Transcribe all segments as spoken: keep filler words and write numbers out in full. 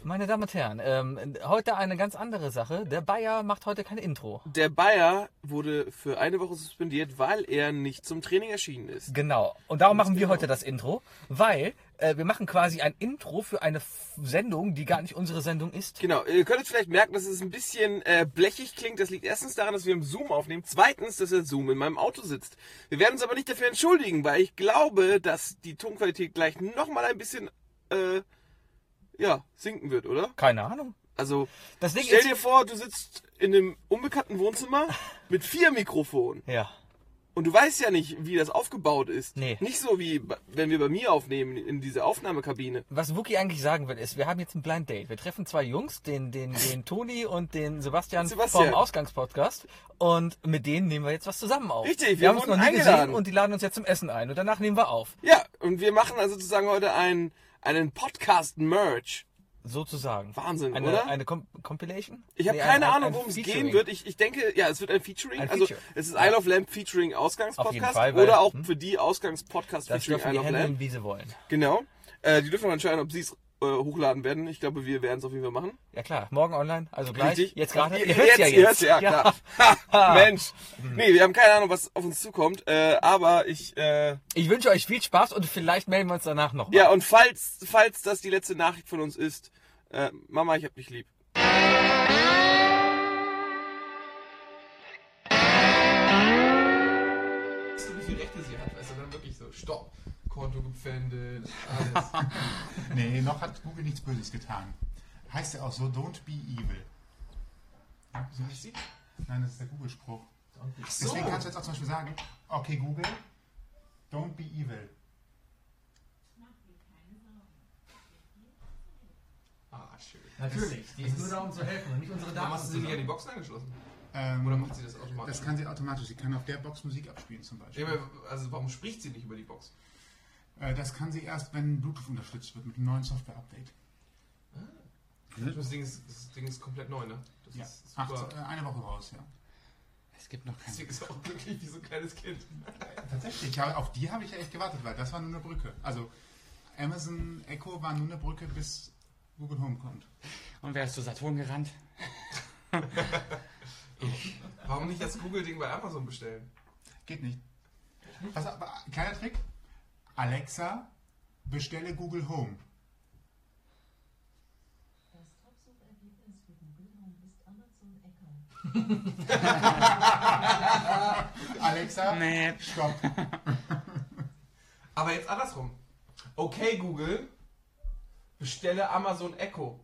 Meine Damen und Herren, ähm, heute eine ganz andere Sache. Der Bayer macht heute kein Intro. Der Bayer wurde für eine Woche suspendiert, weil er nicht zum Training erschienen ist. Genau. Und darum machen wir genau. heute das Intro, weil äh, wir machen quasi ein Intro für eine F- Sendung, die gar nicht unsere Sendung ist. Genau, ihr könntet vielleicht merken, dass es ein bisschen äh, blechig klingt. Das liegt erstens daran, dass wir im Zoom aufnehmen. Zweitens, dass der Zoom in meinem Auto sitzt. Wir werden uns aber nicht dafür entschuldigen, weil ich glaube, dass die Tonqualität gleich nochmal ein bisschen äh, ja, sinken wird, oder? Keine Ahnung. Also, Das Ding stell ist- dir vor, du sitzt in einem unbekannten Wohnzimmer mit vier Mikrofonen. Ja. Und du weißt ja nicht, wie das aufgebaut ist. Nee. Nicht so wie, wenn wir bei mir aufnehmen, in dieser Aufnahmekabine. Was Wookie eigentlich sagen will, ist, wir haben jetzt ein Blind Date. Wir treffen zwei Jungs, den, den, den Toni und den Sebastian, Sebastian. vom Ausgangspodcast. Und mit denen nehmen wir jetzt was zusammen auf. Richtig, wir, wir haben uns noch wurden nie eingeladen. gesehen und die laden uns jetzt zum Essen ein. Und danach nehmen wir auf. Ja, und wir machen also sozusagen heute einen, einen Podcast-Merch. Sozusagen. Wahnsinn, eine, oder? Eine Com- Compilation? Ich habe Nee, keine ein- ein- Ahnung, ein worum es Featuring. gehen wird. Ich, ich denke, ja, es wird ein Featuring. Ein also Feature. es ist Ja. Isle of Lamp Featuring Auf jeden Ausgangspodcast. Fall, weil- Oder auch hm? für die Ausgangspodcast Das Featuring dürfen die Isle of handeln, Lamp. wie sie wollen. Genau. Äh, die dürfen noch entscheiden, ob sie es äh, hochladen werden. Ich glaube, wir werden es auf jeden Fall machen. Ja klar, morgen online, also gleich. Richtig? Jetzt gerade. Ihr, Ihr hört's hört's ja ihr jetzt. hört's ja, klar. Ha, Mensch. Nee, wir haben keine Ahnung, was auf uns zukommt. Äh, aber ich... Äh, Ich wünsche euch viel Spaß und vielleicht melden wir uns danach noch mal. ja, und falls, falls das die letzte Nachricht von uns ist, äh, Mama, ich hab dich lieb. Weißt du, wie viele Rechte sie hat? Weißt du, dann wirklich so, stopp, Konto gepfändet, alles. Nee, noch hat Google nichts Böses getan. Heißt ja auch so, don't be evil. Ja, so heißt sie? Nein, das ist der Google-Spruch. Ach so. Deswegen kannst du jetzt auch zum Beispiel sagen, okay Google, don't be evil. Ah, schön. Natürlich, die ist nur da, um zu helfen und nicht unsere Warum Daten. hast du sie nicht an die Boxen angeschlossen? Ähm, Oder macht sie das automatisch? das kann sie automatisch. Sie kann auf der Box Musik abspielen zum Beispiel. Ja, aber, also warum spricht sie nicht über die Box? Äh, das kann sie erst, wenn Bluetooth unterstützt wird mit einem neuen Software-Update. Das Ding ist, das Ding ist komplett neu, ne? Das Ja, ist super. Acht, äh, eine Woche raus, ja. Es gibt noch Das Ding ist auch wirklich wie so ein kleines Kind. Tatsächlich, ja, auf die habe ich ja echt gewartet, weil das war nur eine Brücke. Also Amazon Echo war nur eine Brücke, bis Google Home kommt. Und wer ist zu Saturn gerannt? Warum nicht das Google-Ding bei Amazon bestellen? Geht nicht. Pass auf, kleiner Trick. Alexa, bestelle Google Home. Das Top-Suchergebnis für Google Home ist Amazon Echo. Alexa, Nee. stopp. Aber jetzt andersrum. Okay, Google, bestelle Amazon Echo.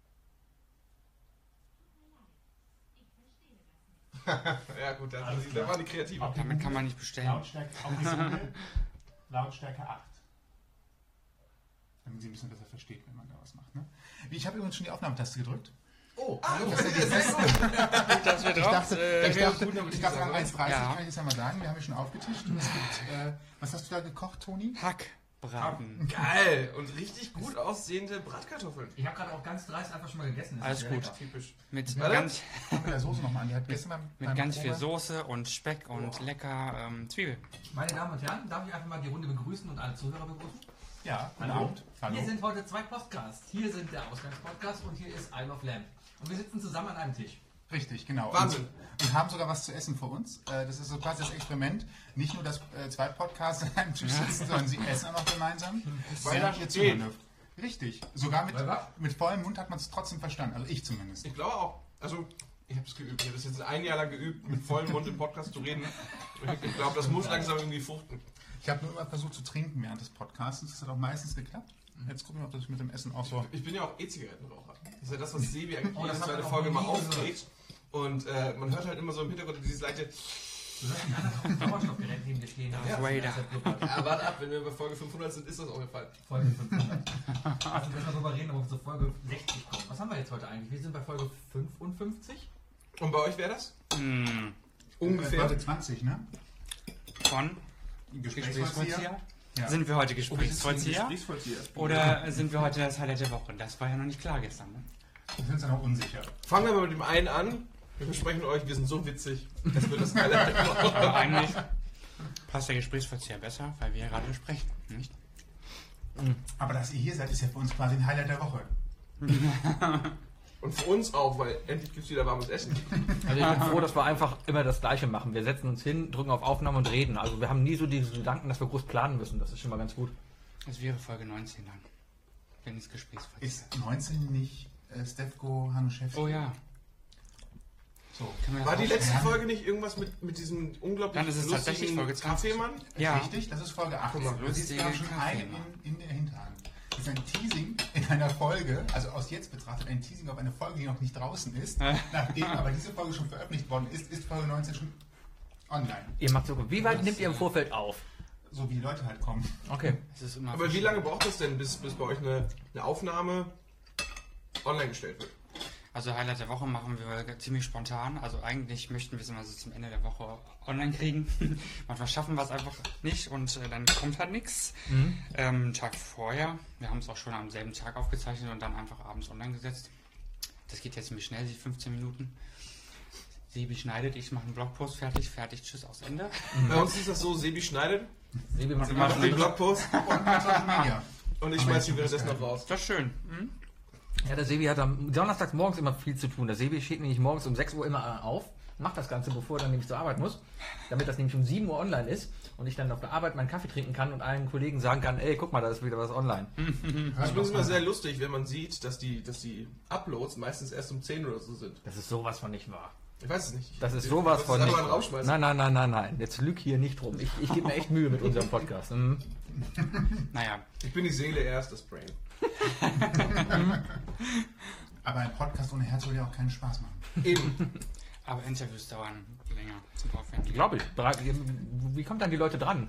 Ja gut, das, Alles das klar. war die Kreative. Okay, Damit kann man nicht bestellen. Lautstärke, okay, Google, Lautstärke acht. Damit sie ein bisschen besser versteht, wenn man da was macht. Ne? Ich habe übrigens schon die Aufnahmetaste gedrückt. Oh, Ah, hallo. das ist ja die Sehr beste. gut. Dass wir Ich drauf, dachte, äh, ich wäre dachte, gut, damit ich ich dachte sagen, am eins Uhr dreißig ja. kann ich es ja mal sagen. Wir haben ja schon aufgetischt. Und es gibt, äh, was hast du da gekocht, Toni? Hackbraten. Geil. Und richtig gut aussehende Bratkartoffeln. Ich habe gerade auch ganz dreist einfach schon mal gegessen. Das Alles ist gut. lecker. Typisch. Mit Warte. ganz, Mit der Soße nochmal an. Die hat gestern beim, mit beim ganz viel Probe- Soße und Speck und lecker ähm, Zwiebel. Meine Damen und Herren, darf ich einfach mal die Runde begrüßen und alle Zuhörer begrüßen? Ja, guten Hallo. Abend. Hallo. Hier sind heute zwei Podcasts. Hier sind der Ausgangspodcast und hier ist Isle of Lamp. Und wir sitzen zusammen an einem Tisch. Richtig, genau. Wahnsinn. Und, und haben sogar was zu essen vor uns. Äh, Das ist so quasi das Experiment. Nicht nur, dass äh, zwei Podcasts an einem Tisch sitzen, sondern sie essen auch noch gemeinsam. Weil Ja, da ihr steht. zuhören dürft. Richtig. Sogar mit, Weil was? mit vollem Mund hat man es trotzdem verstanden. Also ich zumindest. Ich glaube auch. Also, ich habe es geübt. Ich habe das jetzt ein Jahr lang geübt, mit vollem Mund im Podcast zu reden. Ich glaube, das muss langsam irgendwie fruchten. Ich habe nur immer versucht zu trinken während des Podcasts. Das hat auch meistens geklappt. Jetzt gucken wir, ob das mit dem Essen auch so... Ich bin ja auch E-Zigarettenraucher. Das ist ja das, was Sebi eigentlich Oh, jede das hat zweite man Folge noch mal nie gehört. aufregt. Und äh, man hört halt immer so im Hintergrund dieses leichte... Du hast ein anderes Sauerstoffgerät neben dir stehen. Ja. Vader. Ja, warte ab, wenn wir bei Folge fünfhundert sind, ist das auch der Fall. Folge fünfhundert. Lass uns erstmal drüber reden, ob wir zur Folge sechzig kommen. Was haben wir jetzt heute eigentlich? Wir sind bei Folge fünfundfünfzig. Und bei euch wäre das? Hm. Ungefähr. Folge zwanzig, ne? Von Gesprächsvollzieher. Gesprächsvollzieher? Ja. Sind wir heute Gesprächsvollzieher? Gesprächsvollzieher. Oder sind wir heute das Highlight der Woche? Das war ja noch nicht klar gestern. Ne? Wir sind uns ja noch unsicher. Fangen wir mal mit dem einen an. Wir versprechen euch, wir sind so witzig. Das wird das Highlight der Woche. Aber eigentlich passt der Gesprächsvollzieher besser, weil wir ja gerade sprechen. Nicht? Aber dass ihr hier seid, ist ja für uns quasi ein Highlight der Woche. Und für uns auch, weil endlich gibt es wieder warmes Essen. Also ich bin froh, dass wir einfach immer das Gleiche machen. Wir setzen uns hin, drücken auf Aufnahme und reden. Also wir haben nie so diese Gedanken, dass wir groß planen müssen. Das ist schon mal ganz gut. Es wäre Folge neunzehn dann. Wenn es Gesprächsverkehr Ist neunzehn nicht äh, Stefko Hanuschewski? Oh ja. So. Können wir das War die auch- letzte Ja. Folge nicht irgendwas mit, mit diesem unglaublich Dann ist es tatsächlich lustigen Folge zwanzig. Kaffeemann? Ja. Richtig, das ist Folge acht. Guck mal, Du siehst lustige gerade schon eine Kaffeemann. in, in der Hinterhand. Das ist ein Teasing in einer Folge, also aus jetzt betrachtet, ein Teasing auf eine Folge, die noch nicht draußen ist. Nachdem aber diese Folge schon veröffentlicht worden ist, ist Folge neunzehn schon online. Ihr macht so. Wie weit nehmt ihr im Vorfeld auf? So wie die Leute halt kommen. Okay. Es ist immer Aber wie lange braucht es denn, bis, bis bei euch eine, eine Aufnahme online gestellt wird? Also Highlight der Woche machen wir ziemlich spontan. Also eigentlich möchten wir es immer so zum Ende der Woche online kriegen. Manchmal schaffen wir es einfach nicht und äh, dann kommt halt nichts. Mhm. Ähm, einen Tag vorher. Wir haben es auch schon am selben Tag aufgezeichnet und dann einfach abends online gesetzt. Das geht jetzt ziemlich schnell, die fünfzehn Minuten. Sebi schneidet, ich mache einen Blogpost, fertig, fertig, tschüss, aus Ende. Bei uns ist das so, Sebi schneidet, Sebi macht macht macht den Blogpost Und bei Social Media. und ich Aber schmeiß die ich- währenddessen noch raus. Das ist schön. Mhm. Ja, der Sebi hat am donnerstags morgens immer viel zu tun. Der Sebi steht nämlich morgens um sechs Uhr immer auf, macht das Ganze, bevor er dann nämlich zur Arbeit muss, damit das nämlich um sieben Uhr online ist und ich dann auf der Arbeit meinen Kaffee trinken kann und allen Kollegen sagen kann, ey, guck mal, da ist wieder was online. Das ist immer sehr lustig, wenn man sieht, dass die, dass die Uploads meistens erst um zehn oder so sind. Das ist sowas von nicht wahr. Ich weiß es nicht. Das ist Ich- sowas ich von wollte nicht das einfach mal rausschmeißen. Nein, nein, nein, nein, nein. Jetzt lüg hier nicht rum. Ich, ich gebe mir echt Mühe mit unserem Podcast. Mhm. Naja, Ich bin die Seele, er ist das Brain. Aber ein Podcast ohne Herz würde ja auch keinen Spaß machen. Eben. aber Interviews dauern länger, sind aufwendig. Glaube ich. Bereit- Wie kommt dann die Leute dran?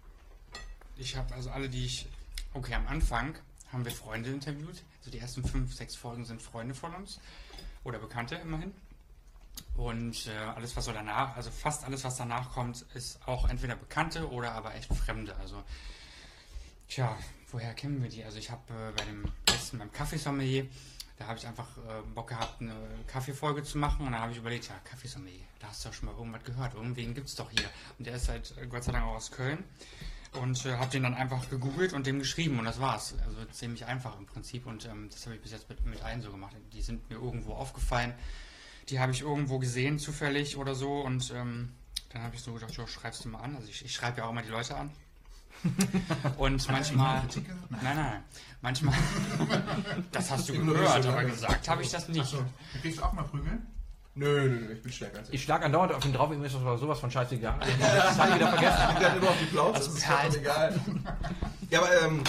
Ich habe also alle, die ich... Okay, am Anfang haben wir Freunde interviewt. Also die ersten fünf, sechs Folgen sind Freunde von uns. Oder Bekannte immerhin. Und äh, alles, was so danach, also fast alles, was danach kommt, ist auch entweder Bekannte oder aber echt Fremde. Also, tja, woher kennen wir die? Also ich habe äh, bei dem letzten, beim Kaffeesommelier, da habe ich einfach äh, Bock gehabt, eine Kaffeefolge zu machen. Und dann habe ich überlegt, ja, Kaffeesommelier, da hast du doch schon mal irgendwas gehört. Irgendwen gibt es doch hier. Und der ist halt äh, Gott sei Dank auch aus Köln. Und äh, habe den dann einfach gegoogelt und dem geschrieben und das war's. Also ziemlich einfach im Prinzip und ähm, das habe ich bis jetzt mit, mit allen so gemacht. Die sind mir irgendwo aufgefallen, die habe ich irgendwo gesehen zufällig oder so und ähm, dann habe ich so gedacht, jo, schreibst du mal an. Also ich, ich schreibe ja auch immer die Leute an. Und manchmal... Kritik gehört? Nein. Nein, nein, manchmal... Das hast du Ignoriere gehört, schon aber lange. gesagt habe ich das nicht. Kriegst du auch mal Prügel? Nö, nö, nö, ich bin stärker als ich. Ich schlage andauernd auf ihn drauf, ihm ist das aber sowas von scheißegal. Das habe ich wieder vergessen. Der hat immer auf die Plauze, das ist halt- vollkommen egal. Ja, aber ähm,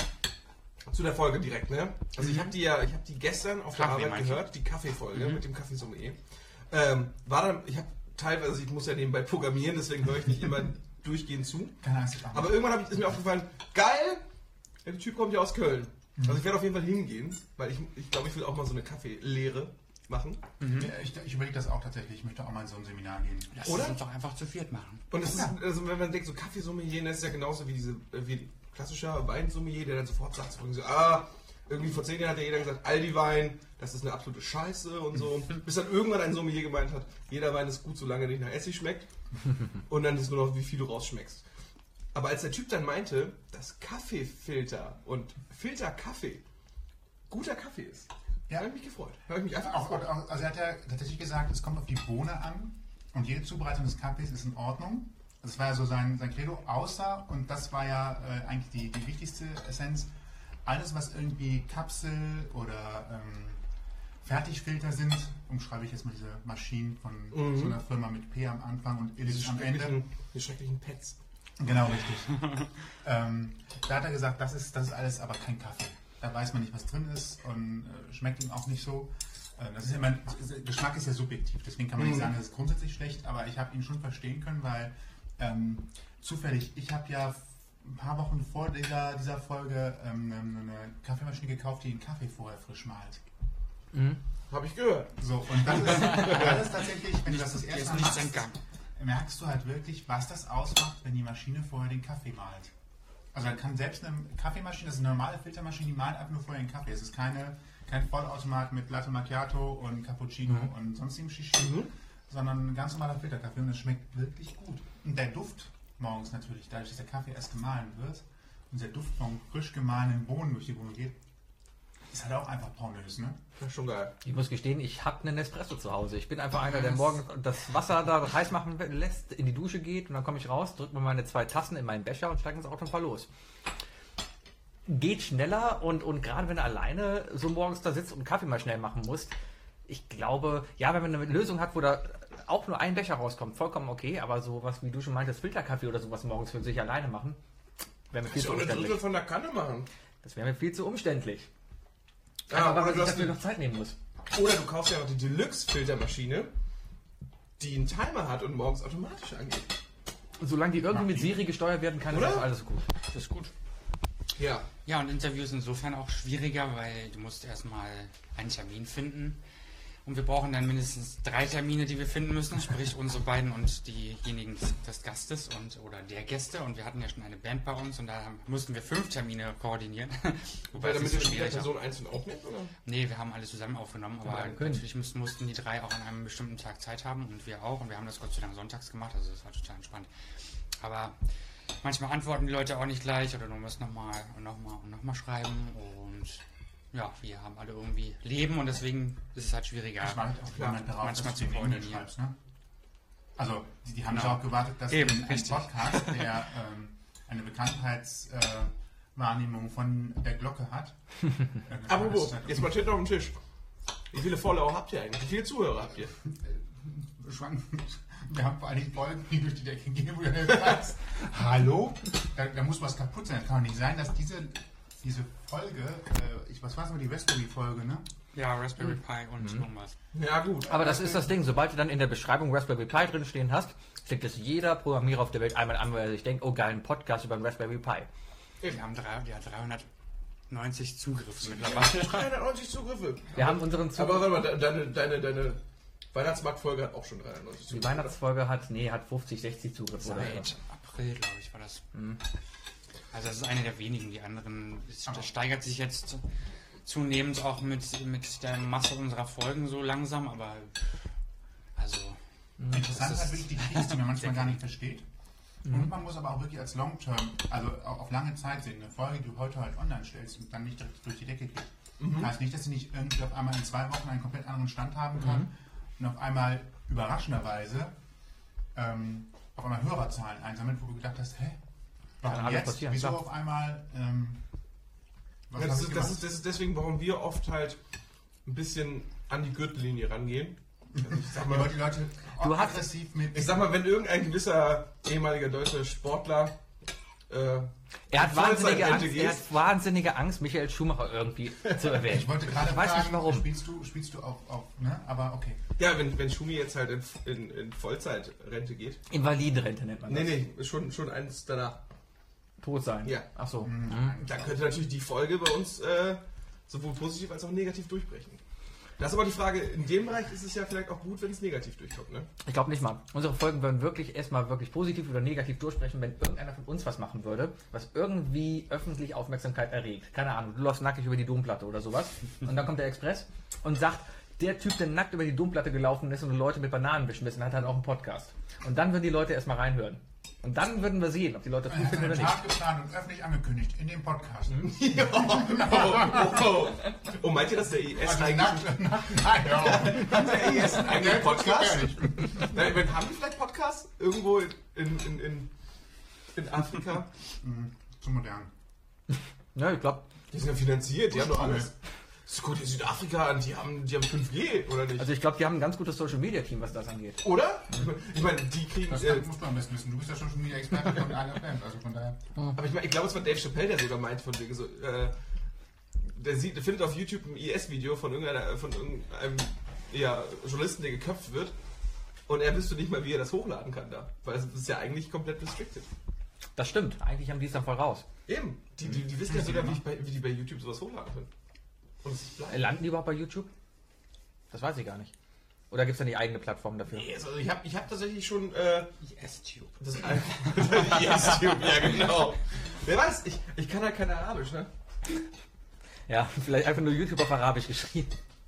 zu der Folge direkt, ne? Also ich habe die ja, ich habe die gestern auf der Kaffee, Arbeit meinst du? gehört, die Kaffeefolge Mhm. mit dem Kaffeesommelier. Ähm, war dann, ich habe teilweise, ich muss ja nebenbei programmieren, deswegen höre ich nicht immer durchgehend zu. Keine Angst. ich mach Aber nicht. irgendwann hab ich, ist mir aufgefallen, geil, der Typ kommt ja aus Köln. Also ich werde auf jeden Fall hingehen, weil ich, ich glaube, ich will auch mal so eine Kaffeelehre machen. Ja, Ich, ich überlege das auch tatsächlich. Ich möchte auch mal in so ein Seminar gehen. Lass Oder? uns doch einfach zu viert machen. Und es ist, also wenn man denkt, so Kaffeesommelier, das ist ja genauso wie diese, wie klassischer Weinsommelier, der dann sofort sagt, so, ah, irgendwie vor zehn Jahren hat ja jeder gesagt, Aldi-Wein, das ist eine absolute Scheiße und so. Bis dann irgendwann ein Sommelier gemeint hat, jeder Wein ist gut, solange er nicht nach Essig schmeckt. Und dann ist nur noch, wie viel du rausschmeckst. Aber als der Typ dann meinte, dass Kaffeefilter und Filterkaffee guter Kaffee ist, Ja. habe ich mich gefreut. Habe ich mich einfach Auch, gefreut. auch, also er hat ja tatsächlich gesagt, es kommt auf die Bohne an und jede Zubereitung des Kaffees ist in Ordnung. Das war ja so sein, sein Credo, außer, und das war ja äh, eigentlich die, die wichtigste Essenz, alles was irgendwie Kapsel oder ähm, Fertigfilter sind, umschreibe ich jetzt mal diese Maschinen von Mhm. so einer Firma mit P am Anfang und Diese Illis am Ende. schrecklichen, die schrecklichen Pets. Genau, richtig. ähm, da hat er gesagt, das ist, das ist alles aber kein Kaffee. Da weiß man nicht, was drin ist und äh, schmeckt ihm auch nicht so. Äh, das ist ja immer, Geschmack ist ja subjektiv, deswegen kann man nicht Mhm. sagen, das ist grundsätzlich schlecht, aber ich habe ihn schon verstehen können, weil ähm, zufällig, ich habe ja ein paar Wochen vor dieser, dieser Folge ähm, eine Kaffeemaschine gekauft, die den Kaffee vorher frisch malt. Mhm. Habe ich gehört. So, und das ist, das ist tatsächlich, wenn du das das Dir erste ist Mal nichts machst, entgangen. merkst du halt wirklich, was das ausmacht, wenn die Maschine vorher den Kaffee malt. Also da kann selbst eine Kaffeemaschine, das ist eine normale Filtermaschine, die malt einfach nur vorher den Kaffee. Es ist keine, kein Vollautomat mit Latte Macchiato und Cappuccino Mhm. und sonstigem Shishi, Mhm. sondern ein ganz normaler Filterkaffee und es schmeckt wirklich gut. Und der Duft morgens natürlich, dadurch, dass der Kaffee erst gemahlen wird und der Duft von frisch gemahlenen Bohnen durch die Wohnung geht, ist halt auch einfach pornös, ne? Das ist schon geil. Ich muss gestehen, ich habe einen Espresso zu Hause. Ich bin einfach einer, der morgens das Wasser da heiß machen lässt, in die Dusche geht und dann komme ich raus, drücke mir meine zwei Tassen in meinen Becher und steige ins Auto und fahr los. Geht schneller und, und gerade wenn du alleine so morgens da sitzt und einen Kaffee mal schnell machen musst, ich glaube, ja, wenn man eine Lösung hat, wo da auch nur ein Becher rauskommt, vollkommen okay, aber sowas, wie du schon meintest, Filterkaffee oder sowas morgens für sich alleine machen, wäre mir viel Kannst zu du auch eine Drittel umständlich. von der Kanne machen. Das wäre mir viel zu umständlich. Ja, Einfach, weil oder man du sich hast dafür die- noch Zeit nehmen muss. Oder du kaufst ja noch die Deluxe-Filtermaschine, die einen Timer hat und morgens automatisch angeht. Und solange die irgendwie mit Siri gesteuert werden kann, Oder? ist das alles gut. Das ist gut. Ja. Ja, und Interviews insofern auch schwieriger, weil du musst erstmal einen Termin finden. Und wir brauchen dann mindestens drei Termine, die wir finden müssen, sprich unsere beiden und diejenigen des Gastes und oder der Gäste. Und wir hatten ja schon eine Band bei uns und da mussten wir fünf Termine koordinieren. Wobei Weil das damit nicht du so jeder schwierig Person einzeln aufnimmst, oder? Nee, wir haben alle zusammen aufgenommen, aber Ja, können. natürlich müssen, mussten die drei auch an einem bestimmten Tag Zeit haben und wir auch. Und wir haben das Gott sei Dank sonntags gemacht, also das war total entspannt. Aber manchmal antworten die Leute auch nicht gleich oder du musst nochmal und nochmal und nochmal schreiben. Und ja, wir haben alle irgendwie Leben und deswegen ist es halt schwieriger. Ich warte auch klar. Moment darauf, Manchmal dass du zu die E-Mail koordinieren. schreibst, ne? Also, die, die haben Genau. ja auch gewartet, dass Eben, ein, ein richtig. Podcast, der ähm, eine Bekanntheitswahrnehmung äh, von der Glocke hat. äh, Apropos, das- jetzt mal steht noch auf dem Tisch. Wie viele Follower habt ihr eigentlich? Wie viele Zuhörer habt ihr? schwanken. Wir haben vor allen Dingen Folgen, die durch die Decke gehen, wo du sagst, hallo? Da, da muss was kaputt sein. Das kann doch nicht sein, dass diese, diese Folge, äh, ich, was war es, die Raspberry-Folge, ne? Ja, Raspberry Pi und irgendwas. Ja, gut. Aber das ist das Ding, sobald du dann in der Beschreibung Raspberry Pi drin stehen hast, klickt es jeder Programmierer auf der Welt einmal an, weil er sich denkt, oh geil, ein Podcast über einen Raspberry Pi. Wir haben drei, ja, dreihundertneunzig Zugriffe mittlerweile. dreihundertneunzig Zugriffe. Wir haben unseren Zug. Aber warte mal, de- deine, deine, deine Weihnachtsmarktfolge hat auch schon dreihundertneunzig Die Zugriffe. Weihnachtsfolge hat, nee, hat fünfzig, sechzig Zugriffe oder so. Seit April, glaube ich, war das. Also das ist eine der wenigen. Die anderen, es das steigert sich jetzt zunehmend auch mit, mit der Masse unserer Folgen so langsam, aber also Interessant Das ist ist- wirklich die Kriegs, die man manchmal gar nicht versteht. Und man muss aber auch wirklich als Long-Term, also auch auf lange Zeit sehen, eine Folge, die du heute halt online stellst und dann nicht direkt durch die Decke geht. Heißt nicht, dass sie nicht irgendwie auf einmal in zwei Wochen einen komplett anderen Stand haben kann und auf einmal überraschenderweise ähm, auf einmal Hörerzahlen einsammelt, wo du gedacht hast, hä, warum Kann alles jetzt? passieren, Wieso klar. auf einmal, ähm, was Ja, hab das, ich ist, das, gemacht? ist, das ist deswegen, warum wir oft halt ein bisschen an die Gürtellinie rangehen. Also ich sag Ihr mal, wollt die Leute Du hast- aggressiv mit... ich sag mal, wenn irgendein gewisser ehemaliger deutscher Sportler äh, Er hat, in wahnsinnige Vollzeitrente Angst, er geht, hat wahnsinnige Angst, Michael Schumacher irgendwie zu erwähnen. Ich wollte gerade Ich weiß fragen, nicht warum. Spielst du, spielst du auf, auf, ne? Aber okay. ja, wenn, wenn Schumi jetzt halt in, in, in Vollzeitrente geht. Invalidenrente nennt man das. Nee, nee, schon, schon eins danach. Tot sein. Ja. Ach so. Da könnte natürlich die Folge bei uns äh, sowohl positiv als auch negativ durchbrechen. Das ist aber die Frage, in dem Bereich ist es ja vielleicht auch gut, wenn es negativ durchkommt, ne? Ich glaube nicht mal. Unsere Folgen würden wirklich erstmal wirklich positiv oder negativ durchsprechen, wenn irgendeiner von uns was machen würde, was irgendwie öffentlich Aufmerksamkeit erregt. Keine Ahnung, du läufst nackig über die Domplatte oder sowas. Und dann kommt der Express und sagt, der Typ, der nackt über die Domplatte gelaufen ist und Leute mit Bananen beschmissen hat, hat auch einen Podcast. Und dann würden die Leute erstmal reinhören. Und dann würden wir sehen, ob die Leute das Er gut hat finden einen oder Tag nicht. geplant und öffentlich angekündigt in dem Podcast. Oh, oh, oh. oh, meint ihr, dass der I S Also eigentlich... nackt, nackt, nein, ja. Hat der I S einen eigenen Podcast? Ehrlich. Nein, wenn- haben die vielleicht Podcasts? Irgendwo in, in, in, in, in Afrika? Mhm, zu modern. Ja, ich glaube, Die sind ja finanziert, die haben doch alles. So gut, in Südafrika, die haben, die haben fünf G, oder nicht? also ich glaube, die haben ein ganz gutes Social Media Team, was das angeht. Oder? Ich meine, die kriegen... Das Äh, musst du am besten wissen. Du bist ja schon schon wieder Experte von einer Band. Also von daher. aber ich meine, ich glaube, es war Dave Chappelle, der sogar meint von wegen so... Äh, der, sieht, der findet auf YouTube ein I S-Video von irgendeiner, von irgendeinem ja, Journalisten, der geköpft wird. Und er wüsste nicht mal, wie er das hochladen kann da. Weil es ist ja eigentlich komplett restricted. Das stimmt. Eigentlich haben die es dann voll raus. Eben. Die, die, die wissen ja sogar, wie, ich bei, wie die bei YouTube sowas hochladen können. Und es ist Äh, bleibt. Landen die überhaupt bei YouTube? Das weiß ich gar nicht. Oder gibt es dann die eigene Plattform dafür? Nee, also ich habe ich hab tatsächlich schon äh, S-Tube. das YouTube, ja genau. Wer weiß, ich, ich kann halt kein Arabisch, ne? Ja, vielleicht einfach nur YouTube auf Arabisch geschrieben.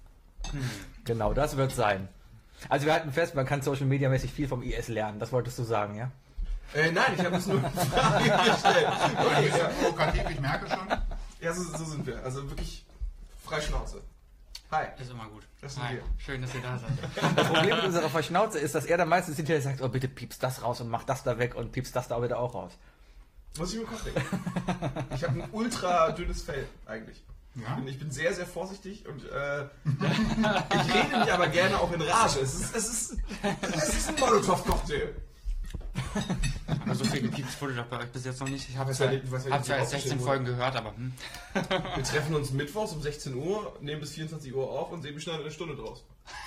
Genau, das wird sein. Also wir halten fest, man kann Social Media mäßig viel vom I S lernen. Das wolltest du sagen, ja? Äh, nein, ich habe uns nur eine Frage gestellt. Okay, ja, Provokativ, ich merke schon. ja so, so sind wir. Also wirklich Freischnauze. Hi. Ist immer gut. Das sind Hi. wir. Schön, dass ihr da seid. Das Problem mit unserer Verschnauze ist, dass er dann meistens hinterher sagt, oh bitte piepst das raus und mach das da weg und piepst das da wieder auch raus. Muss ich mir Kopf denken. Ich habe ein ultra dünnes Fell eigentlich. Ja? Ich, bin, ich bin sehr, sehr vorsichtig und äh, ich rede mich aber gerne auch in Rage. Es ist, es ist, es ist ein Molotow-Cocktail. Aber so viel gepiepst wurde doch bei euch bis jetzt noch nicht. Ich habe weiß zwar, ja nicht, ich weiß ja nicht, hab zwar wie erst sechzehn aufgeschrieben Folgen gehört, aber hm. Wir treffen uns mittwochs um sechzehn Uhr, nehmen bis vierundzwanzig Uhr auf und Sebi schneidet eine Stunde draus.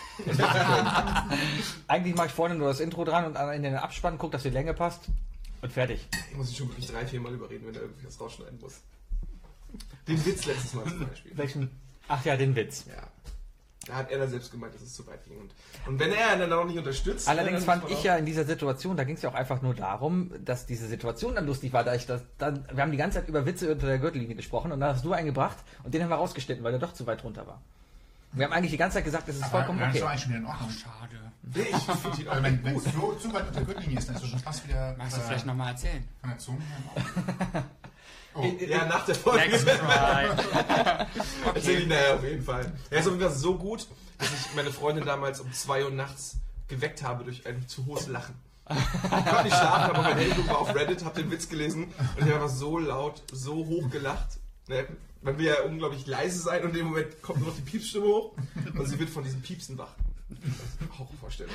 Eigentlich mache ich vorne nur das Intro dran und in den Abspann, guck, dass die Länge passt und fertig. Ich muss ihn schon wirklich drei, vier Mal überreden, wenn er irgendwie was rausschneiden muss. Den Witz letztes Mal zum Beispiel. Welchen? Ach ja, den Witz. Ja. Da hat er dann selbst gemeint, dass es zu weit ging. Und, und wenn er dann auch nicht unterstützt... Allerdings dann fand muss man ich ja in dieser Situation, da ging es ja auch einfach nur darum, dass diese Situation dann lustig war, da ich das dann, wir haben die ganze Zeit über Witze unter der Gürtellinie gesprochen und dann hast du einen gebracht und den haben wir rausgeschnitten, weil der doch zu weit runter war. Wir haben eigentlich die ganze Zeit gesagt, das ist Aber vollkommen dann ist doch okay. eigentlich schon wieder in Ordnung. Schade. Nee, ich finde ihn auch Also wenn nicht wenn gut. es so zu weit unter der Gürtellinie ist, dann ist es schon fast wieder Magst du äh, vielleicht nochmal erzählen? von der Zunge her. Oh. Ja, nach der Folge. Next try. Erzähl ich nachher auf jeden Fall. Er ist auf jeden Fall so gut, dass ich meine Freundin damals um zwei Uhr nachts geweckt habe durch ein zu hohes Lachen. Ich konnte nicht schlafen, aber mein Handy war auf Reddit, hab den Witz gelesen und ich habe einfach so laut, so hoch gelacht. Ne? Weil wir ja unglaublich leise sein und in dem Moment kommt nur noch die Piepsstimme hoch und sie wird von diesem Piepsen wach. Das ist eine Horrorvorstellung.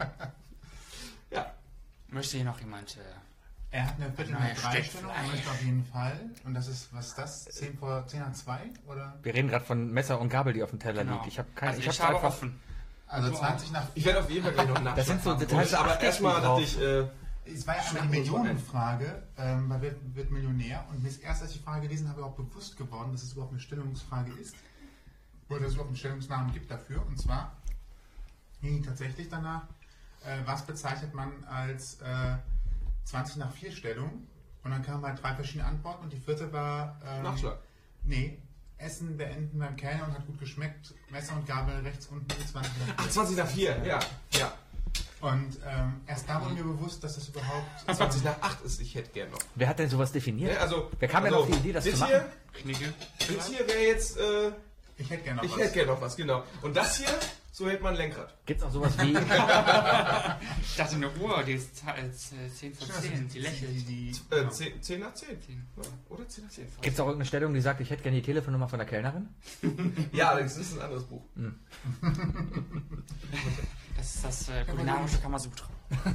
Ja. Möchte hier noch jemand... Äh, Er hat eine Viertel Neue nach drei Steckfleisch. Stellung, möchte auf jeden Fall. Und das ist, was ist das? zehn vor zehn nach zwei? Oder? Wir reden gerade von Messer und Gabel, die auf dem Teller genau. liegt. Ich habe keine, also ich, ich, hab's habe einfach, offen. Also Du zwanzig nach. Ich werde auf jeden Fall gleich noch nachschauen. Das sind so Details, aber achte ich erstmal nie drauf. dachte ich, äh, Es war ja einmal Schnappen die uns mal ein. Millionenfrage, ähm, bei Wer wird Millionär? Und mir ist erst, als ich die Frage gelesen habe, auch bewusst geworden, dass es überhaupt eine Stellungsfrage ist. Oder dass es überhaupt einen Stellungsnamen gibt dafür. Und zwar ging tatsächlich danach, äh, was bezeichnet man als äh, zwanzig nach vier Stellung? Und dann kamen halt drei verschiedene Antworten und die vierte war... Ähm, Nachschlag. Nee, Essen beenden beim Kellner und hat gut geschmeckt. Messer und Gabel rechts unten, zwanzig nach Ach, zwanzig nach vier, ja. ja. Und ähm, erst da wurde mir bewusst, dass das überhaupt... zwanzig nach acht ist, ich hätte gern noch. wer hat denn sowas definiert? Ja, also, Wer kam denn also, auf die Idee, das das zu hier, machen? Knigge. Das hier wäre jetzt, äh, Ich hätte gerne noch ich was. hätte gern noch was, genau. Und das hier, so hält man ein Lenkrad. Gibt es auch sowas wie, Ich dachte eine Uhr, die ist zehn von zehn, die lächelt. Die, die, Äh, zehn, zehn nach zehn. zehn. Ja, oder zehn nach zehn. gibt es auch irgendeine Stellung, die sagt, ich hätte gerne die Telefonnummer von der Kellnerin? Ja, das ist ein anderes Buch. Das ist das äh, kulinarische Kamasutra.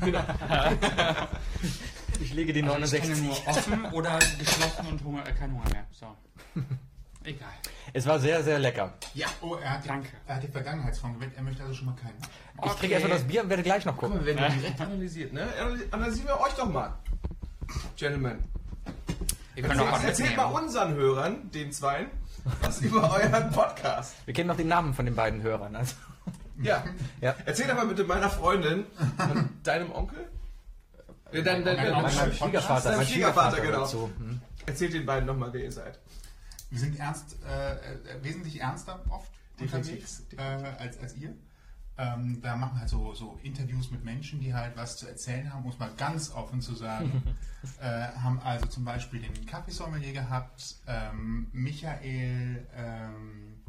Ich lege die Also ich kenne neunundsechzig. nur offen oder geschlossen und Hunger, äh, kein Hunger mehr. So. Egal. Es war sehr, sehr lecker. Ja. oh, er hat, die, Danke. er hat die Vergangenheitsform geweckt, er möchte also schon mal keinen. Ich trinke erstmal das Bier und werde gleich noch Guck gucken. mal, wir werden direkt analysiert, ne? Analysieren wir euch doch mal. Gentlemen. Wir können auch was Erzählt, erzählt mal mitnehmen. unseren Hörern, den Zweien, was über euren Podcast. Wir kennen noch den Namen von den beiden Hörern. Also. Ja. Ja. Erzähl doch mal bitte meiner Freundin und deinem Onkel. Äh, Dein, dein, dein, Mein Mein, mein Schwiegervater, Dein mein Schwiegervater, Schwiegervater genau. dazu. Hm. Erzählt den beiden nochmal, wer ihr seid. Wir sind ernst, äh, äh, wesentlich ernster oft Definitiv. unterwegs äh, als, als ihr. Ähm, da machen wir halt so, so Interviews mit Menschen, die halt was zu erzählen haben, um es mal ganz offen zu sagen. äh, haben also zum Beispiel den Kaffeesommelier gehabt, ähm, Michael, ähm,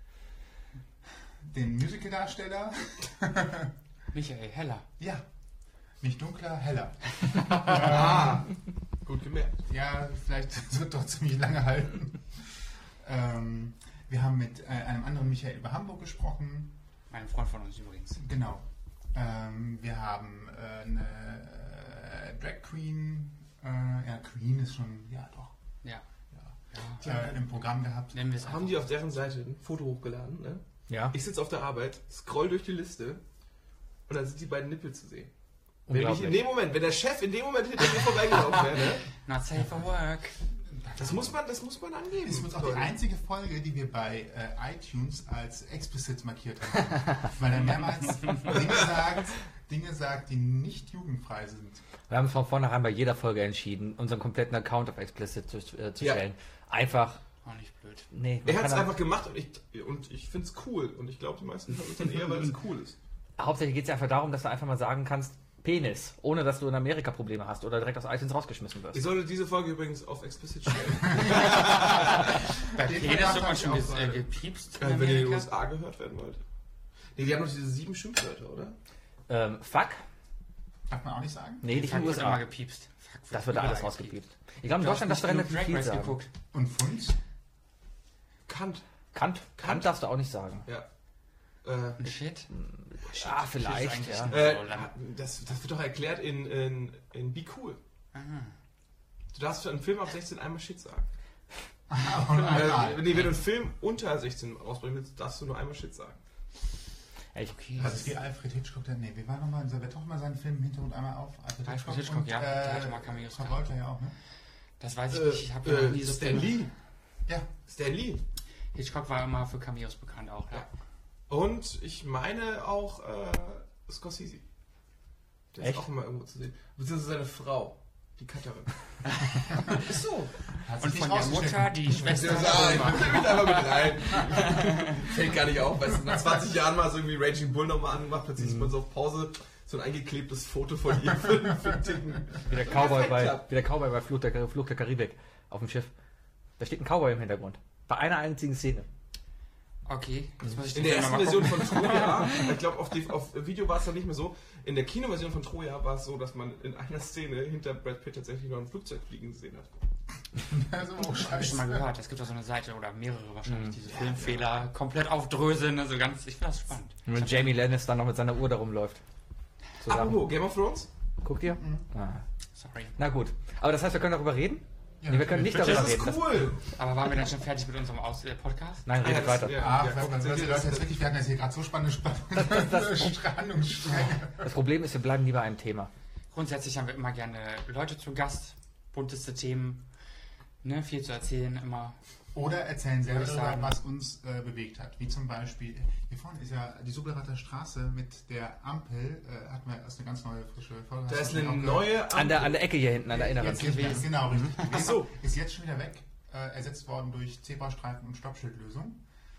den Musicaldarsteller. Michael Heller. Ja, nicht dunkler, heller. Ah, gut gemerkt. Ja, vielleicht wird doch ziemlich lange halten. ähm, wir haben mit äh, einem anderen Michael über Hamburg gesprochen. Mein Freund von uns übrigens. Genau. Ähm, wir haben äh, eine äh, Drag Queen, äh, ja, Queen ist schon, ja doch, Ja. ja, äh, im Programm gehabt. Nennen wir es Haben einfach. die auf deren Seite ein Foto hochgeladen, ne? Ja, Ich sitze auf der Arbeit, scroll durch die Liste und dann sind die beiden Nippel zu sehen. Wenn ich in unglaublich. dem Moment, wenn der Chef in dem Moment hinter mir vorbeigelaufen wäre, ne? Not safe for work. Das muss man, das muss man angeben. Das ist übrigens auch die einzige Folge, die wir bei äh, iTunes als explicit markiert haben. Weil er mehrmals Dinge sagt, Dinge sagt, die nicht jugendfrei sind. Wir haben von vornherein bei jeder Folge entschieden, unseren kompletten Account auf Explicit zu, äh, zu Ja. stellen. Einfach, Auch nicht blöd. nee. man Er hat es kann einfach gemacht und ich, und ich finde es cool. Und ich glaube, die meisten hören es dann eher, weil es cool ist. Hauptsächlich geht es einfach darum, dass du einfach mal sagen kannst, Penis, ohne dass du in Amerika Probleme hast oder direkt aus iTunes rausgeschmissen wirst. Ich sollte diese Folge übrigens auf Explicit stellen. Bei Den Penis Verdacht wird man hab ich schon auch ges- äh, gerade. gepiepst in Wenn ihr in den U Amerika. S A gehört werden wollt. Nee, die haben doch diese sieben Schimpfwörter, oder? Ähm, fuck? Darf man auch nicht sagen? Nee, nicht in Fuck den wird immer U S A. gepiepst. Fuck Das wird da alles überall rausgepiept. Ich glaube, in Du hast Deutschland darfst du nicht relativ genug viel Drag Race sagen. geguckt. Und Pfund? Kant. Kant, Kant darfst du auch nicht sagen. Ja. Äh, Und Shit. Ah, vielleicht, eigentlich ja. nicht. äh, So lang. das, das wird doch erklärt in, in, in Be Cool. Aha. Du darfst für einen Film ab sechzehn einmal Shit sagen. Und Äh, einmal. nee, wenn du einen Film unter sechzehn rausbringen willst, darfst du nur einmal Shit sagen. Ja, ich, Okay. Das ist wie Alfred Hitchcock, der, nee, wir waren nochmal, wer doch mal seinen Film im Hintergrund einmal auf? Alfred Hitchcock, ja, der hatte mal Cameos gehabt. Travolta ja auch, ne? Das weiß ich Äh, nicht. Ich habe noch nie äh, so Stan Filme- Lee. Ja. Stan Lee. Hitchcock war immer für Cameos bekannt auch, ja. Ja. Und ich meine auch äh, Scorsese. Der Echt? ist auch immer irgendwo zu sehen. Beziehungsweise seine Frau, die Cutterin. ist so. Hat Und sich von nicht der Mutter, rausgeschnitten. die Schwester. Ja, ich nehme mich einfach mit rein. Fällt gar nicht auf. Weißt du, nach zwanzig Jahren mal so irgendwie Raging Bull nochmal angemacht, plötzlich sieht man so auf Pause so ein eingeklebtes Foto von ihm für, für einen Ticken. wie der Cowboy bei, Klappt. wie der Cowboy bei Fluch der, Fluch der Karibik auf dem Schiff. Da steht ein Cowboy im Hintergrund. Bei einer einzigen Szene. Okay, das muss ich In den der Film ersten noch mal Version gucken. von Troja, ich glaube auf, die- auf Video war es dann nicht mehr so, in der Kinoversion von Troja war es so, dass man in einer Szene hinter Brad Pitt tatsächlich noch ein Flugzeug fliegen gesehen hat. Also, oh, Hab ich scheiße. schon mal gehört. Es gibt auch so eine Seite oder mehrere wahrscheinlich, diese Filmfehler komplett aufdröseln. Also ganz, ich finde das spannend. Und wenn Jamie Lannister noch mit seiner Uhr da rumläuft. Zusammen. Apropos, Game of Thrones? Guckt ihr? Ah. Sorry. Na gut. Aber das heißt, wir können darüber reden? Ja, nee, wir können nicht natürlich. darüber Das ist reden. cool! Aber waren wir dann schon fertig mit unserem Aus äh, Podcast? Nein, redet Ah, das- weiter. ja. Ah, Ja, weil, weil, weil die Leute jetzt wirklich, wir hatten jetzt hier gerade so spannende Spannungsstränge. Das Problem ist, wir bleiben nie bei einem Thema. Grundsätzlich haben wir immer gerne Leute zu Gast, bunteste Themen, ne, viel zu erzählen, immer. Oder erzählen selber Würde ich darüber, sagen. was uns äh, bewegt hat. Wie zum Beispiel, hier vorne ist ja die Suberater Straße mit der Ampel, äh, hatten wir erst eine ganz neue, frische Folge. Da Hast ist du die eine auch neue An der, an der Ecke hier hinten, an der inneren. Jetzt nicht mehr, gewesen. genau, richtig. Ach so. Ist jetzt schon wieder weg, äh, ersetzt worden durch Zebrastreifen und Stoppschildlösung.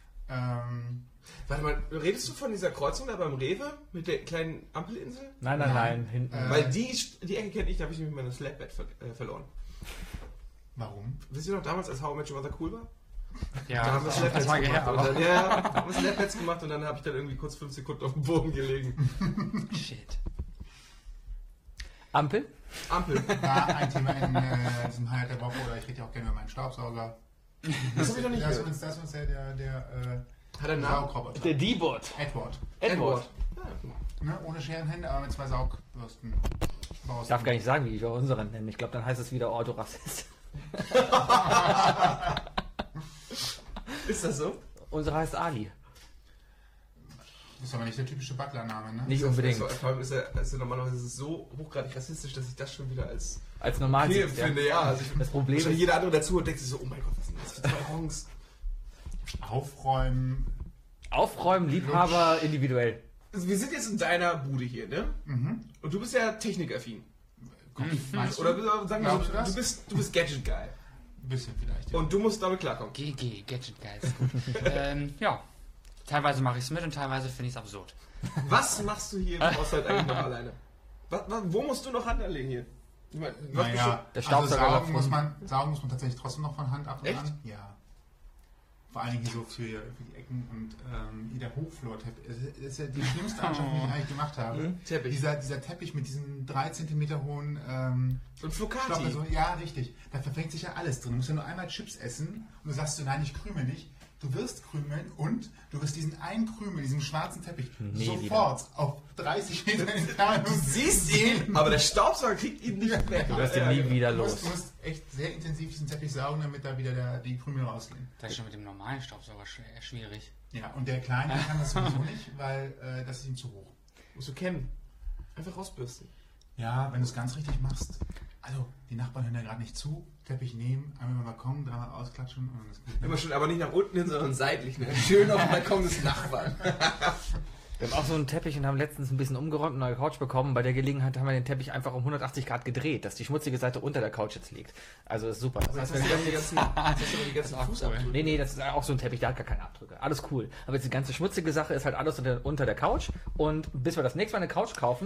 Ähm, Warte mal, redest du von dieser Kreuzung da beim Rewe mit der kleinen Ampelinsel? Nein, nein, nein, hinten. Äh, Weil die, die Ecke kenne ich, da habe ich mich mit meinem Slapbed ver äh, verloren. warum? Wisst ihr noch damals, als How I Met Your Mother cool war? Ja, Da haben wir das ist schon Slapbeds Tage gemacht. her, Und aber dann, ja, haben wir Slapbeds gemacht und dann habe ich dann irgendwie kurz fünf Sekunden auf dem Boden gelegen. shit. Ampel? Ampel. War ein Thema in äh, diesem Highlight der Woche, oder ich rede ja auch gerne über meinen Staubsauger. Das habe ich noch nicht Das ist gehört. uns, das ist uns der, der, der Hat er äh, einen Namen? Saugroboter. Der D-Bot. Edward. Edward. Ja, Ne? Ohne Scherenhände, aber mit zwei Saugbürsten. Ich darf gar nicht sagen, wie ich auch unseren nenne. Ich glaube, dann heißt es wieder Orthorassist. ist das so? Unsere heißt Ali. Das ist aber nicht der typische Butler-Name, ne? Nicht unbedingt. So, vor allem ist er, ist er normalerweise ist es so hochgradig rassistisch, dass ich das schon wieder als Als normal okay sieht, ja. finde. Ja, also ich, Das Problem wahrscheinlich ist, jeder andere dazu und denkt sich so, oh mein Gott, was sind das für zwei Honks? Aufräumen. Aufräumen, Liebhaber, individuell. Also wir sind jetzt in deiner Bude hier, ne? Mhm. Und du bist ja technikaffin. Meinst du? Oder wir sagen wir Glaubst so, du das? du bist, du bist Gadget-Guy. Ein bisschen vielleicht, ja. Und du musst damit klarkommen. G G, Gadget Guys. ähm, ja. Teilweise mache ich es mit und teilweise finde ich es absurd. Was machst du hier im Haushalt eigentlich noch alleine? Was, was, wo musst du noch Hand anlegen hier? Ich meine, was bist naja, Der also Staubsauger läuft saugen muss, von- man, saugen muss man tatsächlich trotzdem noch von Hand ab und Echt? an. Ja. Vor allen Dingen hier so für, für die Ecken und ähm, hier der Hochflorteppich. Das ist- das ist ja die schlimmste Anschaffung, die ich eigentlich gemacht habe. du? Teppich. Dieser, dieser Teppich mit diesem drei Zentimeter hohen ähm, Und Stoff, Flocati. also, ja, richtig. Da verfängt sich ja alles drin. Du musst ja nur einmal Chips essen und du sagst so, nein, ich krümel nicht. Du wirst krümeln und du wirst diesen einen Krümel, diesen schwarzen Teppich, Nie sofort auf dreißig Meter Entfernung. Du siehst ihn, aber der Staubsauger kriegt ihn nicht weg. Du wirst ihn nie wieder Du los. musst, du musst echt sehr intensiv diesen Teppich saugen, damit da wieder der, die Krümel rausgehen. Das ist schon mit dem normalen Staubsauger sch- schwierig. Ja, und der Kleine kann das sowieso nicht, weil äh, das ist ihm zu hoch. Musst du kennen. Einfach rausbürsten. Ja, wenn du es ganz richtig machst. Also, die Nachbarn hören ja gerade nicht zu. Teppich nehmen, einmal über den Balkon, dreimal ausklatschen und dann ist gut. Immer schön, aber nicht nach unten hin, sondern seitlich. Ne? Schön auf dem Balkon des Nachbarn. Wir haben auch so einen Teppich und haben letztens ein bisschen umgeräumt und eine neue Couch bekommen. Bei der Gelegenheit haben wir den Teppich einfach um hundertachtzig Grad gedreht, dass die schmutzige Seite unter der Couch jetzt liegt. Also ist super. Das heißt, Das wenn heißt, wir die ganzen, das heißt aber die ganzen Das ist auch Fußabdrücke. Nee, nee, das ist auch so ein Teppich, der hat gar keine Abdrücke. Alles cool. Aber jetzt die ganze schmutzige Sache ist halt alles unter, unter der Couch. Und bis wir das nächste Mal eine Couch kaufen,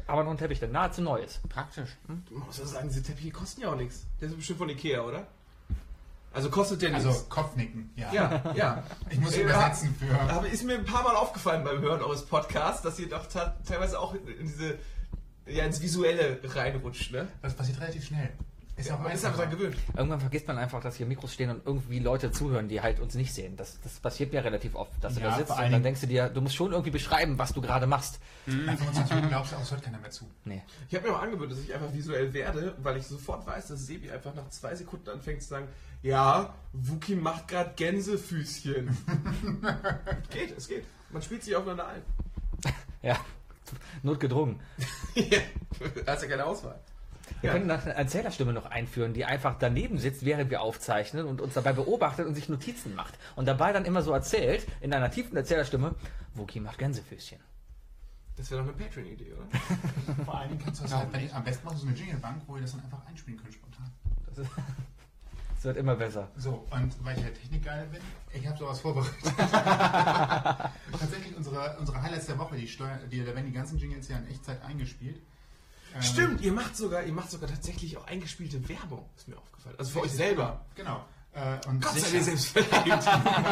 Aber noch ein Teppich, der nahezu neu ist. Praktisch. Du musst ja sagen, diese Teppiche kosten ja auch nichts. Der ist bestimmt von Ikea, oder? Also kostet der nichts. Also Kopfnicken, ja. ja, ja. Ich muss Äh, übersetzen für... Aber ist mir ein paar Mal aufgefallen beim Hören eures Podcasts, dass ihr doch ta- teilweise auch in, in diese, ja, ins Visuelle reinrutscht, ne? Das passiert relativ schnell. Ist ja auch Man ist einfach einfacher. dran gewöhnt. Irgendwann vergisst man einfach, dass hier Mikros stehen und irgendwie Leute zuhören, die halt uns nicht sehen. Das, das passiert mir relativ oft, dass du Ja, da sitzt vor und allen dann Dingen- denkst du dir, du musst schon irgendwie beschreiben, was du gerade machst. Na, für uns natürlich glaubst du auch, es hört keiner mehr zu. Nee. Ich habe mir auch angewöhnt, dass ich einfach visuell werde, weil ich sofort weiß, dass Sebi einfach nach zwei Sekunden anfängt zu sagen, ja, Wookie macht gerade Gänsefüßchen. Geht, es geht. Man spielt sich aufeinander ein. Ja, notgedrungen. Ja, da hast ja keine Auswahl. Wir Ja. können eine Erzählerstimme noch einführen, die einfach daneben sitzt, während wir aufzeichnen und uns dabei beobachtet und sich Notizen macht. Und dabei dann immer so erzählt, in einer tiefen Erzählerstimme, Wookie macht Gänsefüßchen. Das wäre doch eine Patreon-Idee, oder? Vor allen Dingen kannst du das halt, wenn, am besten machst du so eine Jingle-Bank, wo ihr das dann einfach einspielen könnt spontan. Das, ist, das wird immer besser. So, und weil ich halt Technikgeil bin, ich habe sowas vorbereitet. Tatsächlich unsere, unsere Highlights der Woche, die, steuern, die, da werden die ganzen Jingles ja in Echtzeit eingespielt. Ähm, Stimmt, ihr macht sogar, ihr macht sogar tatsächlich auch eingespielte Werbung, ist mir aufgefallen. Also für euch selber. Genau. Äh, und Gott sei sicher- dir selbst verliebt.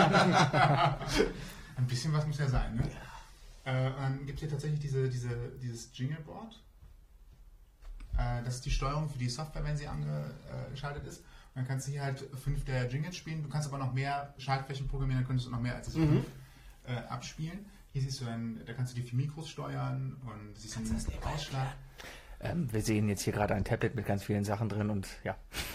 Ein bisschen was muss ja sein, ne? Äh, und dann gibt es hier tatsächlich diese, diese, dieses Jingleboard. Äh, das ist die Steuerung für die Software, wenn sie angeschaltet ist. Und dann kannst du hier halt fünf der Jingles spielen. Du kannst aber noch mehr Schaltflächen programmieren, dann könntest du noch mehr als das fünf äh, abspielen. Hier siehst du dann, da kannst du die vier Mikros steuern und siehst den Ausschlag. Ähm, wir sehen jetzt hier gerade ein Tablet mit ganz vielen Sachen drin und ja.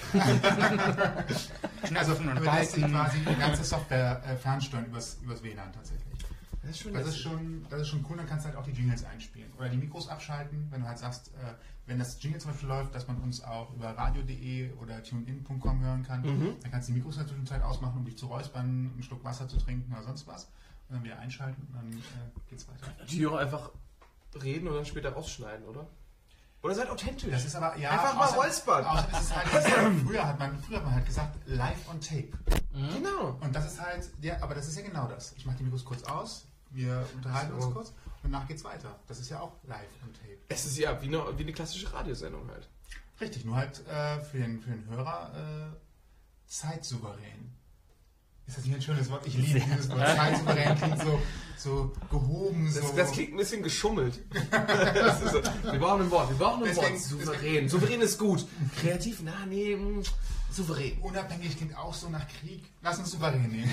Also, und aber da lässt sich Balken. quasi die ganze Software äh, fernsteuern übers, übers W L A N tatsächlich. Das ist schon Das ist schon, das ist schon cool, dann kannst du halt auch die Jingles einspielen. Oder die Mikros abschalten, wenn du halt sagst, äh, wenn das Jingle zum Beispiel läuft, dass man uns auch über radio punkt de oder tunein punkt com hören kann, dann kannst du die Mikros in der Zwischenzeit ausmachen, um dich zu räuspern, einen Schluck Wasser zu trinken oder sonst was. Und dann wieder einschalten und dann äh, geht's weiter. Die auch einfach reden und dann später rausschneiden, oder? Oder seid authentisch. Das ist aber, ja, Einfach mal räuspern. Außer ist es halt, früher, hat man, früher hat man halt gesagt, live on tape. Genau. Und das ist halt, ja, aber das ist ja genau das. Ich mache die Mikros kurz aus, wir unterhalten So. uns kurz und danach geht's weiter. Das ist ja auch live on tape. Es ist ja wie eine, wie eine klassische Radiosendung halt. Richtig, nur halt äh, für, den, für den Hörer äh, zeitsouverän. Ist das nicht ein schönes Wort? Ich liebe dieses Wort. Zeitsouverän klingt so, so gehoben. Das, so. das klingt ein bisschen geschummelt. Das ist so, wir brauchen ein Wort. Wir brauchen ein Deswegen- Wort. Souverän. Souverän ist gut. Kreativ, na nee, mh, souverän. Unabhängig klingt auch so nach Krieg. Lass uns souverän nehmen.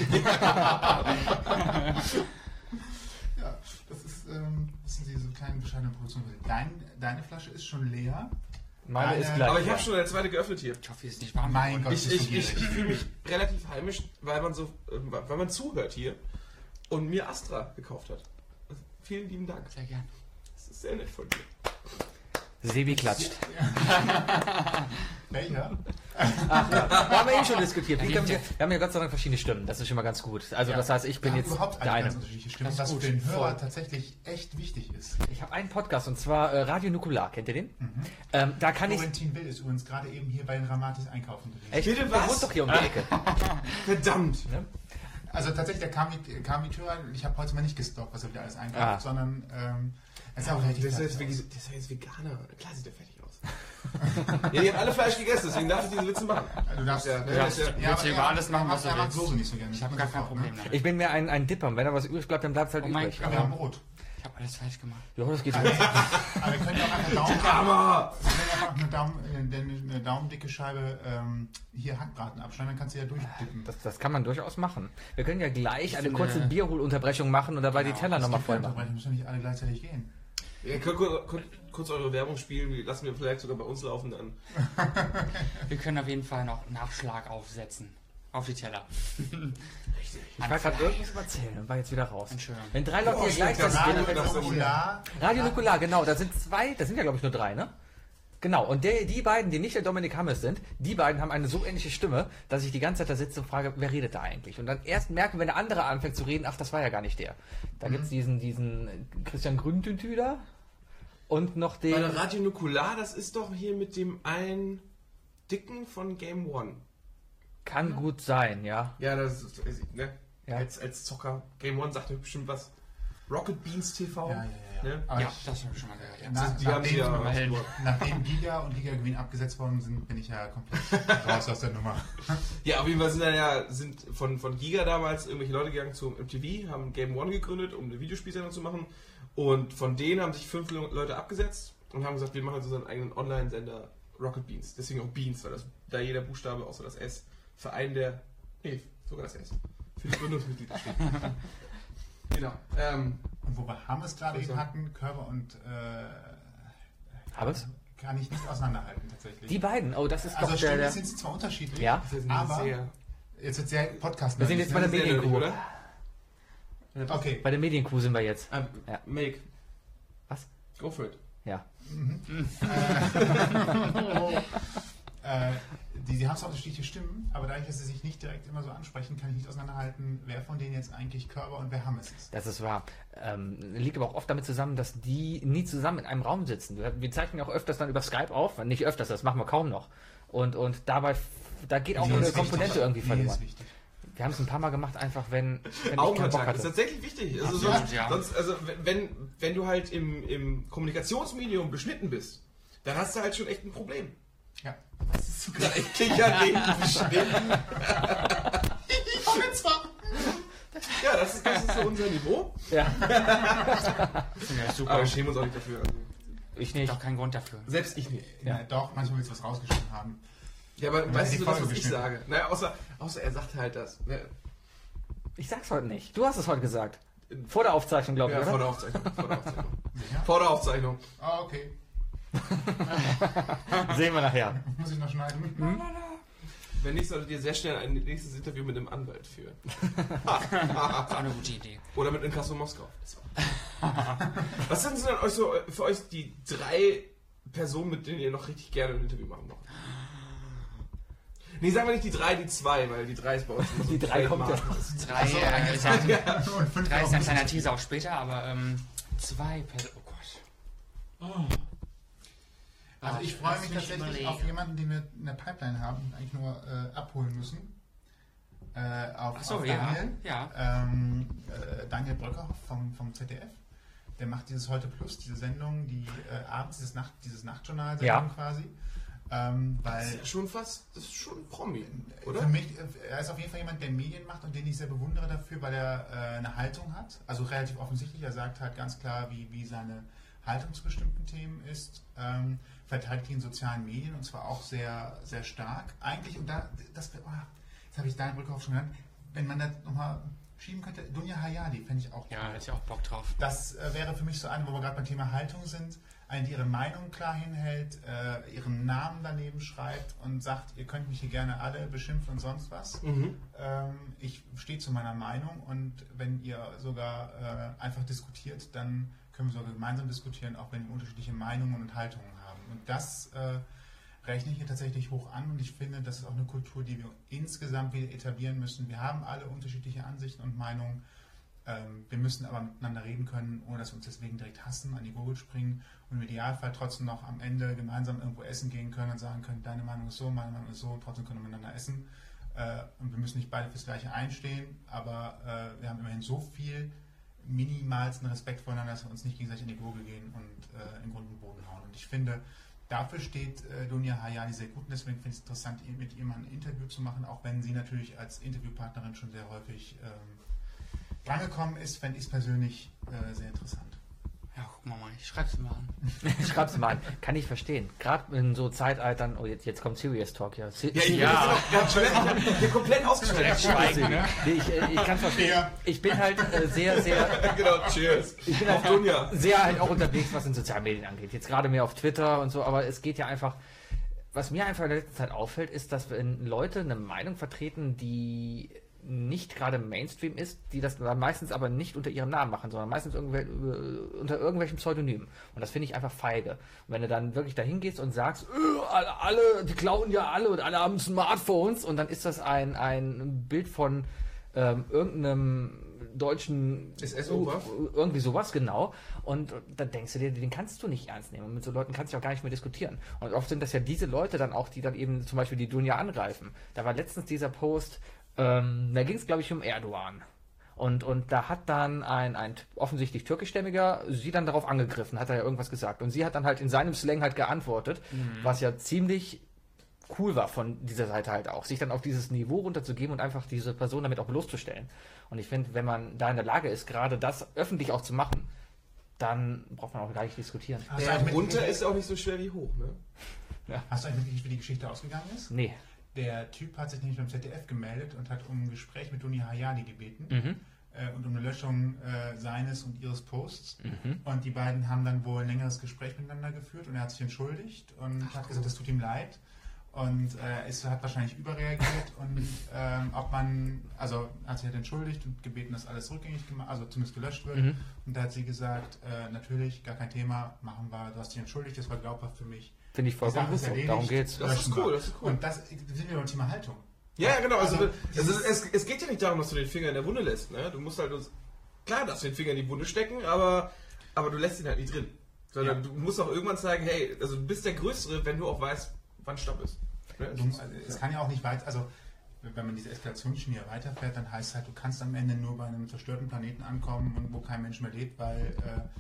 Ja, das ist, ähm, das sind diese kleinen bescheidenen Produktionen. Dein, deine Flasche ist schon leer. Meine Meine- ist gleich. Aber ich ja. habe schon eine zweite geöffnet hier. Ich hoffe, es ist nicht warm. Mein Gott, Ich, bist du ich, ich, gierig. ich fühle mich relativ heimisch, weil man so, äh, weil man zuhört hier und mir Astra gekauft hat. Also, vielen lieben Dank. Sehr gern. Das ist sehr nett von dir. Sebi klatscht. Welcher? Da haben wir eben schon diskutiert. Wie können wir, wir haben ja Gott sei Dank verschiedene Stimmen. Das ist schon mal ganz gut. Also Ja. das heißt, ich bin Wir haben jetzt überhaupt der eine eine. ganz unterschiedliche Stimme, Das ist was gut. für den Hörer Voll. tatsächlich echt wichtig ist. Ich habe einen Podcast und zwar äh, Radio Nukular. Kennt ihr den? Ähm, da kann ich... Florentin Will ist übrigens gerade eben hier bei den Ramatis einkaufen gewesen. Echt? Bitte Der was? wohnt doch hier um die Ecke. Verdammt. Ne? Also tatsächlich, der kam mit, kam mit Hörer, ich habe heute mal nicht gestoppt, was er wieder alles einkauft, Ah. sondern ähm, er ist auch Das relativ ist, jetzt, fertig Vege- das ist jetzt Veganer. Klar sieht der fertig aus. Ja, die haben alle Fleisch gegessen, deswegen darf ich diese Witze machen. aus. Du darfst, Ja, ja, ja, ja, ja. aber Willst du er- über alles machen, er was du macht- er mag willst? Soße nicht so gerne. Ich habe gar kein Problem damit. Ich bin mir ein, ein Dipper. Wenn da was übrig bleibt, dann bleibt es halt Oh mein übrig. Aber wir haben Brot. Ich habe alles falsch gemacht. Ja, das geht Aber wir können ja auch einfach Daumen, Hammer! wir können einfach eine, Daumen, eine, eine daumendicke Scheibe ähm, hier Hackbraten abschneiden, dann kannst du ja durchdippen. Das, das kann man durchaus machen. Wir können ja gleich eine finde- kurze Bierholunterbrechung machen und dabei die Genau, Teller das nochmal gibt voll ja machen. Unterbrechung, müssen ja nicht alle gleichzeitig gehen. Ja, kurz, kurz, kurz eure Werbung spielen, die lassen wir vielleicht sogar bei uns laufen dann. Wir können auf jeden Fall noch Nachschlag aufsetzen. Auf die Teller. Ich war gerade irgendwas am Erzählen und war jetzt wieder raus. Entschuldigung. Wenn drei Leute Oh, hier stimmt, gleichzeitig das gehen, Radio- dann das fällt ist- Nukular. Radio Nukular, genau, da sind zwei, das sind ja glaube ich nur drei, ne? Genau, und der, die beiden, die nicht der Dominik Hammes sind, die beiden haben eine so ähnliche Stimme, dass ich die ganze Zeit da sitze und frage, wer redet da eigentlich? Und dann erst merke, wenn der andere anfängt zu reden, ach, das war ja gar nicht der. Da gibt's diesen, diesen Christian Grüntüntü da und noch Bei den... der Radio Nukular, das ist doch hier mit dem einen Dicken von Game One. Kann gut sein, ja. Ja, das ist, ne? Ja. Als, als Zocker. Game One sagt mir bestimmt was. Rocket Beans T V. Ja, ja, ja. Ne? Aber Ja, ich, das habe ich schon mal gehört. Ja. nach, Die haben sie nachdem, ja melden. nachdem Giga und Giga Green abgesetzt worden sind, bin ich ja komplett raus aus der Nummer. Ja, auf jeden Fall sind dann ja sind von, von Giga damals irgendwelche Leute gegangen zum M T V, haben Game One gegründet, um eine Videospielsendung zu machen. Und von denen haben sich fünf Leute abgesetzt und haben gesagt, wir machen jetzt unseren eigenen Online-Sender Rocket Beans. Deswegen auch Beans, weil das, da jeder Buchstabe außer das S für einen der, nee, sogar das S, für die Gründungsmitglieder steht. Genau. Ähm, Und wo wir Hammes gerade Also. eben hatten, Körper und äh, Hammes? kann ich nicht auseinanderhalten tatsächlich. Die beiden, oh, das ist also doch der, Stimmen der sind zwar unterschiedlich, ja, das ist aber sehr, jetzt wird sehr Podcast. wir sind jetzt bei der sehr Medienkuh. oder? Okay. Bei der Medienkuh sind wir jetzt. Ähm, Ja. Make. Was? Go for it. Ja. Äh, die, die haben zwar unterschiedliche Stimmen, aber dadurch, dass sie sich nicht direkt immer so ansprechen, kann ich nicht auseinanderhalten, wer von denen jetzt eigentlich Körper und wer Hammes ist. Das ist wahr. Ähm, liegt aber auch oft damit zusammen, dass die nie zusammen in einem Raum sitzen. Wir wir zeichnen ja auch öfters dann über Skype auf. Nicht öfters, das machen wir kaum noch. Und, und dabei, da geht auch Die eine ist Komponente wichtig. irgendwie Die verloren. ist wichtig. Wir haben es ein paar Mal gemacht, einfach wenn, wenn ich keinen Bock Augenkontakt hatte. ist tatsächlich wichtig. Also Absolut, sonst, ja. sonst, also wenn, wenn du halt im, im Kommunikationsmedium beschnitten bist, dann hast du halt schon echt ein Problem. Ja. Das ist so gerade echt kichernd beschnitten. Ich komme jetzt zwar. Ja, das ist, das ist so unser Niveau. Ja, Ja, super. Aber wir schämen uns auch nicht dafür. Also, ich Gibt nicht. auch keinen Grund dafür. selbst ich nicht. Ja. Doch, manchmal willst du was rausgeschnitten haben. Ja, aber man weißt die du das, Folge was ich geschnitten. sage? Naja, außer, außer er sagt halt das. Ja, Ich sag's heute nicht. Du hast es heute gesagt. Vor der Aufzeichnung, glaube ich, ja, vor oder? der Aufzeichnung. Vor der Aufzeichnung. Sicher? Vor der Aufzeichnung. Ah, okay. Sehen wir nachher. Muss ich noch schneiden? Wenn nicht, solltet ihr sehr schnell ein nächstes Interview mit einem Anwalt führen. Das ist auch eine gute Idee. Oder mit Inkasso Moskau. Das war- Was sind denn euch so für euch die drei Personen, mit denen ihr noch richtig gerne ein Interview machen wollt? Nee, sagen wir nicht die drei, die zwei, weil die drei ist bei uns immer so Die drei kommt ja. Drei, äh, ist ein, Und fünf drei ist ein Augen. kleiner Teaser auch später, aber ähm, zwei Personen. Oh Gott. Also ich Ach, freue lass mich mich tatsächlich überlegen. auf jemanden, den wir in der Pipeline haben und eigentlich nur äh, abholen müssen. Äh, auf, Achso, auf ja. Daniel. Ja. Ähm, äh, Daniel Bröckerhoff vom, vom Z D F. Der macht dieses Heute Plus, diese Sendung, die äh, abends, dieses, Nacht, dieses Nachtjournal-Sendung Ja. quasi. Ähm, Das weil ist ja schon fast, das ist schon ein Promi, Für oder? mich, äh, er ist auf jeden Fall jemand, der Medien macht und den ich sehr bewundere dafür, weil er äh, eine Haltung hat. Also relativ offensichtlich. Er sagt halt ganz klar, wie, wie seine Haltung zu bestimmten Themen ist. Ähm, verteidigt die in sozialen Medien und zwar auch sehr, sehr stark. Eigentlich, und da, das, oh, jetzt habe ich Daniel Brückhoff schon genannt, wenn man das nochmal schieben könnte, Dunja Hayali fände ich auch Ja, toll. hätte ich auch Bock drauf. Das äh, wäre für mich so eine, wo wir gerade beim Thema Haltung sind. Eine, die ihre Meinung klar hinhält, äh, ihren Namen daneben schreibt und sagt, ihr könnt mich hier gerne alle beschimpfen und sonst was. Mhm. Ähm, ich stehe zu meiner Meinung und wenn ihr sogar äh, einfach diskutiert, dann können wir sogar gemeinsam diskutieren, auch wenn wir unterschiedliche Meinungen und Haltungen haben. Und das äh, rechne ich hier tatsächlich hoch an und ich finde, das ist auch eine Kultur, die wir insgesamt wieder etablieren müssen. Wir haben alle unterschiedliche Ansichten und Meinungen. Ähm, wir müssen aber miteinander reden können, ohne dass wir uns deswegen direkt hassen, an die Gurgel springen und im Idealfall trotzdem noch am Ende gemeinsam irgendwo essen gehen können und sagen können, deine Meinung ist so, meine Meinung ist so, trotzdem können wir miteinander essen. Äh, und wir müssen nicht beide fürs Gleiche einstehen, aber äh, wir haben immerhin so viel minimalsten Respekt voneinander, dass wir uns nicht gegenseitig in die Gurgel gehen und äh, in Grund und Boden hauen. Und ich finde, dafür steht äh, Dunja Hayali sehr gut und deswegen finde ich es interessant, mit ihr mal ein Interview zu machen, auch wenn sie natürlich als Interviewpartnerin schon sehr häufig ähm, rangekommen ist, fände ich es persönlich äh, sehr interessant. Ja, guck mal, mal, ich schreib's mir mal an. Schreib's mal an. Kann ich verstehen. Gerade in so Zeitaltern, oh, jetzt, jetzt kommt Serious Talk, ja. Se- Ja, ich Ja. bin auch ganz schnell, ich bin komplett ausgestellt. Schweigen, ne? Nee, ich, äh, ich kann verstehen. Ja. Ich bin halt äh, sehr, sehr, Genau, cheers. ich bin Auf halt Dunja. sehr halt auch unterwegs, was in sozialen Medien angeht. Jetzt gerade mehr auf Twitter und so, aber es geht ja einfach, was mir einfach in der letzten Zeit auffällt, ist, dass wenn Leute eine Meinung vertreten, die nicht gerade Mainstream ist, die das dann meistens aber nicht unter ihrem Namen machen, sondern meistens irgendwel, äh, unter irgendwelchen Pseudonymen. Und das finde ich einfach feige. Und wenn du dann wirklich dahin gehst und sagst, "Äh, alle, alle, die klauen ja alle und alle haben Smartphones und dann ist das ein, ein Bild von ähm, irgendeinem deutschen S S-Oper? irgendwie sowas, genau. Und dann denkst du dir, den kannst du nicht ernst nehmen. Und mit so Leuten kannst du auch gar nicht mehr diskutieren. Und oft sind das ja diese Leute dann auch, die dann eben zum Beispiel die Dunja angreifen. Da war letztens dieser Post, ähm, da ging es, glaube ich, um Erdogan. Und, und da hat dann ein, ein offensichtlich türkischstämmiger sie dann darauf angegriffen, hat er ja irgendwas gesagt. Und sie hat dann halt in seinem Slang halt geantwortet, was ja ziemlich cool war von dieser Seite halt auch, sich dann auf dieses Niveau runterzugeben und einfach diese Person damit auch bloßzustellen. Und ich finde, wenn man da in der Lage ist, gerade das öffentlich auch zu machen, dann braucht man auch gar nicht diskutieren. Hast du Ja, eigentlich runter mitgekriegt- ist auch nicht so schwer wie hoch, ne? Hast du eigentlich mitgekriegt, wie die Geschichte ausgegangen ist? Nee. Der Typ hat sich nämlich beim Z D F gemeldet und hat um ein Gespräch mit Duni Hayani gebeten Mhm. äh, und um eine Löschung äh, seines und ihres Posts. Mhm. Und die beiden haben dann wohl ein längeres Gespräch miteinander geführt und er hat sich entschuldigt und hat gesagt, es tut ihm leid. Und äh, es hat wahrscheinlich überreagiert und ähm, ob man, also hat sich halt entschuldigt und gebeten, dass alles rückgängig gemacht, also zumindest gelöscht wird. Mhm. Und da hat sie gesagt, äh, natürlich, gar kein Thema, machen wir, du hast dich entschuldigt, das war glaubhaft für mich. Finde ich Die vollkommen Sache gut ist so. erledigt, Darum geht's. Das ist löschen cool, wir. das ist cool. Und das sind wir beim Thema Haltung. Ja, ja, genau. Also, Also, also, es, es geht ja nicht darum, dass du den Finger in der Wunde lässt. Ne? Du musst halt, klar, darfst du den Finger in die Wunde stecken, aber, aber du lässt ihn halt nicht drin. Sondern Ja. du musst auch irgendwann sagen, hey, also du bist der Größere, wenn du auch weißt, wann Stopp ist. Ne? Du, also, es kann ja auch nicht weit, also wenn man diese Eskalationsschiene weiterfährt, dann heißt es halt, du kannst am Ende nur bei einem zerstörten Planeten ankommen und wo kein Mensch mehr lebt, weil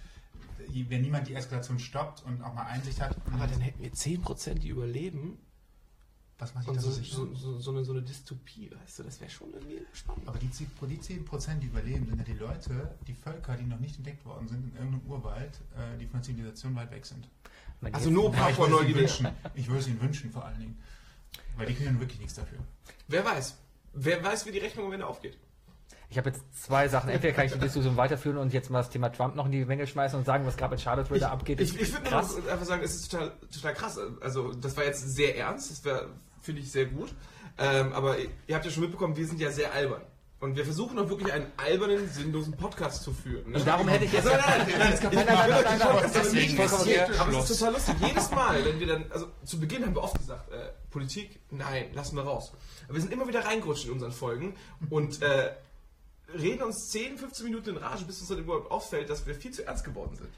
äh, wenn niemand die Eskalation stoppt und auch mal Einsicht hat, Aber dann hätten wir zehn Prozent, die überleben. was macht dich Und das so, so sicher? so, so, so, eine, so eine Dystopie, weißt du, das wäre schon irgendwie spannend. Aber die, zehn- die zehn Prozent, die überleben, sind ja die Leute, die Völker, die noch nicht entdeckt worden sind, in irgendeinem Urwald, äh, die von Zivilisation weit weg sind. Man Also geht- nur Ja, ich würde es ihnen Papua-Neuguinea. wünschen. Ich würde es ihnen wünschen, vor allen Dingen. Weil die können wirklich nichts dafür. Wer weiß? Wer weiß, wie die Rechnung am Ende aufgeht? Ich habe jetzt zwei Sachen. Entweder kann ich die Diskussion weiterführen und jetzt mal das Thema Trump noch in die Menge schmeißen und sagen, was gerade in Charlottesville da abgeht. Ich, ist ich würde krass. nur einfach sagen, es ist total, total krass. Also, das war jetzt sehr ernst, das war, finde ich, sehr gut. Ähm, aber ihr habt ja schon mitbekommen, wir sind ja sehr albern. Und wir versuchen auch wirklich einen albernen, sinnlosen Podcast zu führen. Ne? Und darum hätte ich jetzt... Also, nein, nein, nein, Nein, nein, nein, nein, nein, nein, deswegen vollkommen ist hier okay. aber es Schluss. ist total lustig. Jedes Mal, wenn wir dann, also zu Beginn haben wir oft gesagt, äh, Politik, nein, lassen wir raus. Aber wir sind immer wieder reingerutscht in unseren Folgen und äh, reden uns zehn, fünfzehn Minuten in Rage, bis uns dann überhaupt auffällt, dass wir viel zu ernst geworden sind.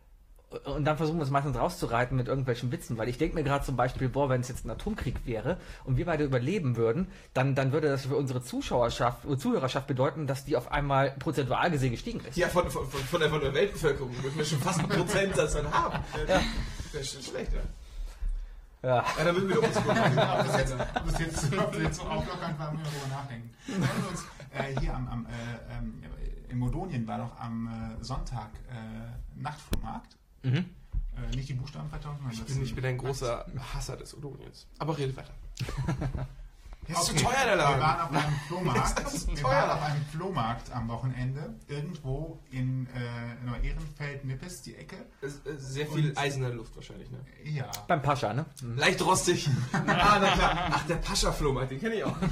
Und dann versuchen wir es meistens rauszureiten mit irgendwelchen Witzen, weil ich denke mir gerade zum Beispiel, boah, wenn es jetzt ein Atomkrieg wäre und wir beide überleben würden, dann, dann würde das für unsere Zuschauerschaft und Zuhörerschaft bedeuten, dass die auf einmal prozentual gesehen gestiegen ist. Ja, von, von, von, der, von der Weltbevölkerung würden wir schon fast einen Prozentsatz dann haben. Ja. Wäre schon schlecht, ja. Ja. Ja, dann müssen wir doch uns Ob das jetzt, ob das jetzt, ob das jetzt so auflockern war, müssen wir darüber nachdenken. Wenn wir uns, äh, hier am, am, äh, ähm, in Modonien war doch am äh, Sonntag äh, Nachtflohmarkt. Mhm. Äh, nicht die Buchstaben vertauschen, sondern Ich bin, ich bin ein großer Hasser des Odoniens. Aber redet weiter. Der ist Okay. zu teuer, der Laden. Wir waren auf einem Flohmarkt. Das ist Wir teuer. waren auf einem Flohmarkt am Wochenende, irgendwo in äh, Neu-Ehrenfeld-Nippes, die Ecke. Es ist Sehr viel Und- Eis in der Luft wahrscheinlich, ne? Ja. Beim Pascha, ne? Mhm. Leicht rostig. ah, na klar. Ach, der Pascha-Flohmarkt, den kenne ich auch.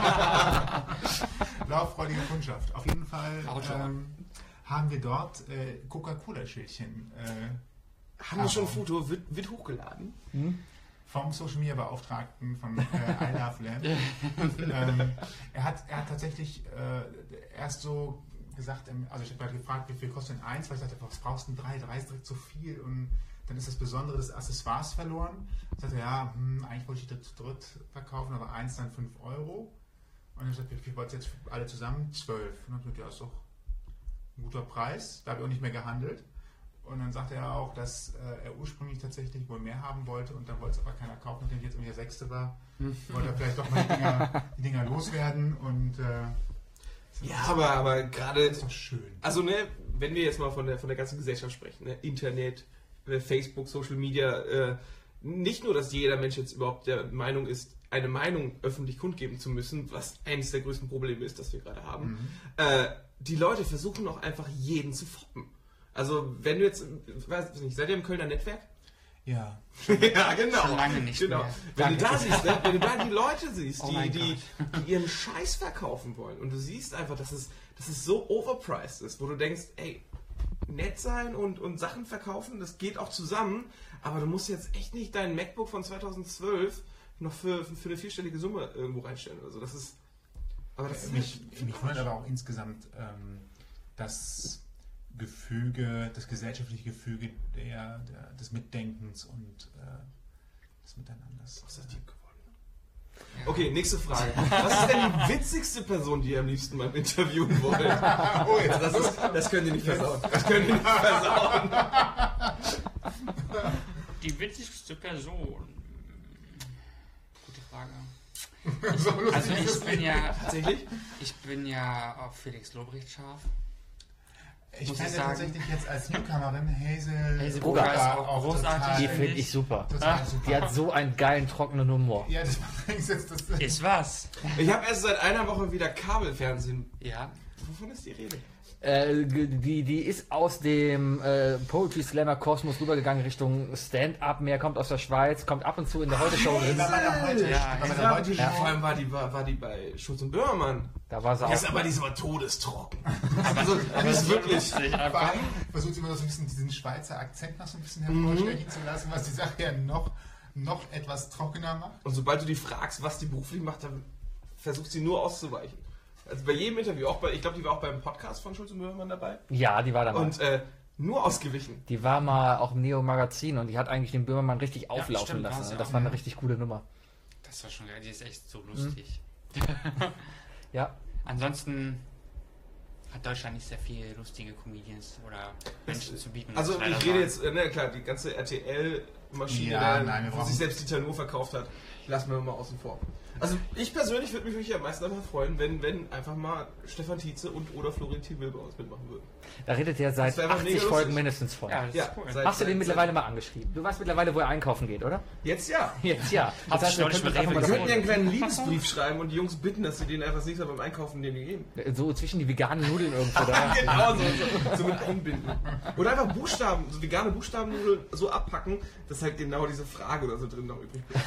Lauffreudige Kundschaft. Auf jeden Fall Auto. ähm, haben wir dort äh, Coca-Cola-Schildchen äh, Haben wir schon ein Foto? Wird, wird hochgeladen? vom Social Media Beauftragten von äh, I Love Land. ähm, er, hat, er hat tatsächlich äh, erst so gesagt, ähm, also ich habe gerade gefragt, wie viel kostet denn eins, weil ich dachte, was brauchst du denn drei? Drei ist direkt zu viel und dann ist das Besondere des Accessoires verloren. Ich sagte, ja, hm, eigentlich wollte ich das zu dritt verkaufen, aber eins dann fünf Euro. Und dann sagte ich, wie viel wollt ihr jetzt für alle zusammen? zwölf. Und dann habe ich gesagt, ja, ist doch ein guter Preis. Da habe ich auch nicht mehr gehandelt. Und dann sagte er auch, dass äh, er ursprünglich tatsächlich wohl mehr haben wollte und dann wollte es aber keiner kaufen, nachdem ich jetzt irgendwie der Sechste war. Wollte er vielleicht doch mal die Dinger, die Dinger loswerden und äh, Ja, aber, aber das gerade, ist doch schön. also ne, wenn wir jetzt mal von der, von der ganzen Gesellschaft sprechen, ne, Internet, äh, Facebook, Social Media, äh, nicht nur, dass jeder Mensch jetzt überhaupt der Meinung ist, eine Meinung öffentlich kundgeben zu müssen, was eines der größten Probleme ist, das wir gerade haben. Äh, die Leute versuchen auch einfach jeden zu foppen. Also wenn du jetzt, weiß nicht, seid ihr im Kölner Netzwerk? Ja. Ja, genau. Schon lange nicht genau. mehr. Wenn du da siehst, ne, wenn du da die Leute siehst, Oh die, mein die, die ihren Scheiß verkaufen wollen und du siehst einfach, dass es, dass es so overpriced ist, wo du denkst, ey, nett sein und, und Sachen verkaufen, das geht auch zusammen, aber du musst jetzt echt nicht dein MacBook von zweitausendzwölf noch für, für eine vierstellige Summe irgendwo reinstellen oder so. Das ist, aber das ist Mich, mich wundert aber auch insgesamt ähm, das Gefüge, das gesellschaftliche Gefüge der, der, des Mitdenkens und äh, des Miteinanders. Was ist das Team geworden? Okay, nächste Frage. Was ist denn die witzigste Person, die ihr am liebsten mal interviewen wollt? Oh, jetzt, das, ist, das könnt ihr nicht versauen. Das könnt ihr nicht versauen. Die witzigste Person. Gute Frage. So lustig Also ist ich das bin nicht. ja, Tatsächlich? ich bin ja auf Felix Lobrecht scharf. Ich muss fände ich sagen. tatsächlich jetzt als Newcomerin Hazel, Hazel Brugger ist Brugger auch großartig. Die finde finde ich. ich super. Total super. Die hat so einen geilen, trockenen Humor. Ja, das macht eigentlich jetzt das. Ist was? Ich habe erst seit einer Woche wieder Kabelfernsehen. Ja. Wovon ist die Rede? Äh, die, die ist aus dem äh, Poetry Slammer Kosmos rübergegangen Richtung Stand-Up mehr, kommt aus der Schweiz, kommt ab und zu in der Heute-Show drin. War bei der heute, Ja, war bei ja. der heute Ja, Show. vor allem war die, war, war die bei Schulz und Böhmermann. Da war sie Die ist auch. aber diesmal todestrocken. Also, die ist wirklich... Vor allem versucht sie immer so ein bisschen diesen Schweizer Akzent noch so ein bisschen hervorstechen zu lassen, was die Sache ja noch, noch etwas trockener macht. Und sobald du die fragst, was die beruflich macht, dann versucht sie nur auszuweichen. Also bei jedem Interview, auch bei, ich glaube, die war auch beim Podcast von Schulz und Böhmermann dabei. Ja, die war da mal. Und äh, nur ausgewichen. Die war mal auch im Neo-Magazin und die hat eigentlich den Böhmermann richtig auflaufen stimmt, war lassen. sie Das auch. war eine richtig coole Nummer. Das war schon geil. Die ist echt so lustig. Ja. Ansonsten hat Deutschland nicht sehr viele lustige Comedians oder Menschen zu bieten. Also muss leider ich rede sagen. jetzt, äh, ne, klar, die ganze R T L-Maschine, Ja, da, nein, wir wo brauchen- sich selbst Dieter Nuhr verkauft hat, lassen wir mal außen vor. Also ich persönlich würde mich wirklich am meisten einfach freuen, wenn, wenn einfach mal Stefan Tietze und oder Florentin Will bei uns mitmachen würden. Da redet er seit Das wäre einfach achtzig mega Folgen lustig. mindestens von. Ja, das Ja, ist cool. seit- Hast du den seit- mittlerweile mal angeschrieben? Du weißt mittlerweile, wo er einkaufen geht, oder? Jetzt ja. Jetzt ja. Hat sich wir neulich könnten mit uns einfach Rewe Wir mal könnten ja einen das- kleinen Liebesbrief schreiben und die Jungs bitten, dass sie denen einfach das nächste Mal beim Einkaufen denen geben. so zwischen die veganen Nudeln irgendwo da. Genau, so, so, so mit einbinden. Oder einfach Buchstaben, so vegane Buchstabennudeln so abpacken, dass halt genau diese Frage oder so drin noch übrig bleibt.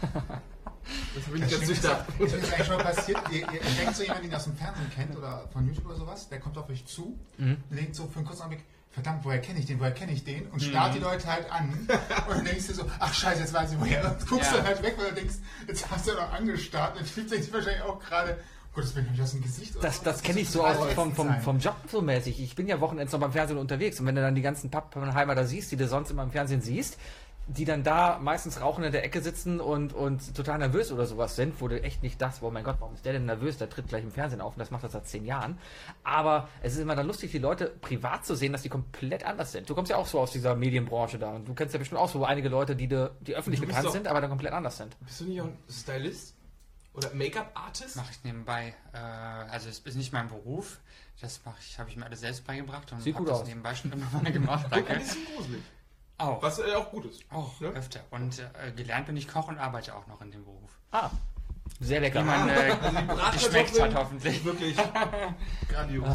Das habe ich nicht ganz durchdacht. Das ist eigentlich schon mal passiert. Ihr, ihr denkt so jemand, den ihr aus dem Fernsehen kennt oder von YouTube oder sowas, der kommt auf euch zu, legt so für einen kurzen Augenblick, verdammt, woher kenne ich den, woher kenne ich den? Und starrt die Leute halt an. Und dann denkst du so, ach scheiße, jetzt weiß ich woher. Und guckst Ja. dann halt weg, weil du denkst, jetzt hast du noch angestarrt. Und dann fühlt sich wahrscheinlich auch gerade, Gottes Willen, hab ich aus dem Gesicht. oder Das, so? das kenne ich so total aus vom, vom, sein. vom Job so mäßig. Ich bin ja wochenends noch beim Fernsehen unterwegs und wenn du dann die ganzen Pappenheimer da siehst, die du sonst immer im Fernsehen siehst, die dann da meistens rauchend in der Ecke sitzen und, und total nervös oder sowas sind, wo du echt nicht dachtest, oh mein Gott, warum ist der denn nervös? Der tritt gleich im Fernsehen auf und das macht er seit zehn Jahren. Aber es ist immer dann lustig, die Leute privat zu sehen, dass die komplett anders sind. Du kommst ja auch so aus dieser Medienbranche da und du kennst ja bestimmt auch so einige Leute, die, de, die öffentlich Du bist bekannt doch- sind, aber dann komplett anders sind. Bist du nicht auch ein Stylist? Oder Make-up-Artist? Mache ich nebenbei. Äh, also es ist nicht mein Beruf. Das mache ich, habe ich mir alles selbst beigebracht und Sieht habe gut das aus. nebenbei schon immer mal gemacht. Ein Danke. bisschen gruselig. Auch. Was äh, auch gut ist. Auch Ne? öfter. Und äh, gelernt bin ich Koch und arbeite auch noch in dem Beruf. Ah, sehr lecker. Wie man äh, geschmeckt hat Bratkartoffeln hoffentlich. Wirklich grandios.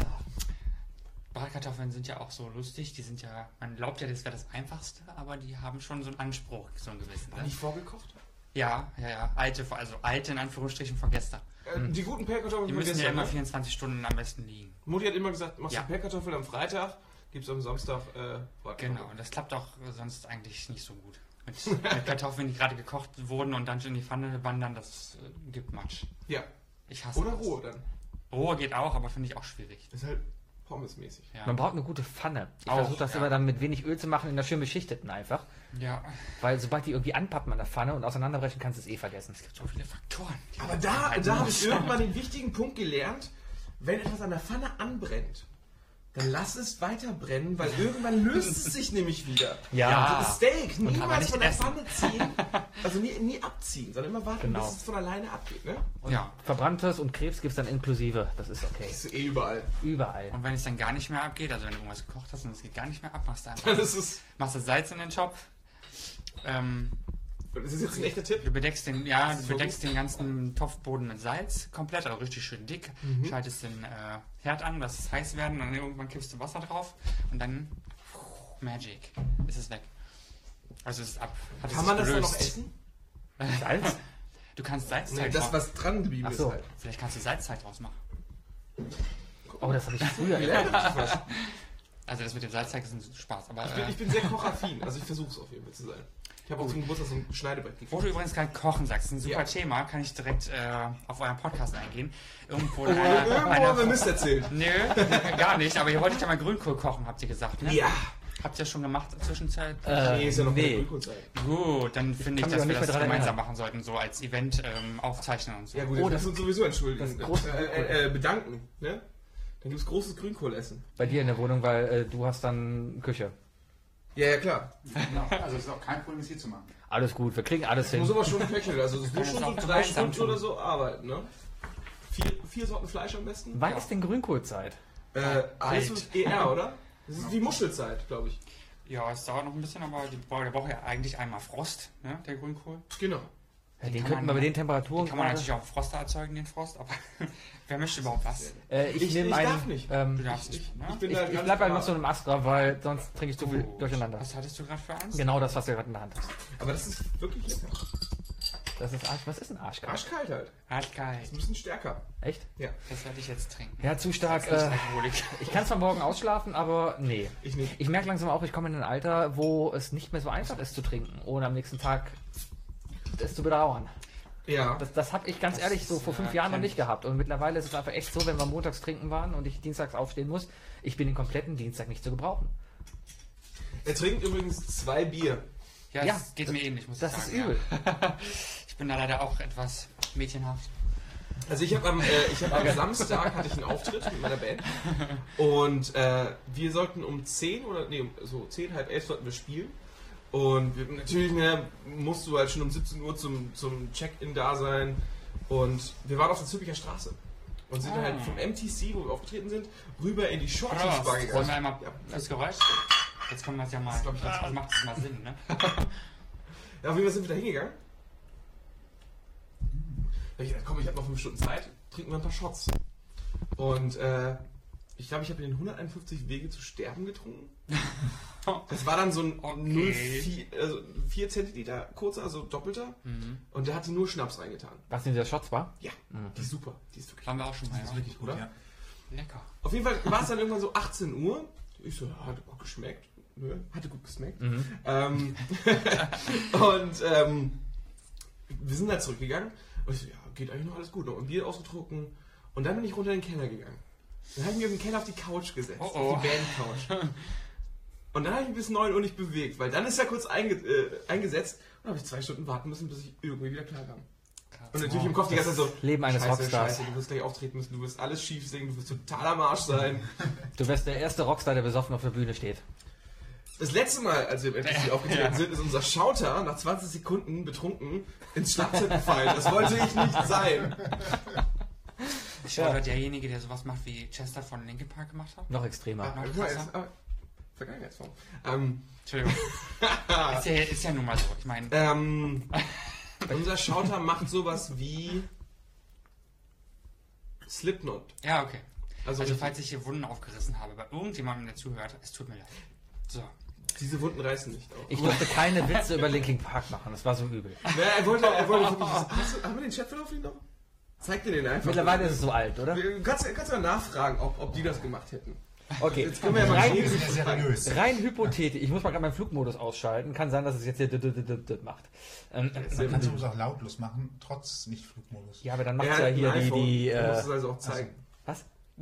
Bratkartoffeln sind ja auch so lustig. Die sind ja, man glaubt ja, das wäre das Einfachste, aber die haben schon so einen Anspruch, so einen gewissen. War Ne? nicht vorgekocht? Ja, ja, ja. Alte, also alte in Anführungsstrichen von gestern. Äh, die guten Pellkartoffeln Die von müssen ja gestern, immer ne? vierundzwanzig Stunden am besten liegen. Mutti hat immer gesagt, machst Ja. du Pellkartoffeln am Freitag, gibt's am Samstag äh, Bratkartoffeln. Genau, und das klappt auch sonst eigentlich nicht so gut. Mit, mit Kartoffeln, die gerade gekocht wurden und dann schon in die Pfanne wandern, das äh, gibt Matsch. Ja. Ich hasse Oder das. rohe dann. Rohe geht auch, aber finde ich auch schwierig. Das ist halt pommesmäßig. Ja. Man braucht eine gute Pfanne. Ich Auch, versuche das ja. immer dann mit wenig Öl zu machen, in der schön beschichteten einfach. ja. Weil sobald die irgendwie anpappen an der Pfanne und auseinanderbrechen, kannst du es eh vergessen. So viele Faktoren. die Aber man da, behalten da habe muss. ich irgendwann den wichtigen Punkt gelernt, wenn etwas an der Pfanne anbrennt, dann lass es weiter brennen, weil irgendwann löst es sich nämlich wieder. Ja. Also das Steak aber niemals nicht von der essen. Pfanne ziehen, also nie, nie abziehen, sondern immer warten, Genau. bis es von alleine abgeht. Ne? Ja. Verbranntes und Krebs gibt es dann inklusive. Das ist okay. Das ist eh überall. Überall. Und wenn es dann gar nicht mehr abgeht, also wenn du irgendwas gekocht hast und es geht gar nicht mehr ab, machst du einfach Dann ist es. machst du Salz in den Topf. Ähm, Das ist jetzt ein echter Tipp. du bedeckst den, ja, Das ist du so bedeckst den ganzen Topfboden mit Salz komplett, also richtig schön dick. Mhm. Schaltest den äh, Herd an, lass es heiß werden und dann irgendwann kippst du Wasser drauf und dann puh, Magic, ist es weg. Also es ist ab. Hat es Kann man sich das dann noch gelöst. essen? Salz? Du kannst Salzzeit Nee, das, drauf. was dran geblieben Ach ist so. halt. Vielleicht kannst du Salzzeit draus machen. Oh, das habe ich früher Ja, gelernt. das ist was. Also das mit dem Salzteig ist ein Spaß. Aber Ich bin, äh, ich bin sehr kochaffin, also ich versuche es auf jeden Fall zu sein. Ich habe auch zum Geburtstag so ein Schneidebrett wo gekriegt. du übrigens gerade Kochen sagst, ein super Ja. Thema, kann ich direkt äh, auf euren Podcast eingehen. Irgendwo in Oh, einer, irgendwo haben wir einer Mist erzählt. Nö, gar nicht, aber ihr wolltet ja mal Grünkohl kochen, habt ihr gesagt, ne? Ja. Habt ihr schon gemacht in der Zwischenzeit? Äh, Nee, ist ja noch keine nee. Grünkohlzeit. Gut, dann finde ich, kann mich dass auch wir nicht das mehr dran gemeinsam erinnern. machen sollten, so als Event ähm, aufzeichnen und so. Ja gut, Oh, oh, das- das uns sowieso entschuldigen. das ist große äh, äh, äh, bedanken, ne? Dann gibt's großes Grünkohlessen. Bei dir in der Wohnung, weil äh, du hast dann Küche. Ja, ja, klar. Genau. Also es ist auch kein Problem, es hier zu machen. Alles gut, wir kriegen alles Ich hin. muss aber schon köcheln, also es muss können schon das so auch drei gemeinsam Stunden oder tun. so arbeiten, ne? Vier, vier Sorten Fleisch am besten. Wann ist denn Grünkohlzeit? Äh, alles ist E R, oder? Das ist wie Muschelzeit, glaube ich. Ja, es dauert noch ein bisschen, aber die, der braucht ja eigentlich einmal Frost, ne, der Grünkohl. Genau. Ja, den kann könnten wir man- bei den Temperaturen Den kann man gerade- natürlich auch Froster erzeugen, den Frost, aber wer möchte überhaupt was? Äh, ich Ich- nehme ich einen. darf nicht. Ähm, Du darfst Ich, nicht, ich ne? bin ich da ich ganz bleibe halt brav. noch so einem Astra, weil sonst trinke ich zu viel Gut. durcheinander. Was hattest du gerade für eins? Genau das, was du gerade in der Hand hast. Aber das ist wirklich lecker. Das ist Arsch. Was ist ein Arschkalt? Arschkalt halt. Halt geil. Ist ein bisschen stärker. Echt? Ja, Das werde ich jetzt trinken. Ja, zu stark. Das ist Äh, nicht alkoholisch. ich kann zwar morgen ausschlafen, aber nee. ich nicht. Ich merke langsam auch, ich komme in ein Alter, wo es nicht mehr so einfach ist zu trinken, ohne am nächsten Tag es zu bedauern. Ja. Das, das habe ich ganz Das ehrlich so ist, vor fünf ja, Jahren noch kenn nicht ich. gehabt. Und mittlerweile ist es einfach echt so, wenn wir montags trinken waren und ich dienstags aufstehen muss, ich bin den kompletten Dienstag nicht zu gebrauchen. Er trinkt übrigens zwei Bier. Ja, Ja, es geht mir ähnlich, muss Das ich ist sagen. übel. Ja. Ich bin da leider auch etwas mädchenhaft. Also ich habe am, äh, ich hab am Samstag hatte ich einen Auftritt mit meiner Band und äh, wir sollten um zehn oder nee, um so zehn, halb elf sollten wir spielen und wir, natürlich ne, musst du halt schon um siebzehn Uhr zum, zum Check-in da sein und wir waren auf der Zülpicher Straße und sind Ah. halt vom M T C, wo wir aufgetreten sind, rüber in die Shorties Prost. Bar Wollen gegangen. wir einmal Ja. das Geräusch? Jetzt können wir es ja mal. Das glaub ich ganz Das macht es mal Sinn, ne? Ja, auf jeden Fall sind wir da hingegangen. Da hab ich gedacht, komm, ich habe noch fünf Stunden Zeit, trinken wir ein paar Shots. Und äh, ich glaube, ich habe in den hunderteinundfünfzig Wege zu sterben getrunken. Das war dann so ein Okay. null Komma vier also vier Zentiliter kurzer, also doppelter. Mhm. Und der hatte nur Schnaps reingetan. Was in der Shots war? Ja, die ist super. Die ist wirklich. Haben wir auch schon mal. Das ist Ja. wirklich gut, Oder? ja. Lecker. Auf jeden Fall war es dann irgendwann so achtzehn Uhr. Ich so, ja, hatte gut geschmeckt. Nö, hatte gut geschmeckt. Ähm, und ähm, wir sind dann zurückgegangen. Und ich so, ja, geht eigentlich noch alles gut. Noch ein Bier ausgetrunken. Und dann bin ich runter in den Keller gegangen. Dann habe ich mich im Keller auf die Couch gesetzt. Oh, oh. Auf die Bandcouch. Und dann habe ich mich bis neun Uhr nicht bewegt, weil dann ist er kurz einge äh, eingesetzt. Und dann habe ich zwei Stunden warten müssen, bis ich irgendwie wieder klar kam. Und natürlich im Kopf die ganze Zeit so, Leben eines Scheiße, Rockstars. Scheiße, du wirst gleich auftreten müssen, du wirst alles schief singen, du wirst total am Arsch sein. Du wärst der erste Rockstar, der besoffen auf der Bühne steht. Das letzte Mal, als wir im M T C aufgetreten sind, ist unser Schauter nach zwanzig Sekunden betrunken ins Schlagzeug gefallen. Das wollte ich nicht sein. Ich war derjenige, der sowas macht, wie Chester von Linkin Park gemacht hat. Noch extremer. Ah, guck mal, jetzt, ah, Vergangenheitsform. Ähm, Entschuldigung. ist, ja, ist ja nun mal so. Ich meine, ähm, unser Schauter macht sowas wie Slipknot. ja, okay. Also, Also, falls ich hier Wunden aufgerissen habe bei irgendjemandem, der zuhört, es tut mir leid. So. diese Wunden reißen nicht auf. Ich durfte keine Witze über Linkin Park machen, das war so übel. Ja, er wollte, er wollte wirklich. Hast du, haben wir den Chatverlauf hier noch? Zeig dir den einfach. Mittlerweile ist es so alt, oder? Du kannst, kannst du mal nachfragen, ob, ob die das gemacht hätten. Okay, Jetzt können wir ja mal rein, reden. Sehr seriös. rein hypothetisch. Ich muss mal gerade meinen Flugmodus ausschalten. Kann sein, dass es jetzt hier d- d- d- d- d- macht. Ähm, Man kann es übrigens auch lautlos machen, trotz Nicht-Flugmodus. ja, aber dann macht Er es ja hat ein hier die... iPhone, die du musst es äh, also auch zeigen. was?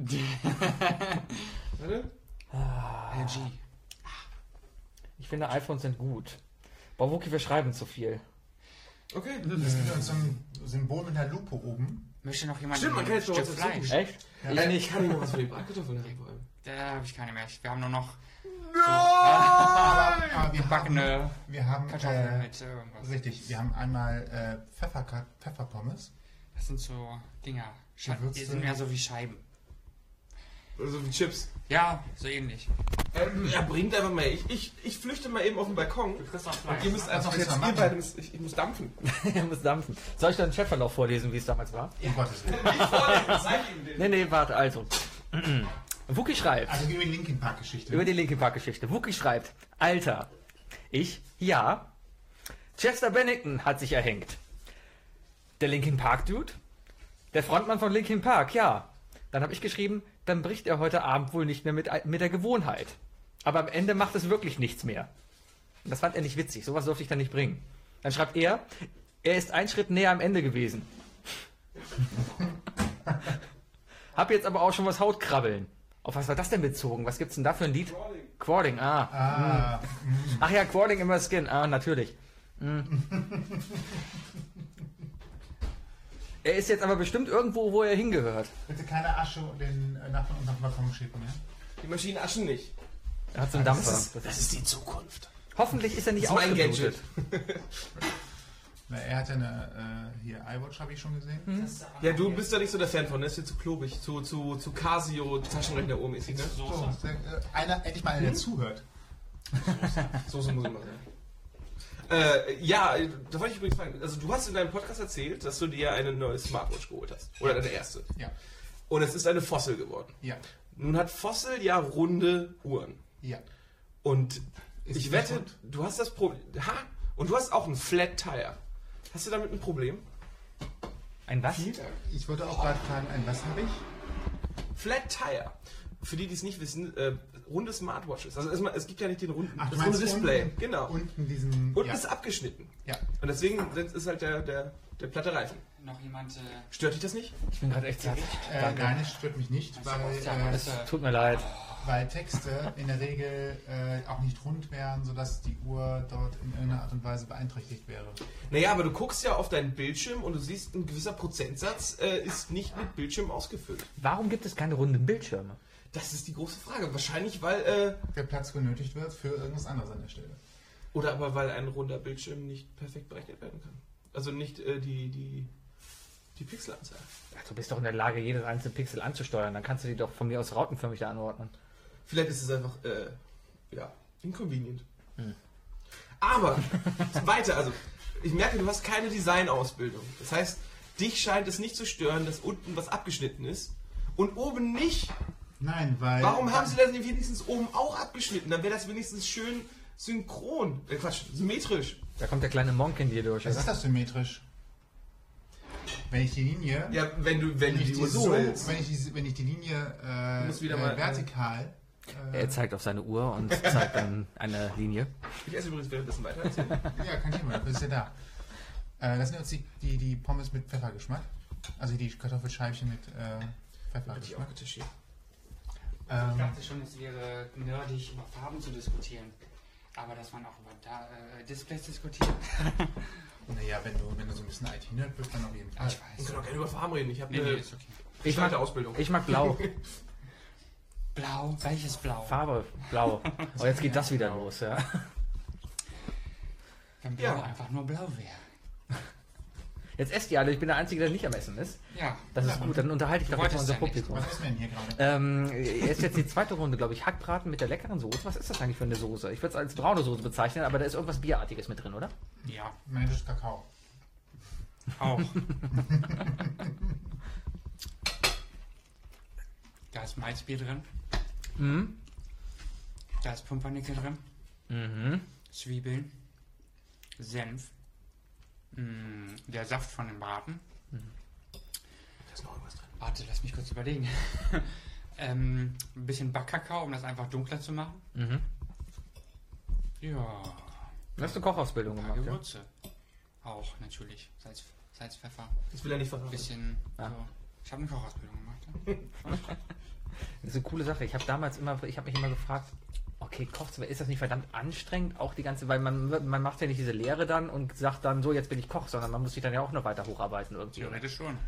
Warte. L G. Ich finde, iPhones sind gut. Boah, Wookie, wir schreiben zu viel. Okay. Es gibt so ein Symbol mit einer Lupe oben. Möchte noch jemand Stimmt, man ein kann jetzt noch Stück was dazu Fleisch? Echt? Ja. Ich Äh, nicht. Ich kann nicht noch was von den Bratkartoffeln haben wollen. Da habe ich keine mehr. Wir haben nur noch Aber, aber wir gebackene haben, wir haben Kartoffeln äh, mit irgendwas. richtig, wir haben einmal äh, Pfeffer, Pfefferpommes. Das sind so Dinger. Sche- Gewürze. Die sind mehr so wie Scheiben. Also wie Chips. Ja, so ähnlich. Ähm, ja, bringt einfach mal. Ich, ich, ich flüchte mal eben auf den Balkon. kriegst auch Und Fleisch. ihr müsst Was einfach willst jetzt, du ihr machen? beide müsst, ich, ich muss dampfen. Er muss dampfen. Soll ich dann den Chatverlauf vorlesen, wie es damals war? Um Gottes Willen. Zeig ihm den. Nee, nee, warte, also. Wookie schreibt. Also über die Linkin Park Geschichte. Über die Linkin Park Geschichte. Wookie schreibt, Alter, ich, ja, Chester Bennington hat sich erhängt. Der Linkin Park Dude? Der Frontmann von Linkin Park, ja. Dann habe ich geschrieben, dann bricht er heute Abend wohl nicht mehr mit, mit der Gewohnheit. Aber am Ende macht es wirklich nichts mehr. Und das fand er nicht witzig, sowas durfte ich dann nicht bringen. Dann schreibt er, er ist einen Schritt näher am Ende gewesen. Hab jetzt aber auch schon was Hautkrabbeln. Auf was war das denn bezogen? Was gibt's denn da für ein Lied? Crawling. Quarding, ah. Ah, Mm. Ach ja, Quarding immer Skin, ah, natürlich. Mm. Er ist jetzt aber bestimmt irgendwo, wo er hingehört. bitte keine Asche und den äh, Nachbarn unter den Balkon schicken, ja? Die Maschinen aschen nicht. Er hat so einen Das Dampfer. ist, das ist die Zukunft. Hoffentlich ist er nicht Das ist mein ausgeblutet. Na, er hat ja eine, äh, hier, iWatch habe ich schon gesehen. Ja, du bist da nicht so der Fan von, das ist viel zu klobig, zu, zu, zu Casio Taschenrechner ohrmäßig, ne? So, der, äh, einer, endlich mal einer, der zuhört. Soße muss ich machen, ja. Äh, ja, da wollte ich übrigens fragen. Also du hast in deinem Podcast erzählt, dass du dir eine neue Smartwatch geholt hast. Oder deine erste. Ja, Und es ist eine Fossil geworden. ja, Nun hat Fossil ja runde Uhren. ja. Und Ist ich die wette, rund? du hast das Problem. Ha! Und du hast auch einen Flat Tire. Hast du damit ein Problem? Ein was? Ich wollte auch gerade fragen, ein was habe ich? Flat Tire. Für die, die es nicht wissen, äh, runde Smartwatches. Also erstmal, es gibt ja nicht den runden, Ach, du das runde meinst Display. unten- Genau. Unten diesen... Unten ja. ist abgeschnitten. ja. Und deswegen ist halt der, der, der platte Reifen. Noch jemand. Äh, Stört dich das nicht? Ich bin gerade echt satt. Äh, Danke. nein, es stört mich nicht, weil, äh, Es tut mir leid. weil Texte in der Regel äh, auch nicht rund wären, sodass die Uhr dort in irgendeiner Art und Weise beeinträchtigt wäre. Naja, aber du guckst ja auf deinen Bildschirm und du siehst, ein gewisser Prozentsatz äh, ist nicht mit Bildschirm ausgefüllt. Warum gibt es keine runden Bildschirme? Das ist die große Frage. Wahrscheinlich, weil, äh, Der Platz benötigt wird für irgendwas anderes an der Stelle. oder aber weil ein runder Bildschirm nicht perfekt berechnet werden kann. Also nicht äh, die, die, die Pixelanzahl. Ach, du bist doch in der Lage, jedes einzelne Pixel anzusteuern. Dann kannst du die doch von mir aus rautenförmig da anordnen. Vielleicht ist es einfach, äh, ja, inconvenient. Aber, weiter, also, ich merke, du hast keine Designausbildung. Das heißt, dich scheint es nicht zu stören, dass unten was abgeschnitten ist und oben nicht. Nein, weil... Warum haben sie das nicht wenigstens oben auch abgeschnitten? Dann wäre das wenigstens schön synchron. Äh, Quatsch, symmetrisch. Da kommt der kleine Monk in dir durch, Was oder? ist das symmetrisch? Wenn ich die Linie... Ja, wenn du, wenn Wenn du ich die die, Uhr so so, hältst. wenn ich die, wenn ich die Linie äh, Du musst wieder äh, mal- vertikal... Äh, Er zeigt auf seine Uhr und zeigt dann eine Linie. Ich esse übrigens währenddessen weiter. Erzähl. ja, kein Thema, dafür ist ja da. Äh, das sind jetzt die, die, die Pommes mit Pfeffergeschmack. Also die Kartoffelscheibchen mit äh, Hätte ich Pfeffergeschmack. auch getischiert. ich Ähm, dachte schon, es wäre nerdig, über Farben zu diskutieren. Aber dass man auch über da, äh, Displays diskutiert. naja, wenn du, wenn du so ein bisschen I T-Nerd bist, dann auf jeden Fall. Ich Wir weiß. können auch gerne über Farben reden. Ich habe Nee, nee, eine ist okay. Ich mag, Ausbildung. ich mag blau. Blau, welches Blau? Farbe, blau. Oh, jetzt geht das wieder los, ja. Wenn Blau Ja. einfach nur blau wäre. Jetzt esst ihr alle, ich bin der Einzige, der nicht am Essen ist. Ja. Das ist gut, dann unterhalte ich Du doch jetzt mal wolltest unser ja nicht. Publikum. Was ist denn hier gerade? Ähm, ist jetzt die zweite Runde, glaube ich. Hackbraten mit der leckeren Soße. Was ist das eigentlich für eine Soße? Ich würde es als braune Soße bezeichnen, aber da ist irgendwas Bierartiges mit drin, oder? Ja, Nein, das ist Kakao. auch. Da ist Malzbier drin. Mhm. Da ist Pumpernickel drin. Mhm. Zwiebeln. Senf. Mm, der Saft von dem Braten. Da ist noch irgendwas drin. Warte, lass mich kurz überlegen. ähm, ein bisschen Backkakao, um das einfach dunkler zu machen. Mhm. Ja. Hast du Kochausbildung Ein paar gemacht, ja? Gewürze. Auch natürlich. Salz, Salz, Pfeffer. Das will er nicht verraten. Bisschen. Ah. So. Ich habe eine Kochausbildung gemacht. Ja. Das ist eine coole Sache. Ich habe damals immer, ich habe mich immer gefragt, okay, kochst du, ist das nicht verdammt anstrengend? Auch die ganze, weil man, man macht ja nicht diese Lehre dann und sagt dann so, jetzt bin ich Koch, sondern man muss sich dann ja auch noch weiter hocharbeiten irgendwie. Theoretisch schon.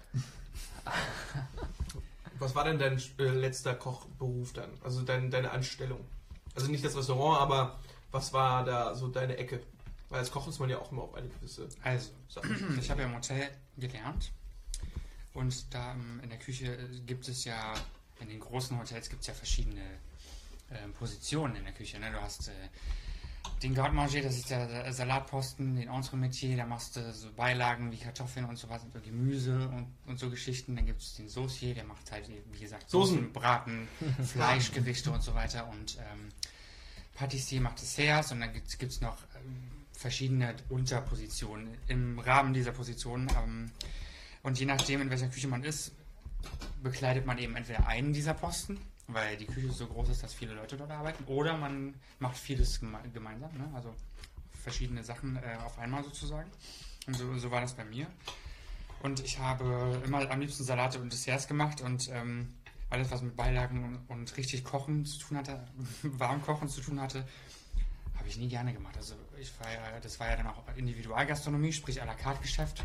Was war denn dein äh, letzter Kochberuf dann? Also dein, deine Anstellung? Also nicht das Restaurant, aber was war da so deine Ecke? Weil als Koch ist man ja auch immer auf eine gewisse Also, Sache. ich habe ja im Hotel gelernt. Und da ähm, in der Küche äh, gibt es ja, in den großen Hotels gibt es ja verschiedene äh, Positionen in der Küche. Ne? Du hast äh, den Garde-Manger, das ist der, der Salatposten, den Entremetier, da machst du so Beilagen wie Kartoffeln und so was, und Gemüse und, und so Geschichten. Dann gibt es den Saucier, der macht halt, wie gesagt, Soßen. Soßen, Braten, Fleischgerichte und so weiter. Und ähm, Patissier macht Desserts und dann gibt es noch ähm, verschiedene Unterpositionen im Rahmen dieser Positionen. Ähm, und je nachdem, in welcher Küche man ist, bekleidet man eben entweder einen dieser Posten, weil die Küche so groß ist, dass viele Leute dort arbeiten, oder man macht vieles geme gemeinsam, ne? Also verschiedene Sachen äh, auf einmal sozusagen. Und so, so war das bei mir. Und ich habe immer am liebsten Salate und Desserts gemacht und ähm, alles was mit Beilagen und, und richtig Kochen zu tun hatte, warm Kochen zu tun hatte, habe ich nie gerne gemacht. Also ich war ja, das war ja dann auch Individualgastronomie, sprich à la carte Geschäft.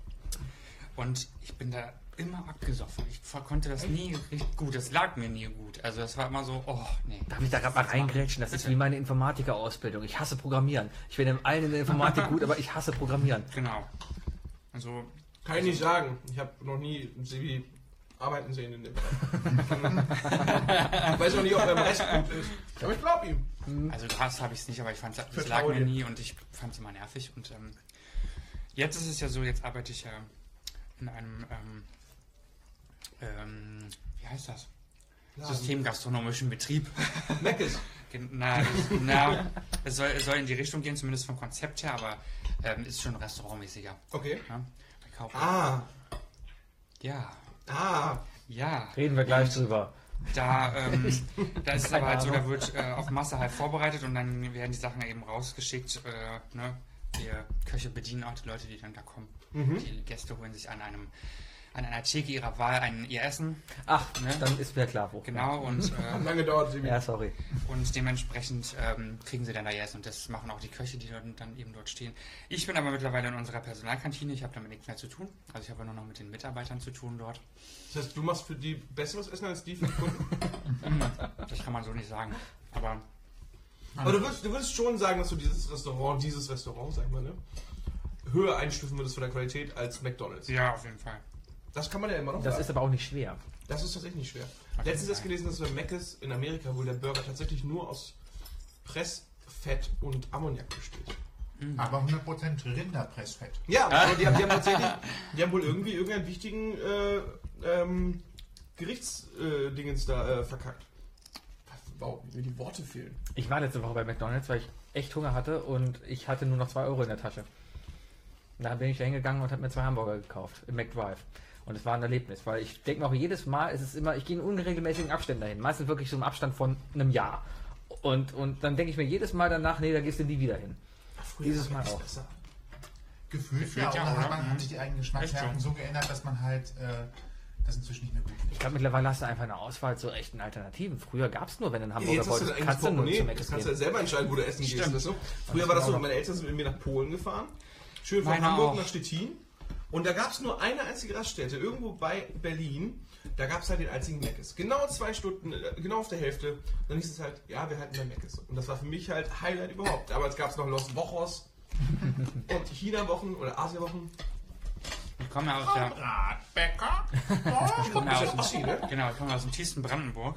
Und ich bin da immer abgesoffen. Ich konnte das nie richtig gut. Das lag mir nie gut. Also das war immer so, oh nee. Darf ich da gerade mal reingrätschen? Das ist wie meine Informatiker-Ausbildung. Ich hasse Programmieren. Ich bin in allen in der Informatik gut, aber ich hasse Programmieren. Genau. Also Kann ich nicht sagen. Ich habe noch nie Sebi arbeiten sehen in dem Bereich. Ich weiß auch nicht, ob er im Rest gut ist. Aber ich glaube ihm. Also krass habe ich es nicht, aber ich fand es lag Vertraue mir dir. nie und ich fand es immer nervig. Und ähm, jetzt ist es ja so, jetzt arbeite ich ja in einem, ähm, ähm, wie heißt das? Systemgastronomischen Betrieb. Meckes. Gen- Na, es, na es, soll, es soll in die Richtung gehen, zumindest vom Konzept her, aber ähm, ist schon restaurantmäßiger. Okay. Ja? Wir kaufen- Ah. Ja, Ah. ja. Reden wir gleich drüber. Da, ähm, da ist es aber halt so, Keine da wird äh, auf Masse halt vorbereitet und dann werden die Sachen eben rausgeschickt. Äh, ne? Wir Köche bedienen auch die Leute, die dann da kommen. Die Gäste holen sich an einem an einer Theke ihrer Wahl ein ihr Essen. Ach, Ne? dann ist mir klar, wo. Genau, und, Hat äh, lange gedauert, Sebi. Ja, sorry. und dementsprechend ähm, kriegen sie dann da ihr Essen. Und das machen auch die Köche, die dort, dann eben dort stehen. Ich bin aber mittlerweile in unserer Personalkantine. Ich habe damit nichts mehr zu tun. Also ich habe nur noch mit den Mitarbeitern zu tun dort. Das heißt, du machst für die besseres Essen als die für die Kunden? Das kann man so nicht sagen. Aber Aber du würdest, du würdest schon sagen, dass du dieses Restaurant, dieses Restaurant, sag ich mal, ne, höher einstufen würdest von der Qualität als McDonalds. ja, auf jeden Fall. Das kann man ja immer noch Das sagen. ist aber auch nicht schwer. Das ist tatsächlich nicht schwer. Okay. Letztens erst gelesen, dass bei Mc's in Amerika wohl der Burger tatsächlich nur aus Pressfett und Ammoniak besteht. Aber hundert Prozent Rinderpressfett. Ja, aber die, haben- die haben tatsächlich, die haben wohl irgendwie irgendeinen wichtigen äh, ähm, Gerichtsdingens da äh, verkackt. Wow, wie mir die Worte fehlen. Ich war letzte Woche bei McDonalds, weil ich echt Hunger hatte und ich hatte nur noch zwei Euro in der Tasche. Da bin ich da hingegangen und habe mir zwei Hamburger gekauft im McDrive. Und es war ein Erlebnis, weil ich denke mir auch jedes Mal, es ist immer, ich gehe in unregelmäßigen Abständen dahin. Meistens wirklich so im Abstand von einem Jahr. Und, und dann denke ich mir jedes Mal danach, nee, da gehst du nie wieder hin. Ach, früher Dieses war Mal alles auch. besser. Gefühlt, Gefühlt ja, ja, oder oder? hat man, Mhm. haben sich die eigenen Geschmacksnerven Echt so geändert, dass man halt äh, das inzwischen nicht mehr gut Ich findet. glaube, mittlerweile hast du einfach eine Auswahl zu echten Alternativen. Früher gab es nur, wenn du einen Ja, Hamburger jetzt hast du wolltest, das kannst du eigentlich nur Portemonnaie. zum Jetzt Mc's kannst du ja gehen. selber entscheiden, wo du essen gehst. Stimmt. Weißt du? Früher war das so, genau. meine Eltern sind mit mir nach Polen gefahren. Schön von Meine Hamburg auch. nach Stettin. Und da gab es nur eine einzige Raststätte, irgendwo bei Berlin. Da gab es halt den einzigen Mc's. Genau zwei Stunden, äh, genau auf der Hälfte. Dann hieß es halt, ja, wir halten bei Mc's. Und das war für mich halt Highlight überhaupt. Damals gab es noch Los Wochos und China-Wochen oder Asia-Wochen. Ich komme ja aus der... Bratbäcker? Ich komme ja Das aus, ist Ossi, ne? genau, ich komme aus dem tiefsten Brandenburg.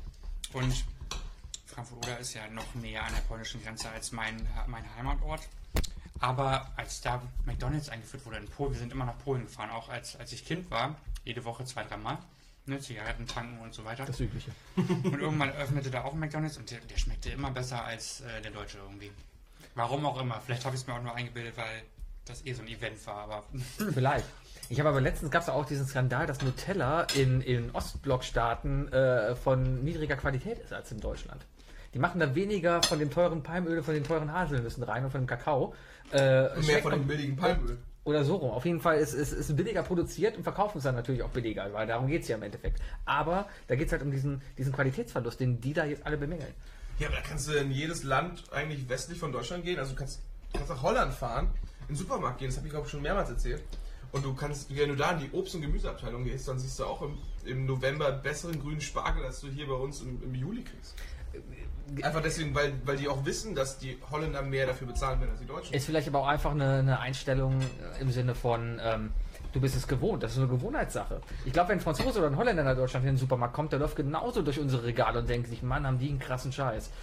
Und Frankfurt-Oder ist ja noch näher an der polnischen Grenze als mein, mein Heimatort. Aber als da McDonalds eingeführt wurde in Polen, wir sind immer nach Polen gefahren, auch als, als ich Kind war, jede Woche zwei, drei Mal. Ne, Zigaretten tanken und so weiter. Das Übliche. Und irgendwann öffnete da auch ein McDonalds und der, der schmeckte immer besser als äh, der deutsche irgendwie. Warum auch immer. Vielleicht habe ich es mir auch nur eingebildet, weil das eh so ein Event war. Aber Vielleicht. Ich habe aber letztens gab es auch diesen Skandal, dass Nutella in, in Ostblockstaaten äh, von niedriger Qualität ist als in Deutschland. Die machen da weniger von dem teuren Palmöl, von den teuren Haselnüssen rein und von dem Kakao. Äh, Und mehr schmeckt von dem billigen Palmöl. Oder so rum. Auf jeden Fall ist es ist, ist billiger produziert und verkaufen es dann natürlich auch billiger, weil darum geht es ja im Endeffekt. Aber da geht es halt um diesen, diesen Qualitätsverlust, den die da jetzt alle bemängeln. Ja, aber da kannst du in jedes Land eigentlich westlich von Deutschland gehen. Also du kannst, du kannst nach Holland fahren, in den Supermarkt gehen, das habe ich glaube ich schon mehrmals erzählt. Und du kannst, wenn du da in die Obst- und Gemüseabteilung gehst, dann siehst du auch im, im November besseren grünen Spargel, als du hier bei uns im, im Juli kriegst. Einfach deswegen, weil, weil die auch wissen, dass die Holländer mehr dafür bezahlen werden als die Deutschen. Ist vielleicht aber auch einfach eine, eine Einstellung äh, im Sinne von, ähm, du bist es gewohnt. Das ist eine Gewohnheitssache. Ich glaube, wenn ein Franzose oder ein Holländer nach Deutschland in den Supermarkt kommt, der läuft genauso durch unsere Regale und denkt sich, Mann, haben die einen krassen Scheiß.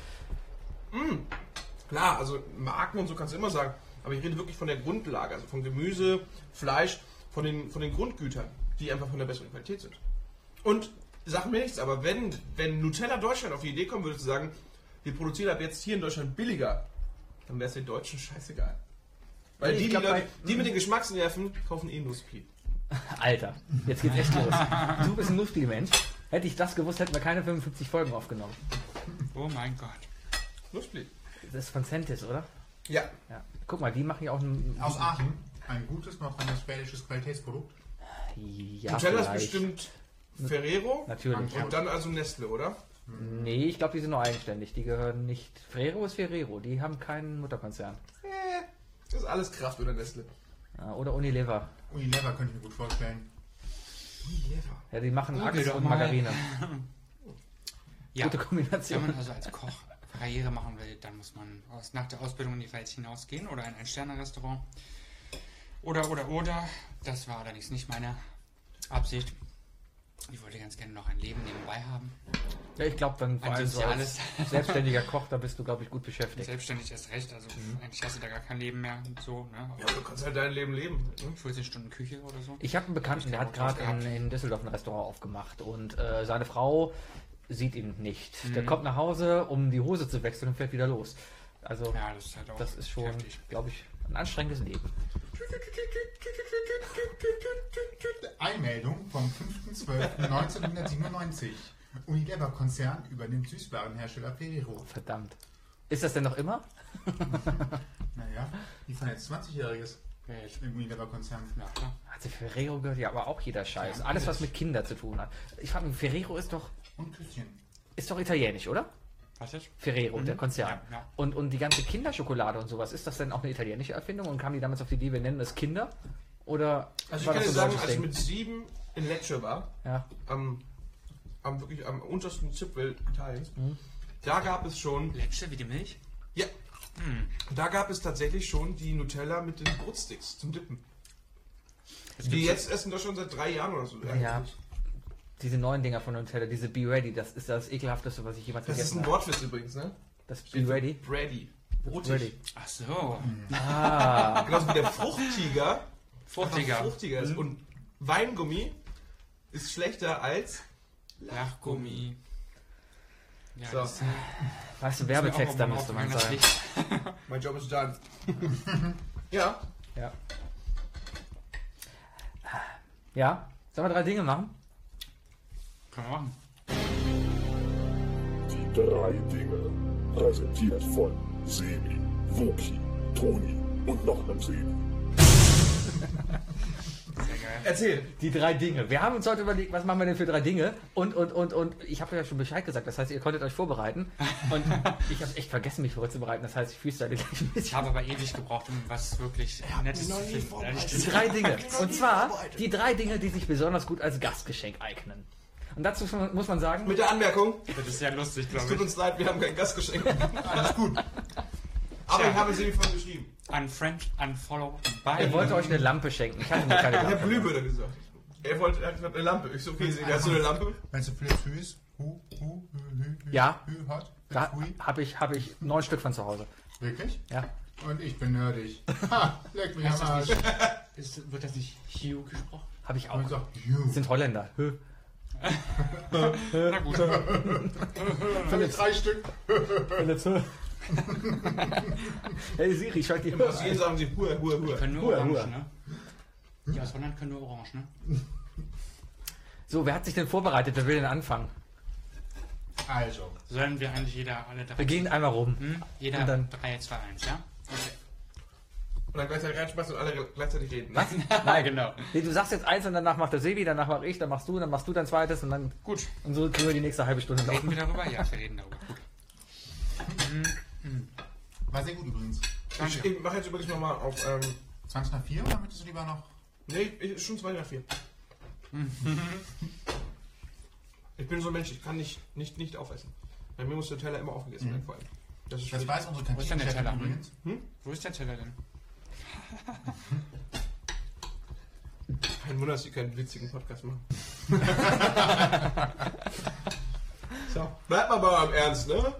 Klar, also Marken und so kannst du immer sagen, aber ich rede wirklich von der Grundlage, also von Gemüse, Fleisch, von den, von den Grundgütern, die einfach von der besseren Qualität sind. Und sag mir nichts, aber wenn, wenn Nutella Deutschland auf die Idee kommen würde zu sagen, wir produzieren ab jetzt hier in Deutschland billiger, dann wäre es den Deutschen scheißegal. Weil Nee, die, ich die, glaub, Leute, bei- die mit den Geschmacksnerven kaufen eh Nusspi. Alter, jetzt geht's echt los. Du bist ein Nusspi-Mensch. Hätte ich das gewusst, hätten wir keine fünfundfünfzig Folgen aufgenommen. oh mein Gott. Nusspi. Das ist von Centis, oder? Ja. Ja. Guck mal, die machen ja auch ein... Aus Aachen. Ein gutes nordrhein-westfälisches Qualitätsprodukt. Ja, Nutella ist vielleicht. bestimmt Ferrero Natürlich. und dann also Nestle, oder? Nee, ich glaube, die sind nur eigenständig. Die gehören nicht. Ferrero ist Ferrero. Die haben keinen Mutterkonzern. Äh, das ist alles Kraft oder Nestle. Ja, oder Unilever. Unilever könnte ich mir gut vorstellen. Unilever. Ja, die machen Google Axe doch und mal. Margarine. Ja, Gute wenn Kombination. man also als Koch Karriere machen will, dann muss man aus, nach der Ausbildung in die Welt hinausgehen oder in ein Sterne-Restaurant. Oder, oder, oder. Das war allerdings nicht meine Absicht. Ich wollte ganz gerne noch ein Leben nebenbei haben. Ja, ich glaube, dann vor Ein allem so als soziales. selbstständiger Koch, da bist du, glaube ich, gut beschäftigt. Selbstständig erst recht. Also eigentlich hast du da gar kein Leben mehr. So, ne? Ja, du kannst halt dein Leben leben. Ne? vierzehn Stunden Küche oder so. Ich habe einen Bekannten, der hat gerade in, in Düsseldorf ein Restaurant aufgemacht und äh, seine Frau sieht ihn nicht. Der kommt nach Hause, um die Hose zu wechseln und fährt wieder los. Also Ja, das ist halt auch das ist schon, heftig. glaube ich, ein anstrengendes Leben. Einmeldung vom fünften zwölften neunzehnhundertsiebenundneunzig. Unilever-Konzern übernimmt Süßwarenhersteller Ferrero. Verdammt. Ist das denn noch immer? Naja, die feiern jetzt zwanzigjähriges Welt. im Unilever-Konzern. Ja, klar. Hat sie Ferrero gehört? Ja, aber auch jeder Scheiß. Alles, was mit Kindern zu tun hat. Ich frage mich, Ferrero ist doch, Und Küsschen. ist doch italienisch, oder? Was jetzt? Ferrero, der Konzern. Ja, ja. Und, und die ganze Kinderschokolade und sowas, ist das denn auch eine italienische Erfindung? Und kamen die damals auf die Idee, wir nennen das Kinder? Oder Also ich war kann das dir so ein sagen, deutsches als ich Ding? mit sieben in Lecce war, Ja. am, am wirklich am untersten Zipfel Italiens, Mhm. da gab es schon, Lecce wie die Milch? ja, da gab es tatsächlich schon die Nutella mit den Brotsticks zum Dippen. Die jetzt essen das schon seit drei Jahren oder so. Ja. Diese neuen Dinger von Nutella, diese Be Ready, das ist das ekelhafteste, was ich jemals Das ist gegessen ein habe. Wortwitz übrigens, ne? Das Be Ready? Brady. Brotig. Ready. Ach so. Ah, Genauso wie der Fruchttiger Fruchtiger. einfach fruchtiger ist. Und Weingummi ist schlechter als Lachgummi. Ja, So. das weißt du, ist Werbetext, mir da auch müsste irgendwann man sagen. aufgefallen, dass mein Job ist done. Ja. Ja. Ja, sollen wir drei Dinge machen? ich- Können wir machen. Die drei Dinge. Präsentiert von Sebi, Wookie, Toni und noch einem Sebi. Sehr geil. Erzähl. Die drei Dinge. Wir haben uns heute überlegt, was machen wir denn für drei Dinge? Und, und, und, und ich habe ja schon Bescheid gesagt, das heißt, ihr konntet euch vorbereiten. Und ich habe echt vergessen, mich vorzubereiten. Das heißt, ich freestyle gleich ein Ich bisschen. habe aber ewig gebraucht, um was wirklich Nettes zu noch nie finden. vorbereitet. Ehrlich Die gesagt. drei Dinge. Und zwar die drei Dinge, die sich besonders gut als Gastgeschenk eignen. Und dazu muss man sagen, Mit der Anmerkung, Das ist sehr lustig, es glaube tut ich. uns leid, wir haben kein Gastgeschenk. Alles gut. Aber Tja. ich habe Sebi von geschrieben. Unfriend, unfollow, er bye. wollte euch eine Lampe schenken. Ich hatte nur keine Ich habe Lampe. Glühbirne gesagt. Er wollte er hat gesagt, eine Lampe. Ich so, okay, Sebi, hast du eine Lampe? Wenn es Philips Hue ist, Hu, Hu, Hü, Hü, Hü, Ja. Hü hat, Da Hui. habe ich, hab ich neun Stück von zu Hause. Wirklich? Ja. Und ich bin nerdig. Ha, leck mich am Heißt das Arsch. nicht, ist, wird das nicht Hugh gesprochen? Habe ich auch. Und sag, Hue. Das sind Holländer. Hö. Na gut. Philips drei Stück. Hey Siri, schalt die In Brasilien sagen sie Hua, Hua, Hua. Können nur Hua, Orange, Hua. ne? Die aus Holland können nur Orange, ne? So, wer hat sich denn vorbereitet? Wer will denn anfangen? Also, Sollen wir eigentlich jeder alle drei... Wir gehen einmal rum. Hm? Jeder Und dann- drei, zwei, eins, ja? Okay. Und dann gleichzeitig reinschmeißen und alle gleichzeitig reden. Was? Nein, genau. Nee, du sagst jetzt eins und danach macht der Sebi, danach mache ich, dann machst du, dann machst du dein zweites und dann Gut. und so kriegen wir die nächste halbe Stunde Reden laufen. wir darüber? Ja, wir reden darüber. Gut. war sehr gut übrigens. Ich, ich mache jetzt übrigens nochmal auf. Ähm, zwanzig nach vier oder möchtest du lieber noch? nee, ich, schon zwei nach vier. Ich bin so ein Mensch, ich kann nicht, nicht, nicht aufessen. Bei mir muss der Teller immer aufgegessen werden, vor allem. Das ist Das schwierig. weiß unsere Wo ist denn der Kantinenchefin Teller? übrigens. Wo ist der Teller denn? Kein Wunder, dass sie keinen witzigen Podcast machen. So, bleibt mal beim Ernst, ne?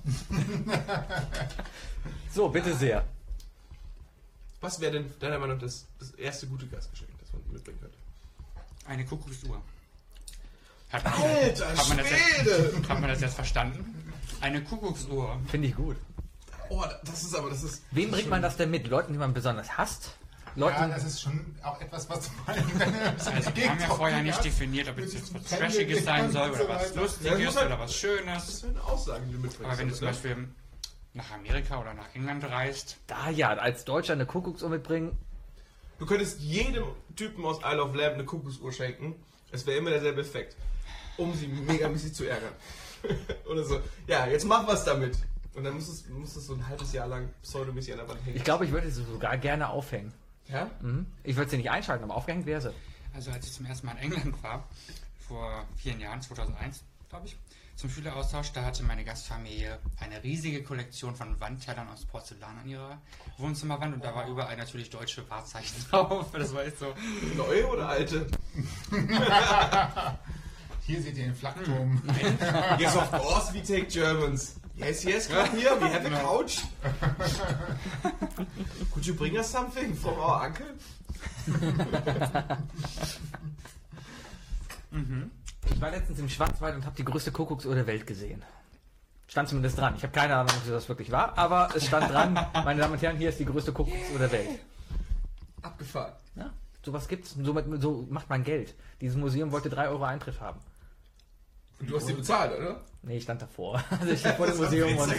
So, bitte sehr. Was wäre denn deiner Meinung nach das, das erste gute Gastgeschenk, das man mitbringen könnte? Eine Kuckucksuhr. Hat man, Alter hat man, das Schwede! jetzt, hat man das jetzt verstanden? Eine Kuckucksuhr. Finde ich gut. Oh, das ist aber, das ist... Wem bringt man das denn mit? Leuten, die man besonders hasst? Leuten, Ja, das ist schon auch etwas, was man Also wir haben ja vorher nicht definiert, ob es jetzt was Trashiges sein soll oder was Ja, das Lustiges muss halt- oder was Das Schönes. ist eine Aussage, die du mitbringst. Aber wenn du zum ne? Beispiel nach Amerika oder nach England reist, da ja, als Deutscher eine Kuckucksuhr mitbringen. Du könntest jedem Typen aus Isle of Lamp eine Kuckucksuhr schenken Es wäre immer derselbe Effekt, um sie megamäßig zu ärgern. Oder so, ja, jetzt mach was damit. Und dann muss es, muss es so ein halbes Jahr lang pseudomäßig an der Wand hängen. Ich glaube, ich würde sie sogar gerne aufhängen. Ja? Mhm. Ich würde sie nicht einschalten, aber aufgehängt wäre sie. Also als ich zum ersten Mal in England war, vor vielen Jahren, zweitausendeins, glaube ich, zum Schüleraustausch, da hatte meine Gastfamilie eine riesige Kollektion von Wandtellern aus Porzellan an ihrer Wohnzimmerwand und da war überall natürlich deutsche Wahrzeichen drauf. Das war echt so. Neue oder alte? Hier seht ihr den Flakturm. Yes, of course we take Germans. Yes, yes, come here, we have a couch. Could you bring us something from our uncle? Ich war letztens im Schwarzwald und habe die größte Kuckucksuhr der Welt gesehen. Stand zumindest dran. Ich habe keine Ahnung, ob das wirklich war, aber es stand dran, meine Damen und Herren, hier ist die größte Kuckucksuhr der Welt. Abgefahren. Ja, sowas gibt's. So, mit- so macht man Geld. Dieses Museum wollte drei Euro Eintritt haben. Und du hast die bezahlt, oder? Nee, ich stand davor. Also ich stand vor dem Museum und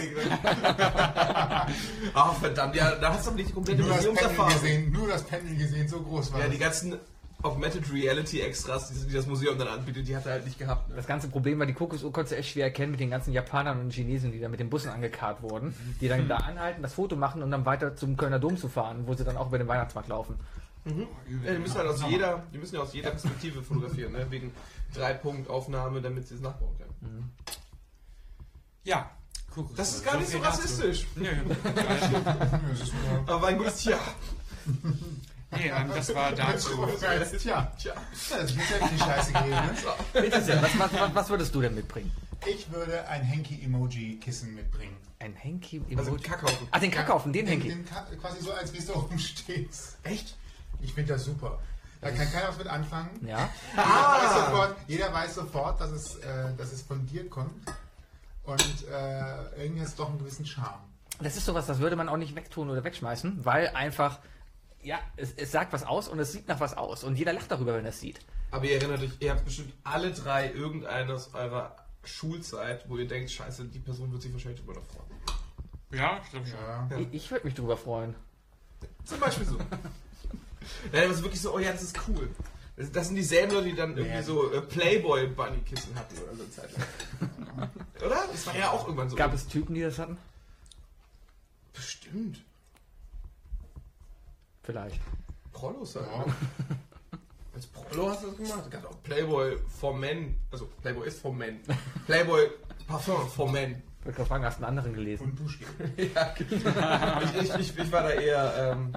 Ach verdammt, ja, da hast du aber nicht die komplette Nur das Pendel Museumserfahrung. gesehen, nur das Pendel gesehen, so groß war Ja, das. die ganzen Augmented Reality Extras, die, die das Museum dann anbietet, die hat er halt nicht gehabt. Ne? das ganze Problem war, die Kuckucksuhr konntest du echt schwer erkennen mit den ganzen Japanern und Chinesen, die da mit den Bussen angekarrt wurden, die dann da anhalten, das Foto machen und dann weiter zum Kölner Dom zu fahren, wo sie dann auch über den Weihnachtsmarkt laufen. Ja, die müssen halt aus jeder, die müssen ja aus jeder Perspektive fotografieren, ne? Wegen Drei-Punkt-Aufnahme, damit sie es nachbauen können. Ja, Kuckuck. Das ist gar nicht so viel dazu. rassistisch. Nö, Das ist nur- Aber ein gutes Tja. nee, ähm, das war dazu. Tja, Tja. das ist ja die Scheiße gewesen. Ne? Bitte sehr, was, was, was, was würdest du denn mitbringen? Ich würde ein Henki-Emoji-Kissen mitbringen. Ein Henki Also Emoji. Kackhaufen. Ah, den Kackhaufen, den Den, Henki. den Ka- quasi so, als wie es da oben steht. Echt? Ich finde das super. Da kann keiner was mit anfangen. Ja. Jeder, weiß sofort, jeder weiß sofort, dass es, äh, dass es von dir kommt. Und äh, irgendwie hat es doch einen gewissen Charme. Das ist sowas, das würde man auch nicht wegtun oder wegschmeißen, weil einfach, ja, es, es sagt was aus und es sieht nach was aus. Und jeder lacht darüber, wenn er es sieht. Aber ihr erinnert euch, ihr habt bestimmt alle drei irgendeine aus eurer Schulzeit, wo ihr denkt, scheiße, die Person wird sich wahrscheinlich drüber noch freuen. Ja, ich glaube schon. Ja. Ja. Ich, ich würde mich drüber freuen. Zum Beispiel so. Nein, aber es ist wirklich so, oh ja, das ist cool. Das, das sind dieselben Leute, die dann irgendwie Ja. so äh, Playboy-Bunny-Kissen hatten oder so eine Zeit lang. Oder? Das war ja auch irgendwann so. Gab es Typen, die das hatten? Bestimmt. Vielleicht. Prollos halt. Ja. Ne? Als Prollo hast du das gemacht? Es gab auch Playboy for Men. Also Playboy ist for Men. Playboy Parfum for Men. Ich wollte gerade fragen, hast du einen anderen gelesen? Und Duschgel. Ja, genau. ich, ich, ich, ich war da eher ähm,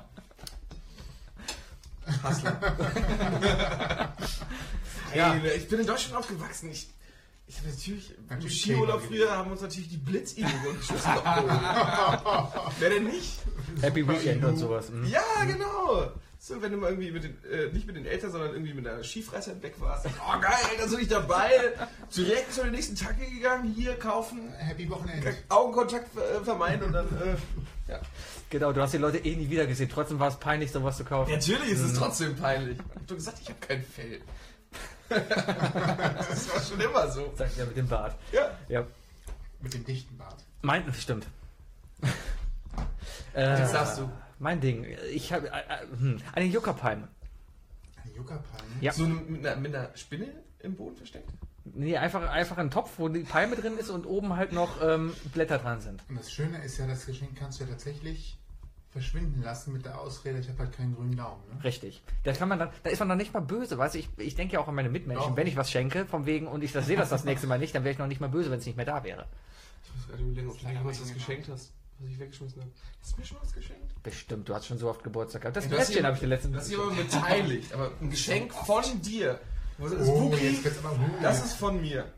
Hustler. Ja. Hey, ich bin in Deutschland aufgewachsen. Ich, ich habe natürlich, im Natürlich Skiurlaub Playboy. früher haben uns natürlich die Blitzigel geschossen. Wer denn nicht? Happy Weekend und sowas. Mhm. Ja, genau. So, wenn du mal irgendwie mit den, äh, nicht mit den Eltern, sondern irgendwie mit einer Skifreizeit weg warst. Oh geil, da bin ich dabei. Direkt zu den nächsten Tacke gegangen, hier kaufen, Happy Wochenende. Augenkontakt äh, vermeiden und dann, äh, ja. Genau, du hast die Leute eh nie wieder gesehen. Trotzdem war es peinlich, sowas zu kaufen. Natürlich ist es trotzdem peinlich. Ich hab doch gesagt, ich habe kein Fell. Das war schon immer so. Sagt er mit dem Bart. Ja. Ja. Mit dem dichten Bart. Mein, stimmt. äh, Was sagst du? Mein Ding. Ich habe äh, äh, hm, eine Juckerpalme. Eine Juckerpalme. Ja. So eine, mit, einer, mit einer Spinne im Boden versteckt? Nee, einfach, einfach ein Topf, wo die Palme drin ist und oben halt noch ähm, Blätter dran sind. Und das Schöne ist ja, das Geschenk kannst du ja tatsächlich verschwinden lassen mit der Ausrede, ich habe halt keinen grünen Daumen. Ne? Richtig. Da kann man dann, da ist man dann nicht mal böse, weißt du? Ich, ich denke ja auch an meine Mitmenschen. Doch. Wenn ich was schenke, von wegen, und ich das sehe das das nächste Mal nicht, dann wäre ich noch nicht mal böse, wenn es nicht mehr da wäre. Ich muss gerade überlegen, ob du dir leider jemals was eingegangen. geschenkt hast, was ich weggeschmissen habe. Hast du mir schon was geschenkt? Bestimmt, du hast schon so oft Geburtstag gehabt. Das Ja, du hast Plätzchen hier- habe ich dir letztens. Das ist aber beteiligt, aber ein Geschenk von dir. Was ist Oh, Wookie? jetzt wird's aber uh, Das ist von mir.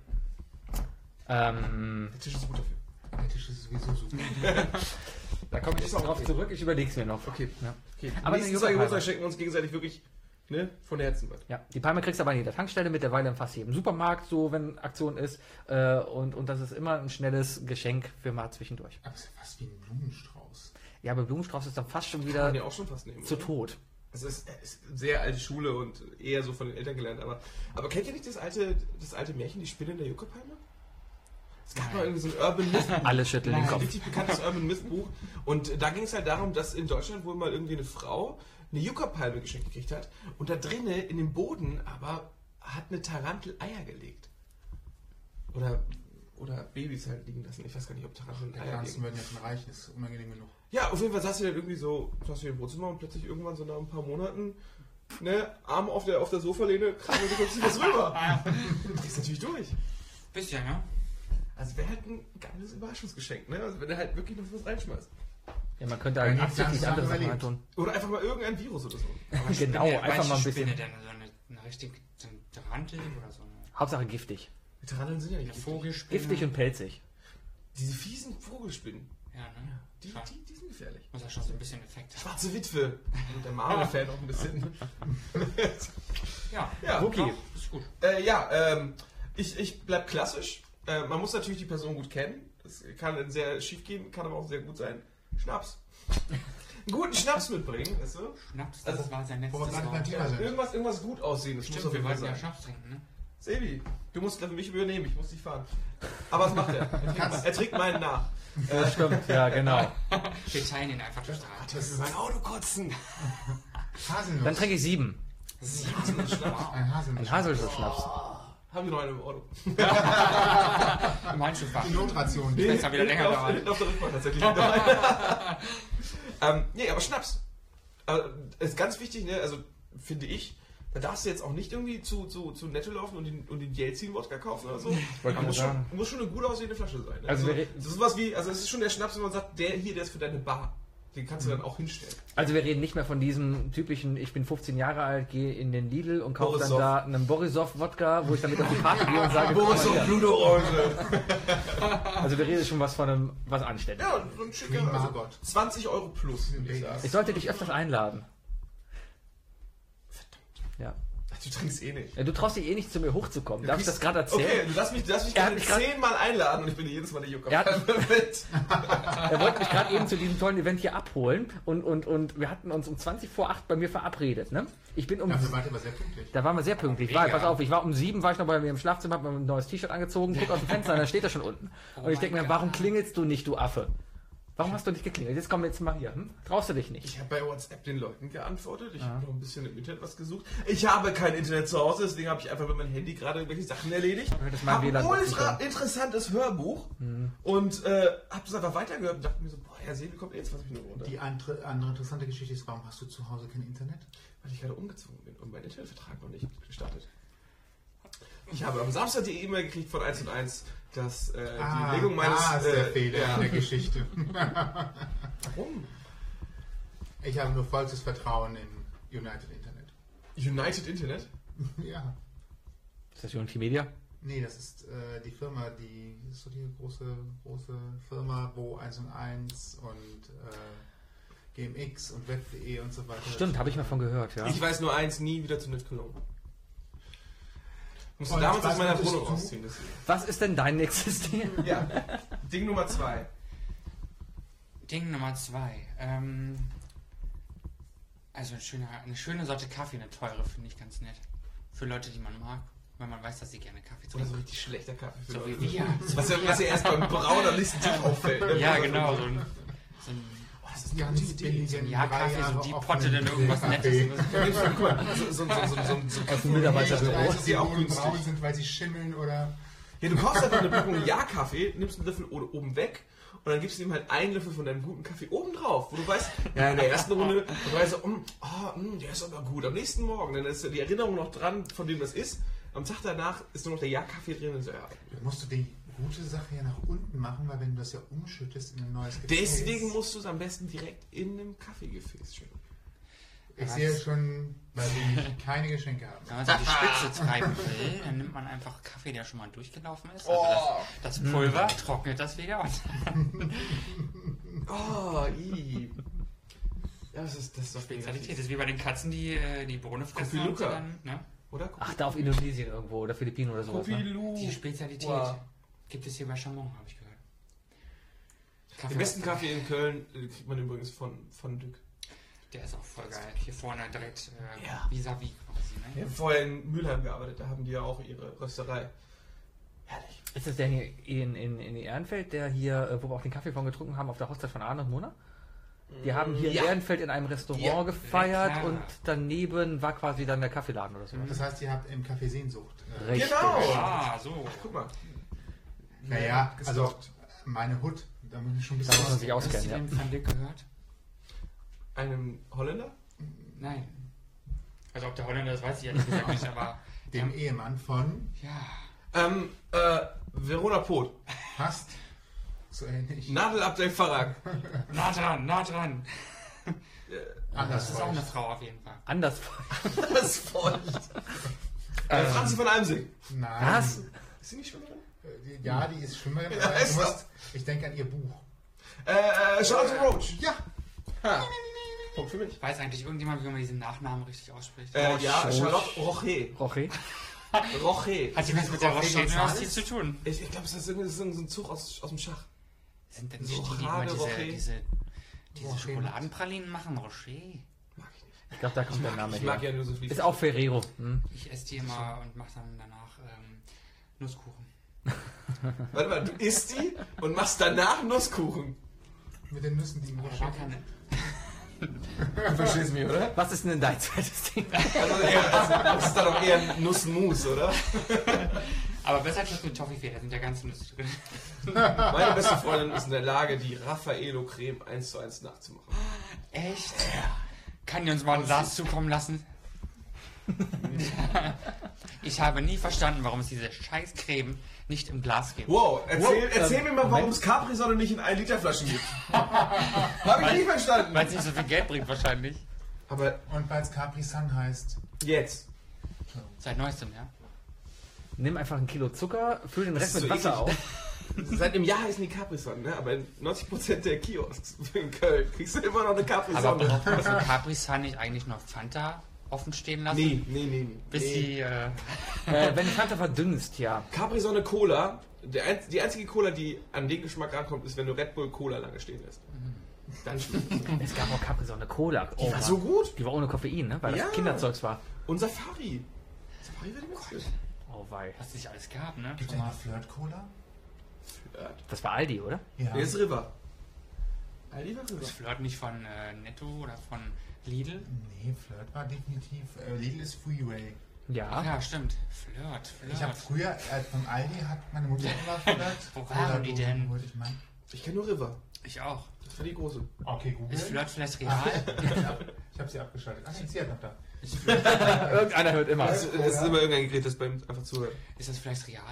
Ähm, Der Tisch ist gut dafür. der Tisch ist sowieso super. da komme ich Ist auch drauf okay. zurück, ich überlege es mir noch. Okay. Ja. Okay. Aber Aber eine nächsten zwei Juckerpalme. Geburtstag schenken wir uns gegenseitig wirklich ne, von Herzen was. Ja, die Palme kriegst du aber in jeder Tankstelle, mittlerweile in fast jedem Supermarkt, so wenn Aktion ist. Äh, und, und das ist immer ein schnelles Geschenk für mal zwischendurch. Aber es ist ja fast wie ein Blumenstrauß. Ja, aber Blumenstrauß ist dann fast schon Kann wieder man ja auch schon fast nehmen. zu oder? tot. Es ist, es ist sehr alte Schule und eher so von den Eltern gelernt. Aber, aber kennt ihr nicht das alte, das alte Märchen, die Spinne in der Juckerpalme? Es gab mal irgendwie so ein Urban Myth. Alle schütteln den Ein Kopf. richtig bekanntes Urban Myth Buch. Und da ging es halt darum, dass in Deutschland wohl mal irgendwie eine Frau eine Juckerpalme geschenkt gekriegt hat und da drinnen in dem Boden aber hat eine Tarantel Eier gelegt. Oder, oder Babys halt liegen lassen. Ich weiß gar nicht, ob Taranteln Die Eier Pflanzen legen. werden ja schon reich, ist unangenehm genug. Ja, auf jeden Fall saß sie dann irgendwie so, saß sie im Wohnzimmer und plötzlich irgendwann so nach ein paar Monaten, ne, Arm auf der, auf der Sofalehne, krabbelt plötzlich was rüber. Du gehst natürlich durch. Bisschen, ne? Also wäre halt ein geiles Überraschungsgeschenk, ne? Also wenn er halt wirklich noch was reinschmeißt. Ja, man könnte eigentlich Dann wirklich hast du andere lange Sachen tun. Oder einfach mal irgendein Virus oder so. Genau, Spinne, einfach welche mal ein Spinne bisschen. denn? So eine, eine richtig so eine Tarantel oder so eine, Hauptsache giftig. Die Taranteln sind ja eine nicht giftig. Vogelspinne? Giftig und pelzig. Diese fiesen Vogelspinnen, Ja, ne? die, Schon. die, die sind gefährlich. Muss ja schon so ein bisschen Effekt haben. Schwarze Witwe. Und der Marvel-Fan auch ein bisschen. Ja, Ja, Okay. doch, ist gut. Äh, ja, ähm, ich, ich bleib klassisch. Äh, man muss natürlich die Person gut kennen. Das kann sehr schief gehen, kann aber auch sehr gut sein. Schnaps. Einen guten Schnaps mitbringen, weißt du? Schnaps, das Also, war sein wo wir letztes gerade Wort. beim Thema sind. Irgendwas, irgendwas gut aussehen, das muss Stimmt, auf wir jeden Fall wollten ja sein. Schnaps trinken, ne? Sebi, du musst für mich übernehmen, ich muss dich fahren. Aber was macht er? Er trinkt, er trinkt meinen nach. Äh, Stimmt, ja, genau. Wir teilen ihn einfach durch drei. das ist mein Auto kotzen. Haselnuss. Dann trinke ich sieben. Ein Haselnuss. Ein Haselnuss-Schnaps. Haben wir noch einen im Auto? Im Handschuhfach. Die Notration. Nee. Jetzt wieder länger auf, dauern. hinten auf der Rückbank tatsächlich. ähm, nee, aber Schnaps. Also, ist ganz wichtig, ne? Also finde ich, da darfst du jetzt auch nicht irgendwie zu, zu, zu Netto laufen und den, und den Jelzin-Wodka kaufen oder so. wollte Da muss gerade schon, muss schon eine gut aussehende Flasche sein. Ne? Also Also, wir re- das ist was wie, also es ist schon der Schnaps, wenn man sagt, der hier, der ist für deine Bar. Den kannst du dann auch hinstellen. Also wir reden nicht mehr von diesem typischen, ich bin fünfzehn Jahre alt, gehe in den Lidl und kaufe dann Borisov. da einen Borisov-Wodka, wo ich dann mit auf die Party gehe und sage, Boris guck mal und hier. Blutorange. Also wir reden schon was von einem, was Anständiges. Ja, so ein schicker, Queen also Margot. zwanzig Euro plus, würde ich sagen. Ich sollte dich öfters einladen. Ja. Ach, du trinkst eh nicht. Ja, du traust dich eh nicht zu mir hochzukommen. Darf ich das gerade Okay, erzählen? du lass mich, du lass mich Er hat gerade mich grad- zehnmal einladen und ich bin jedes Mal der Jucker. Er hat- mit. Er wollte mich gerade eben zu diesem tollen Event hier abholen und, und, und wir hatten uns um zwanzig vor acht bei mir verabredet. Ne? Ich bin um... Dafür wart ihr aber sehr pünktlich. Da waren wir sehr pünktlich. Mega. War, pass auf, ich war um sieben, war ich noch bei mir im Schlafzimmer, hab mir ein neues T-Shirt angezogen, guck aus dem Fenster und dann steht er schon unten. Oh Und ich denke mein mir, Gott. warum klingelst du nicht, du Affe? Warum hast du nicht geklingelt? Jetzt komm jetzt mal hier. Hm? Traust du dich nicht? Ich habe bei WhatsApp den Leuten geantwortet. Ich habe noch ein bisschen im Internet was gesucht. Ich habe kein Internet zu Hause, deswegen habe ich einfach mit meinem Handy gerade irgendwelche Sachen erledigt. hättest mein Habe W L A ein nutzen ultra können. interessantes Hörbuch und äh, habe es einfach weitergehört und dachte mir so, boah, Herr Seele kommt jetzt zwanzig Minuten runter. Die andere, andere interessante Geschichte ist, warum hast du zu Hause kein Internet? Weil ich gerade umgezogen bin und mein Internetvertrag noch nicht gestartet. Ich habe am Samstag die E-Mail gekriegt von eins und eins, dass äh, die Legung meines... da ist der äh, Fehler ja. in der Geschichte. Warum? Ich habe nur vollstes Vertrauen in United Internet. United Internet? Ja. Ist das Unity Media? Nee, das ist äh, die Firma, die ist so die große, große Firma, wo eins und eins und äh, G M X und Web punkt de und so weiter. Stimmt, habe ich mal von gehört, ja. Ich weiß nur eins, nie wieder zu Netcologne. Musste Und damals was aus meiner würdest Wohnung du- ausziehen. Deswegen. Was ist denn dein nächstes Ding? Ja, Ding Nummer zwei. Ding Nummer zwei. Ähm, also eine schöne, eine schöne Sorte Kaffee, eine teure, finde ich ganz nett. Für Leute, die man mag, weil man weiß, dass sie gerne Kaffee Oder so trinken. richtig schlechter Kaffee. Für So Leute. wie wir. Was ja, was ja erst beim Brauen am nächsten Tag auffällt. ne? Ja, genau. So ein, so ein Oh, das ist eine Ganz gute Idee. billigen, so ein drei Jahrkaffee, so Jahre die offenen Potte, denn irgendwas Kaffee. Nettes. Guck mal, so, so, so, so, so, so, Aus dem Mitarbeiterbüro. Weil ist sie ja auch auch günstig. braun sind, weil sie schimmeln oder... Ja, du kaufst einfach eine Packung Ja-Kaffee, nimmst einen Löffel o- oben weg und dann gibst du ihm halt einen Löffel von deinem guten Kaffee oben drauf, wo du weißt, ja, in der ersten Runde, du weißt so, mm, oh, mm, der ist aber gut. Am nächsten Morgen, dann ist die Erinnerung noch dran, von dem das ist. Am Tag danach ist nur noch der Ja-Kaffee drin und so, ja. Da musst du die gute Sache ja nach unten machen, weil wenn du das ja umschüttest in ein neues Gefäß... Deswegen musst du es am besten direkt in einem Kaffeegefäß schütten. Ich sehe schon, weil sie keine Geschenke haben. Wenn man so die Spitze treiben will, dann nimmt man einfach Kaffee, der schon mal durchgelaufen ist. Also Oh. das, das Pulver trocknet das wieder und Oh, i. Ja, das ist, das ist doch Spezialität. Das ist wie bei den Katzen, die äh, die Bohne fressen. Kopi und so Luca. dann, ne? Oder? Ach, da auf Indonesien irgendwo oder Philippinen oder sowas. Kopi Ne? Lu. Die Spezialität Wow. gibt es hier bei Chamon, habe ich gehört. Kaffee Den besten Kaffee in Köln äh, kriegt man übrigens von, von Dück. Der ist auch voll geil. Hier vorne direkt äh, Ja. vis-à-vis quasi. Ich Ne? habe vorher in Mülheim gearbeitet, da haben die ja auch ihre Rösterei. Herrlich. Ist das der hier in, in, in Ehrenfeld, der hier, äh, wo wir auch den Kaffee von getrunken haben, auf der Hochzeit von Arne und Mona? Die haben hier Ja. in Ehrenfeld in einem Restaurant Ja. gefeiert Lecker. und daneben war quasi dann der Kaffeeladen oder so. Das heißt, ihr habt im Café Sehnsucht. Äh, Richtig. Genau. Ah, so. Guck mal. naja, also gestoppt. meine Hut, da muss ich schon ein Da muss man bisschen sich Hast du auskennen, ja. den von Dick gehört? Einem Holländer? Nein. Also ob der Holländer das weiß ich ehrlich gesagt nicht, aber dem Ehemann von ja. Ähm, äh, Verona Pot. fast so ähnlich. Nadel Abdel Farag. Nah dran, nah dran. Anders Das ist auch eine Frau auf jeden Fall. Anders. Das ist voll. Äh, Franzi von Almsig. Nein. Was? Ist sie nicht Schwimmerin? Äh, die- Ja, die ist Schwimmerin. Ja, aber ist du so. musst, ich denke an ihr Buch. Äh, äh, Charlotte Roach. Ja. Ha. Punkt für mich. Weiß eigentlich irgendjemand, wie man diesen Nachnamen richtig ausspricht? Äh, ja, Roche. Charlotte Roche. Roche? Roche. Hat die was mit der Roche Rocher-Dynastie González? zu tun? Ich, ich glaube, das ist irgendwie so ein so ein Zug aus, aus dem Schach. Sind denn So nicht die, die immer Rochade, diese, Rocher. diese, diese Rocher. Schokoladenpralinen machen? Rocher? Mag ich nicht. Ich glaube, da kommt der Name Ich mag her. ja nur so viel. Ist auch Ferrero. Hm? Ich esse die immer und mache dann danach ähm, Nusskuchen. Warte mal, du isst die und machst danach Nusskuchen. Mit den Nüssen, die im Aber Rocher gar keine. Du verstehst mich, oder? Was ist denn dein zweites Ding? Also eher, das, das ist dann auch eher Nussmus, oder? Aber besser als das mit Toffifee, da sind ja ganz Nüsse drin. Meine beste Freundin ist in der Lage, die Raffaello Creme eins zu eins nachzumachen. Echt? Kann die uns mal ein Glas zukommen lassen? Ich habe nie verstanden, warum es diese Scheißcreme nicht im Glas gibt. Wow, erzähl, Wow, erzähl ähm, mir mal, warum es Capri-Sonne nicht in ein Liter Flaschen gibt. Hab ich nie verstanden. Weil es nicht so viel Geld bringt wahrscheinlich. Aber Und weil es Capri Sun heißt. jetzt. Seit neuestem, ja. Nimm einfach ein Kilo Zucker, füll den Rest Das mit ist so Wasser eklig. auf. Seit einem Jahr heißen die Capri-Sonne, ne? Aber in neunzig Prozent der Kiosks in Köln kriegst du immer noch eine Aber Capri-Sonne. braucht man für Capri Sun nicht eigentlich nur Fanta offen stehen lassen? Nee, nee, nee. nee. Bis nee. die, äh, Äh, wenn die Fanta verdünnst, ja. Capri-Sonne Cola, der, ein- die einzige Cola, die an den Geschmack rankommt, ist, wenn du Red Bull Cola lange stehen lässt. Dann Es gab auch Capri-Sonne Cola. Oh, die war so gut. Die war ohne Koffein, ne? Weil Ja. das Kinderzeugs war. Und Safari. Safari war die beste. Oh wei. was es nicht alles gab, ne? Gibt es mal Flirt Cola? Das war Aldi, oder? Ja. Nee, ist River. Aldi war River. Ist Flirt nicht von äh, Netto oder von Lidl? Nee, Flirt war definitiv. Äh, Lidl ist Freeway. Ja. Ach ja, stimmt. Flirt, Flirt. Ich habe früher, äh, vom Aldi hat meine Mutter immer Flirt. Wo waren die denn? Cola-Dosen geholt, Ich mein. Ich kenne nur River. Ich auch. Das war die große. Okay, Google. Ist Flirt vielleicht Ah, real? ich habe hab sie abgeschaltet. Ach, sie hat noch da. Ist Flirt, Irgendeiner hört immer. Es es ist immer irgendein Gerät, das beim einfach zuhört. ist das vielleicht real?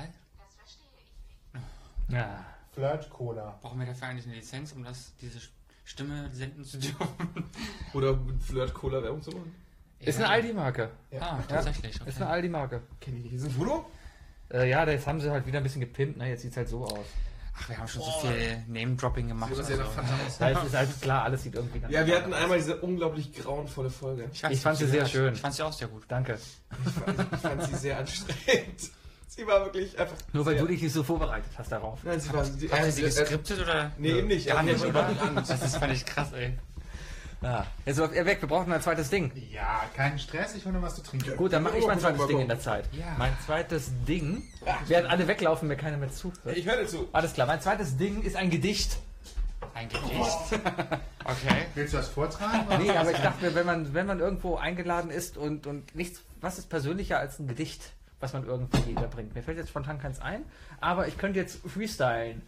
Ja. Flirt Cola. Brauchen wir dafür eigentlich eine Lizenz, um das, diese Stimme senden zu dürfen? Oder mit Flirt Cola Werbung zu machen. Ist eine Aldi-Marke. Ah, tatsächlich. Ist Okay. eine Aldi-Marke. Kenn ich nicht. Ist ein Foto? Äh, ja, das haben sie halt wieder ein bisschen gepimpt. Ne? Jetzt sieht es halt so aus. Ach, wir haben schon so viel Name-Dropping gemacht. Das ist Also. ja fantastisch. Da ist halt klar, alles sieht irgendwie ganz Ja, wir anders hatten aus. einmal diese unglaublich grauenvolle Folge. weiß Ich fand nicht, sie sehr gehört. schön. Ich fand sie auch sehr gut. Danke. Ich fand sie sehr anstrengend. Sie war wirklich einfach. Nur weil sehr, du dich nicht so vorbereitet hast darauf. Nein, sie war. Die, Habt ihr äh, sie äh, geskriptet oder? Nee, eben nicht. Gar Also, nicht, wir oder? waren an. Das ist, fand ich krass, ey. Ja. Jetzt läuft er weg, wir brauchen ein zweites Ding. Ja, kein Stress, ich hole noch was zu trinken. Gut, dann mache ich mein zweites Ding in der Zeit. Ja. Mein zweites Ding, während alle weglaufen, mir keiner mehr zuhört. Ich höre dir zu. Alles klar, mein zweites Ding ist ein Gedicht. Ein Gedicht. Okay. Willst du das vortragen? Nee, aber ich dachte mir, wenn man, wenn man irgendwo eingeladen ist und, und nichts, was ist persönlicher als ein Gedicht, was man irgendwie überbringt. Mir fällt jetzt spontan keins ein, aber ich könnte jetzt freestylen.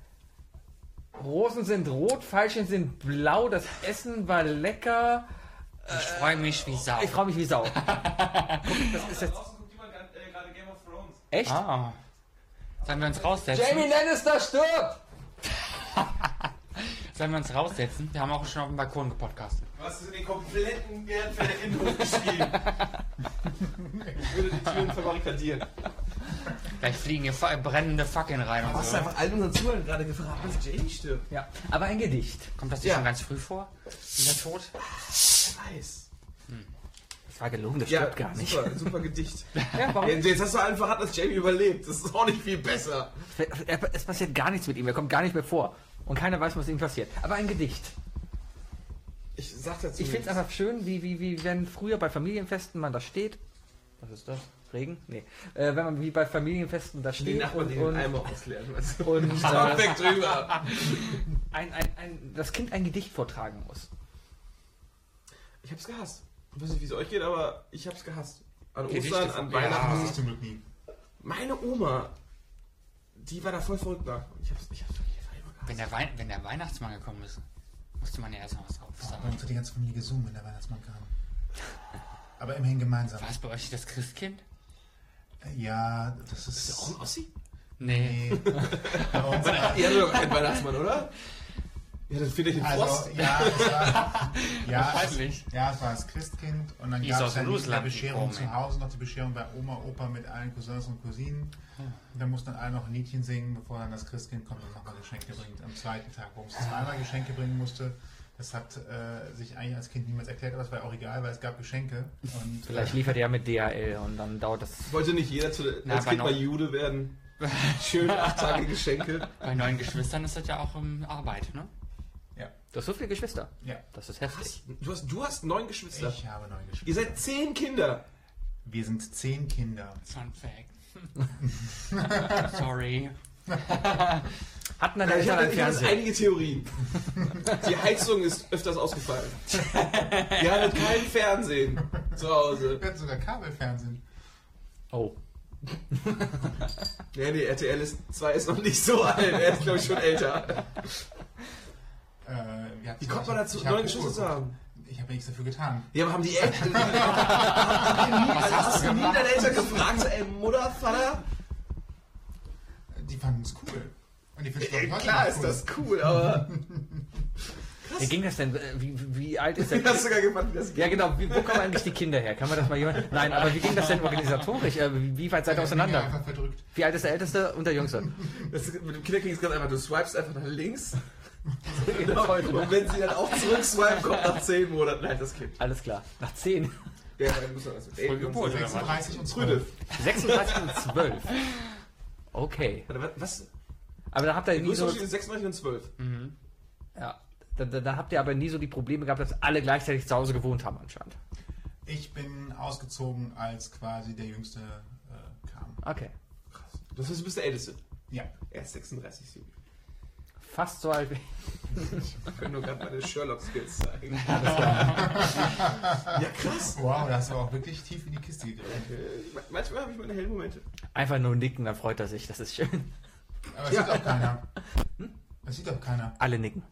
Rosen sind rot, Veilchen sind blau, das Essen war lecker. Ich freue mich wie Sau. Ich freue mich wie Sau. Guck, das ist jetzt gerade Game of Thrones. echt? Ah. Sollen wir uns raussetzen? Jamie Lannister stirbt! Sollen wir uns raussetzen? Wir haben auch schon auf dem Balkon gepodcastet. Du hast den kompletten Ehrenfelder Innenhof geschrieben. Ich würde die Türen verbarrikadieren. Gleich fliegen hier fa- brennende Fackeln rein und Hast so. du einfach allen unseren Zuhörern gerade gefragt, was Jamie stirbt? Ja, aber ein Gedicht. Kommt das dir Ja. schon ganz früh vor? Dieser Tod? Wer weiß. Das war gelogen, das Ja, stirbt gar nicht. super, super Gedicht. Ja, warum? Ja, jetzt hast du allen verraten, dass Jamie überlebt. Das ist auch nicht viel besser. Es passiert gar nichts mit ihm, er kommt gar nicht mehr vor. Und keiner weiß, was ihm passiert. Aber ein Gedicht. Ich sag dazu Ich finde es nichts. einfach schön, wie, wie, wie wenn früher bei Familienfesten man da steht. Was ist das? Regen? Nee. Äh, wenn man wie bei Familienfesten da die steht Nachbarn, und, die den und, Eimer ausleeren. Weißt du? und Schau äh, weg drüber. ein, ein, ein, das Kind ein Gedicht vortragen muss. Ich hab's gehasst. Ich weiß nicht, wie es euch geht, aber ich hab's gehasst. An Gedichte Ostern, von- an ja. Weihnachten. Das ist zum Glück nie. Meine Oma, die war da voll verrückt nach. Ich hab's, ich hab's wirklich immer gehasst. Wenn der, Wein wenn der Weihnachtsmann gekommen ist, musste man ja erstmal was drauf Bei sagen. uns hat die ganze Familie gesungen, wenn der Weihnachtsmann kam. Aber immerhin gemeinsam. War es bei euch das Christkind? Ja, das Ist der ist... auch ein Ossi? Nee. Nee. Bei uns Ihr hattet doch keinen Weihnachtsmann, oder? Ihr hattet vielleicht den Frost. Also, ja, es war, ja, Peinlich. es, ja, es war das Christkind und dann Die gab ist es aus dann die Russland Bescherung gekommen, zu Hause, noch die Bescherung bei Oma, Opa mit allen Cousins und Cousinen. Und dann mussten dann alle noch ein Liedchen singen, bevor dann das Christkind kommt und nochmal Geschenke bringt. Am zweiten Tag, wo es zweimal Geschenke bringen musste, das hat äh, sich eigentlich als Kind niemals erklärt, aber es war auch egal, weil es gab Geschenke. Und, Vielleicht äh, liefert er mit D H L und dann dauert das. Wollte nicht jeder zu, Na, als aber Kind noch- mal Jude werden. Schön acht Tage Geschenke. Bei neuen Geschwistern ist das ja auch um, Arbeit, ne? Du hast so viele Geschwister. ja, Das ist heftig. Du hast, du hast neun Geschwister. ich habe neun Geschwister. Ihr seid zehn Kinder. Wir sind zehn Kinder. Fun Fact. Sorry. Hatten deine Ich Eltern habe einen ich habe Fernseher? einige Theorien. Die Heizung ist öfters ausgefallen. Ihr hattet kein Fernsehen zu Hause. Wir hatten sogar Kabelfernsehen. Oh. Nee, nee, R T L ist, zwei ist noch nicht so alt. Er ist, glaube ich, schon älter. Äh, wir hatten Wie so- kommt man ich- dazu, ich hab neun Buch Geschwister zu geguckt. haben? Ich habe nichts dafür getan. Ja, aber haben die Eltern... also hast du nie deine Eltern gefragt, so, ey, Mutter, Vater? Die fanden es cool. Und die finden es Ja, klar ist das cool, aber... Wie ging das denn? Äh, Wie, wie alt ist der Ich hast sogar gefragt, wie das Ja, genau. Wie, wo kommen eigentlich die Kinder her? Kann man das mal jemand... Nein, aber wie ging das denn organisatorisch? Äh, Wie wie weit seid ihr Ich bin ja auseinander? einfach verdrückt. Wie alt ist der Älteste und der Jüngste? Das ist, mit dem Kinderkrieg ist ganz einfach, du swipest einfach nach links. Genau. Und wenn sie dann auch zurück swipen, kommt nach zehn Monaten halt das Kind. Alles klar. Nach zehn. Der beiden muss man das mit Geburt, oder was? sechsunddreißig und Brüder. zwölf. sechsunddreißig und zwölf. Okay. Warte, was? Aber da habt ihr Der nie größte so... Unterschied ist sechsunddreißig und zwölf. Ja. Da, da, da habt ihr aber nie so die Probleme gehabt, dass alle gleichzeitig zu Hause gewohnt haben anscheinend. Ich bin ausgezogen, als quasi der Jüngste äh, kam. Okay. Krass. Das heißt, du bist der Älteste. Ja. Er ist sechsunddreißig, Sebi. Fast so alt wie... Ich kann nur gerade meine Sherlock-Skills zeigen. ja, krass. Wow, da hast du auch wirklich tief in die Kiste gegriffen. Äh, Manchmal habe ich meine hellen Momente. Einfach nur nicken, dann freut er sich. Das ist schön. Aber es sieht auch keiner. Das sieht auch keiner. Alle nicken.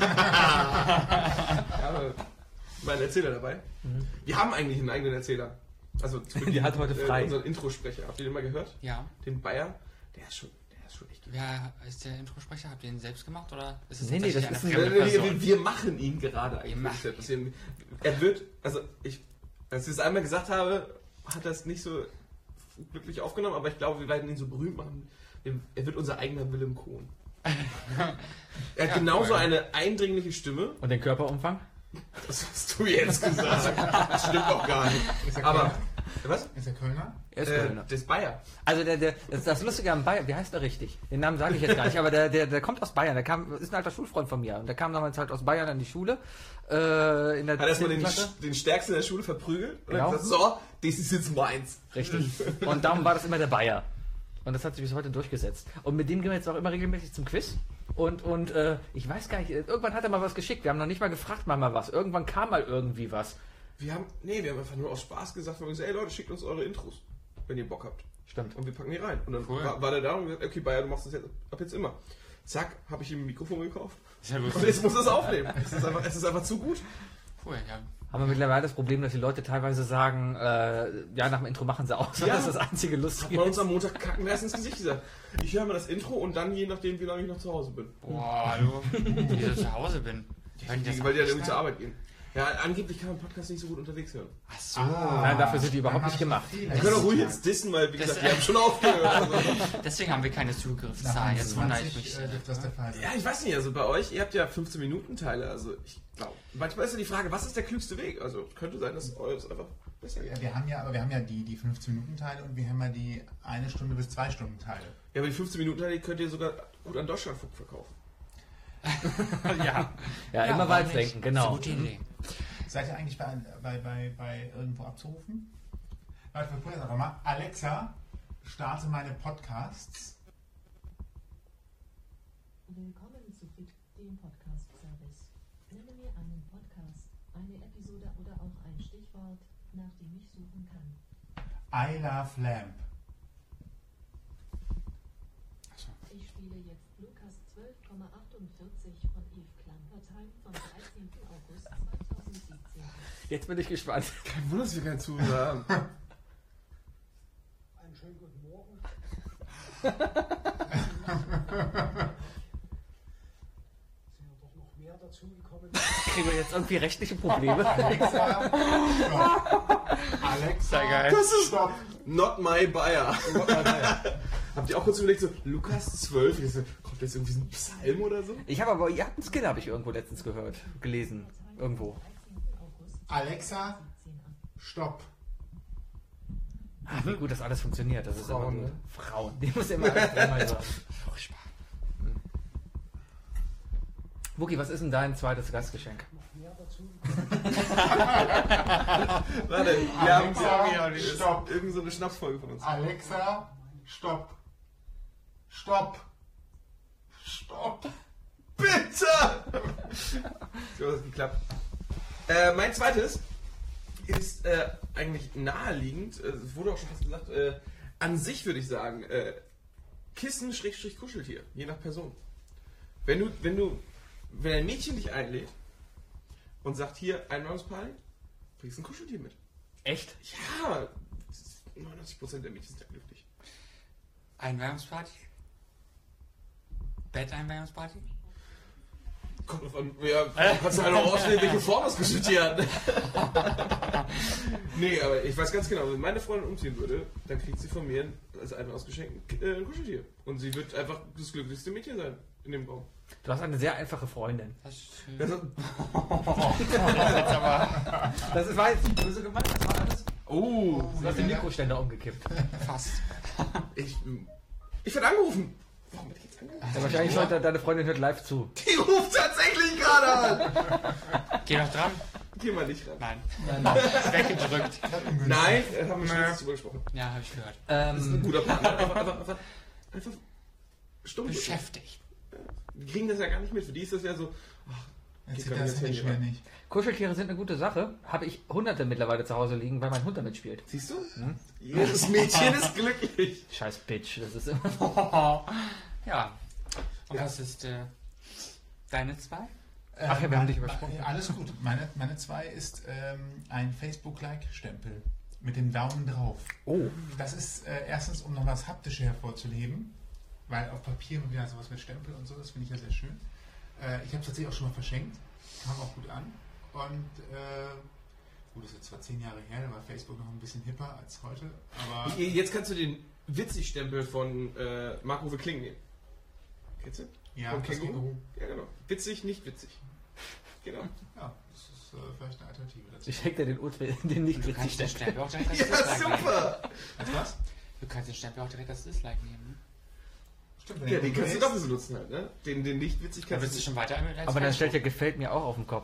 Aber mein Erzähler dabei. Wir haben eigentlich einen eigenen Erzähler. Also zu Beginn, Der hat heute frei. Äh, unseren Introsprecher. Habt ihr den mal gehört? Ja. Den Bayer? Der ist schon, der ist schon echt gut. Wer ist der Introsprecher? Habt ihr ihn selbst gemacht oder ist es Nee, nee, tatsächlich das eine ist ein- fremde Wir, Person? wir, wir machen ihn gerade Ihr eigentlich. macht Das passieren. Er wird, also ich, als ich es einmal gesagt habe, hat das nicht so glücklich aufgenommen, aber ich glaube, wir werden ihn so berühmt machen. Er wird unser eigener Willem Kohn. Er hat Ja, genauso cool. eine eindringliche Stimme. Und den Körperumfang? Das hast du jetzt gesagt. Das stimmt doch gar nicht. Ist er Aber, Kölner? was? Ist er Kölner? Er ist Äh, Kölner. das ist Bayer. Also der, der, das, das Lustige am Bayern, wie heißt er richtig? Den Namen sage ich jetzt gar nicht, aber der, der, der kommt aus Bayern. Der kam, ist ein alter Schulfreund von mir. Und der kam damals halt aus Bayern an die Schule. Äh, in der Hat erstmal den, zehnten Klasse. den Stärksten in der Schule verprügelt und Genau. hat gesagt, so, das ist jetzt meins. Richtig. Und darum war das immer der Bayer. Und das hat sich bis heute durchgesetzt. Und mit dem gehen wir jetzt auch immer regelmäßig zum Quiz. Und, und äh, ich weiß gar nicht, irgendwann hat er mal was geschickt. Wir haben noch nicht mal gefragt, mal mal was. Irgendwann kam mal irgendwie was. Wir haben, nee, wir haben einfach nur aus Spaß gesagt, wir haben gesagt, ey Leute, schickt uns eure Intros, wenn ihr Bock habt. Stimmt. Und wir packen die rein. Und dann Cool. war, war der da und gesagt, okay, Bayer, du machst das jetzt ab jetzt immer. Zack, habe ich ihm ein Mikrofon gekauft. Sehr Und lustig. jetzt muss es aufnehmen. Es ist einfach, es ist einfach zu gut. Cool, ja. Haben wir mittlerweile das Problem, dass die Leute teilweise sagen, äh, ja, nach dem Intro machen sie aus. Ja. Das ist das einzige Hat Lustige. man uns am Montag kacken erst ins Gesicht gesagt. Ich höre mal das Intro und dann je nachdem, wie lange ich noch zu Hause bin. Boah, du, wie ich so zu Hause bin. Hören die das Weil die auch dann irgendwie nicht zur an? Arbeit gehen. Ja, angeblich kann man Podcast nicht so gut unterwegs hören. Ach so. Nein, dafür sind die überhaupt nicht gemacht. Wir können auch ruhig jetzt dissen, weil, wie Das- gesagt, wir haben schon aufgehört. Also. Deswegen haben wir keine Zugriffszahlen. Jetzt wundere ich mich. äh, dürfte das der Fall sein. Ja, ich weiß nicht, also bei euch, ihr habt ja fünfzehn Minuten Teile, also ich glaube, manchmal ist ja die Frage, was ist der klügste Weg? Also könnte sein, dass eures einfach besser geht. Ja, wir haben ja, aber wir haben ja die, die fünfzehn-Minuten-Teile und wir haben ja die eine Stunde bis zwei Stunden Teile. Ja, aber die fünfzehn Minuten Teile die könnt ihr sogar gut an Deutschlandfunk verkaufen. Ja, Ja, immer warum weit nicht? denken, Das ist eine genau. gute Idee. Seid ihr eigentlich bei, bei, bei, bei irgendwo abzurufen? Warte, wir probieren das einfach mal. Alexa, starte meine Podcasts. Willkommen zu Fit, dem Podcast-Service. Nenne mir einen Podcast, eine Episode oder auch ein Stichwort, nach dem ich suchen kann. I love Lamp. Ich spiele jetzt Lukas zwölf Komma achtundvierzig von Yves Klampertheim vom dreizehnten August zweitausendsiebzehn. Jetzt bin ich gespannt. Kein Wunder, dass wir keinen Zuhörer haben. Einen schönen guten Morgen. Sind ja doch noch mehr dazugekommen. Kriegen wir jetzt irgendwie rechtliche Probleme? Alexa. Alexa. geil. Das ist not my buyer. Habt ihr auch kurz überlegt, so Lukas zwölf, ich so, kommt jetzt irgendwie so ein Psalm oder so? Ich habe aber, ihr habt einen Skill, habe ich irgendwo letztens gehört, gelesen. Irgendwo. Alexa. Stopp. Ah, wie gut das alles funktioniert. Das ist immer Frauen, gut. ne? Frauen. Die muss immer alles dreimal sagen. Furchtbar. Wookie, was ist denn dein zweites Gastgeschenk? Noch mehr dazu. Warte, wir haben Alexa. das ist Stopp. irgend so eine Schnapsfolge von uns. Alexa. Stopp. Stopp. Stopp. Bitte! So hat es geklappt. Äh, mein zweites ist äh, eigentlich naheliegend, äh, es wurde auch schon fast gesagt, äh, an sich würde ich sagen, äh, Kissen-Kuscheltier, je nach Person. Wenn du, wenn du, wenn ein Mädchen dich einlädt und sagt, hier, Einladungsparty, bringst du ein Kuscheltier mit. Echt? Ja, neunundneunzig Prozent der Mädchen sind da glücklich. Einweihungsparty? Betteinweihungsparty? Kommt drauf an, ja, kannst du halt auch auswählen, welche Form das Kuscheltier hat. Nee, aber ich weiß ganz genau, wenn meine Freundin umziehen würde, dann kriegt sie von mir als ein Ausgeschenk äh, ein Kuscheltier. Und sie wird einfach das glücklichste Mädchen sein in dem Raum. Du hast eine sehr einfache Freundin. Das ist schön. Also, Jetzt aber Das ist, war jetzt nicht böse gemeint, das war alles. oh, Du hast den Mikroständer umgekippt. fast. ich, ich werde angerufen. Warum wird ich jetzt angerufen? Ja, wahrscheinlich hört deine Freundin hört live zu. Die ruft tatsächlich gerade an. Geh noch dran? Geh mal nicht ran. Nein. Ist weggedrückt. Nein, da haben wir schon jetzt drüber gesprochen. Ja, habe ich gehört. Das ist ein Ähm, guter Partner. Einfach, einfach, einfach, einfach stumm. Beschäftigt. Die kriegen das ja gar nicht mit. Für die ist das ja so, ach, Erzähl das nicht mehr nicht. Kuscheltiere sind eine gute Sache. Habe ich hunderte mittlerweile zu Hause liegen, weil mein Hund damit spielt. siehst du? Jedes Mädchen ist glücklich. Scheiß Bitch, das ist immer. Ja. Und was ist äh, deine zwei? Ach ja, wir haben dich übersprungen. Äh, Alles gut. Meine, meine zwei ist ähm, ein Facebook-Like-Stempel mit dem Daumen drauf. Oh. Das ist äh, erstens, um noch das Haptische hervorzuheben, weil auf Papier ja sowas mit Stempel und so, das finde ich ja sehr schön. Äh, ich habe es tatsächlich auch schon mal verschenkt, kam auch gut an. Und äh, gut, das ist jetzt zwar zehn Jahre her, da war Facebook noch ein bisschen hipper als heute, aber Jetzt kannst du den Witzig-Stempel von äh, Marc-Uwe Kling nehmen. Kennst du? ja, Von das Känguru? Känguru. Ja, genau. Witzig, nicht witzig. Genau. Ja, das ist äh, vielleicht eine Alternative dazu. Ich schenke dir den, Urteil- den nicht Du kannst den witzig Stempel auch direkt als Ja, Dislike nehmen. super! Als was? Du kannst den Stempel auch direkt als Dislike nehmen. Stimmt, wenn Ja, der den gut kannst du ist. doch so nutzen halt, ne? Den, den nicht witzig Da kannst willst du schon weiter als Aber dann stellt Facebook. er gefällt mir auch auf den Kopf.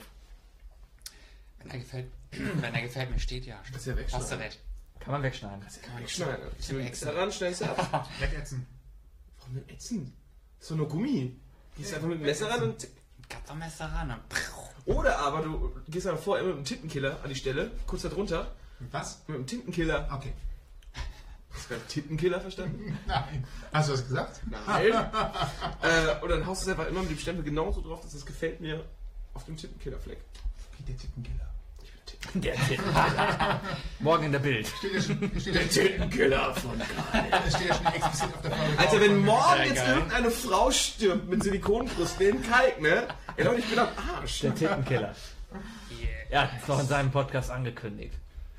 Wenn er gefällt, wenn er gefällt mir steht, ja. Das ist ja Hast du wegschneiden. recht. Kann man wegschneiden. Kann man Wegschneiden. Ich Du hab legst extra. daran, schneidest du ab. Wegätzen. Warum denn ätzend? Das ist doch nur Gummi. Gehst einfach mit dem Messer ran und... Kattermesser ran. und- Oder aber du gehst dann vorher mit dem Tintenkiller an die Stelle, kurz da drunter, Mit was? mit dem Tintenkiller. Okay. Hast du gerade Tintenkiller verstanden? Nein. Hast du das gesagt? Nein. äh, und dann haust du es einfach immer mit dem Stempel genauso drauf, dass es gefällt mir auf dem Tintenkiller-Fleck. Wie der Tittenkiller. Ich bin Tintenkiller. Der Tintenkiller. Morgen in der Bild. Steht ja schon, steht ja, Tintenkiller von Karl. das steht ja schon explizit auf der Folge. Alter, wenn morgen Sehr jetzt geil. irgendeine Frau stirbt mit Silikonbrüsten in Kalk, ne? Ey Leute, ich bin am Arsch. Der Tintenkiller. Yeah. Er hat es noch in seinem Podcast angekündigt.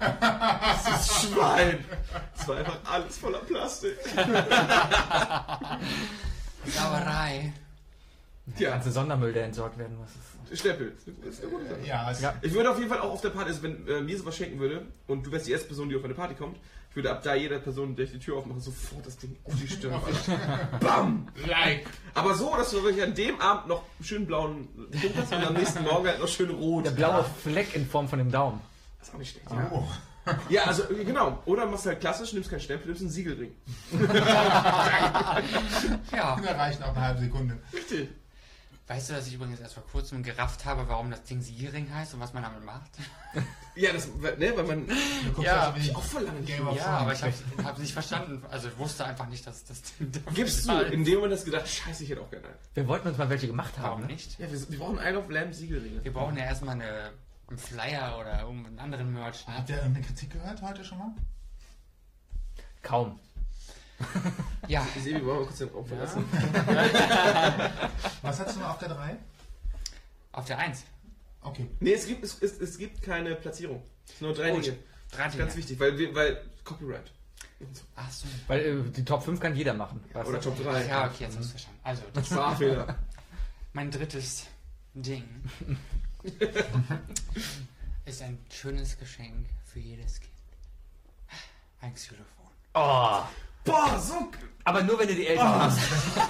Das Schwein. Es war einfach alles voller Plastik. Sauerei. Der Ja, ganze Sondermüll, der entsorgt werden muss. Ist Stempel. Das ist eine gute Sache. Ja, es, Ja. Ich würde auf jeden Fall auch auf der Party, also wenn äh, mir sowas schenken würde und du wärst die erste Person, die auf eine Party kommt, ich würde ab da jeder Person, der ich die Tür aufmache, sofort das Ding auf die Stirn fallen. Bam! like. Aber so, dass du wirklich an dem Abend noch einen schönen blauen Punkt hast und am nächsten Morgen halt noch schön rot. der blaue Fleck in Form von dem Daumen. Das ist auch nicht schlecht. Ja, Oh. ja also äh, genau. Oder machst halt klassisch, nimmst keinen Stempel, nimmst einen Ja. Da reicht auch eine halbe Sekunde. Richtig. Weißt du, dass ich übrigens erst vor kurzem gerafft habe, warum das Ding Siegering heißt und was man damit macht? Ja, das, ne, weil man... Ja, ich auch voll lange nicht Game of Ja, Thrones. aber ich habe hab nicht verstanden. Also ich wusste einfach nicht, dass das Ding dafür Gibst du, heißt. in dem Moment hast du gedacht, scheiße, ich hätte auch gerne einen. Wir wollten uns mal welche gemacht haben. Warum Ne? nicht? Ja, wir, wir brauchen Isle of Lamb Siegelringe. Wir brauchen ja erstmal eine, einen Flyer oder irgendeinen anderen Merch. Ne? Habt ihr irgendeine Kritik gehört heute schon mal? Kaum. Ja, Sebi, wollen wir kurz den Raum verlassen? Was hast du noch auf der drei? auf der eins. Okay. Nee, es gibt, es, es, es gibt keine Platzierung. Es sind nur drei Gut. Dinge. Drei Das ist Dinge. ganz wichtig, weil, wir- weil Copyright. Ach so. Weil äh, die Top fünf kann jeder machen. weißt Oder du? Top drei. Ja, okay, jetzt hast du verstanden. Also, das Sprachfehler. mein drittes Ding ist ein schönes Geschenk für jedes Kind. Ein Xylophon. Oh, Boah, so... aber nur wenn du die Eltern hast.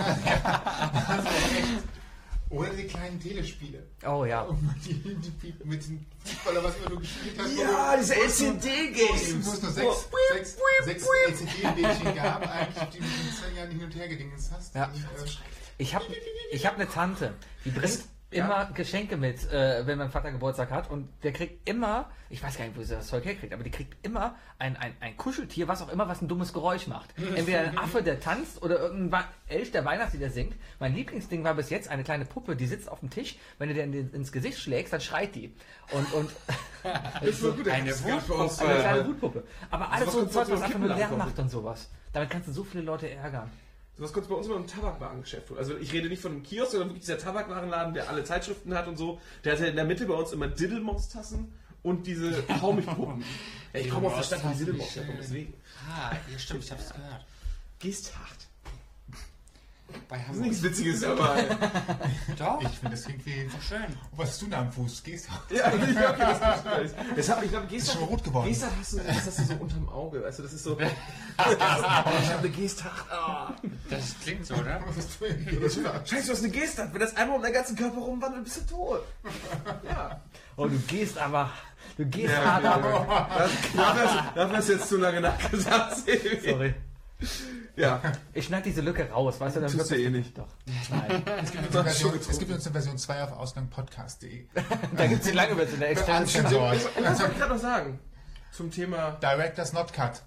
Oder die kleinen Telespiele. Oh ja. Die, die, mit dem Fußballer, was immer du gespielt hast. Ja, diese L C Wo D-Games. es nur sechs, sechs, sechs L C D-Bildchen gab, eigentlich, die du in zehn Jahren hin und her gedingens hast. Ja. Und, äh, Ich habe ich hab eine Tante, die bringt immer Geschenke mit, äh, wenn mein Vater Geburtstag hat. Und der kriegt immer, ich weiß gar nicht, wo sie das Zeug herkriegt, aber die kriegt immer ein, ein, ein Kuscheltier, was auch immer, was ein dummes Geräusch macht. Entweder ein Affe, der tanzt, oder irgendein Wa- Elch, der Weihnachtslieder der singt. Mein Lieblingsding war bis jetzt eine kleine Puppe, die sitzt auf dem Tisch. Wenn du dir in den- ins Gesicht schlägst, dann schreit die. Und, und Das ist voll gut. Eine Das gab's bei uns, eine äh, kleine Wutpuppe. Aber alles was so ein kommt Zeug, so was im einfach nur Lärm Kippenladen macht und sowas. Damit kannst du so viele Leute ärgern. Sowas kommt bei uns immer im Tabakwarengeschäft vor. Also ich rede nicht von einem Kiosk, sondern wirklich dieser Tabakwarenladen, der alle Zeitschriften hat und so. Der hat ja in der Mitte bei uns immer Diddlemaus-Tassen und diese Haumich-Puppen. Ja, ich komme aus der Stadt, wo die Diddlemaus herkommen, deswegen. Ah, ja stimmt, ich hab's gehört. Gehst hart. Bei Das ist Hamburg. nichts Witziges dabei. Doch, Ich finde, das klingt wie. doch schön. Oh, was hast du da am Fuß? Gehst du? Ja, okay, das ist das hat, ich glaube, Ist Gestart, schon rot geworden. Gestart hast du, das hast du so unterm Auge. Also das ist so. Ich habe eine Gestart. Ah. Das klingt so, oder? Was hast du denn? Scheiße, du hast eine Gestart. Wenn das einmal um deinen ganzen Körper rumwandelt, bist du tot. Ja. Oh, du gehst aber, du gehst Ja, hart, okay. aber. Das, dafür, hast, dafür hast du jetzt zu lange nachgesagt, Sebi. Sorry. Ja. Ich schneide diese Lücke raus, weißt du? Dann Tust wird du das- eh nicht. Doch. Nein. Es gibt, uns eine Version, es gibt uns eine Version zwei auf ausgang podcast punkt de. Da gibt es die lange Version, der Extended. Uncensored. Und was wollte ich gerade noch sagen? Zum Thema. Director's Not Cut.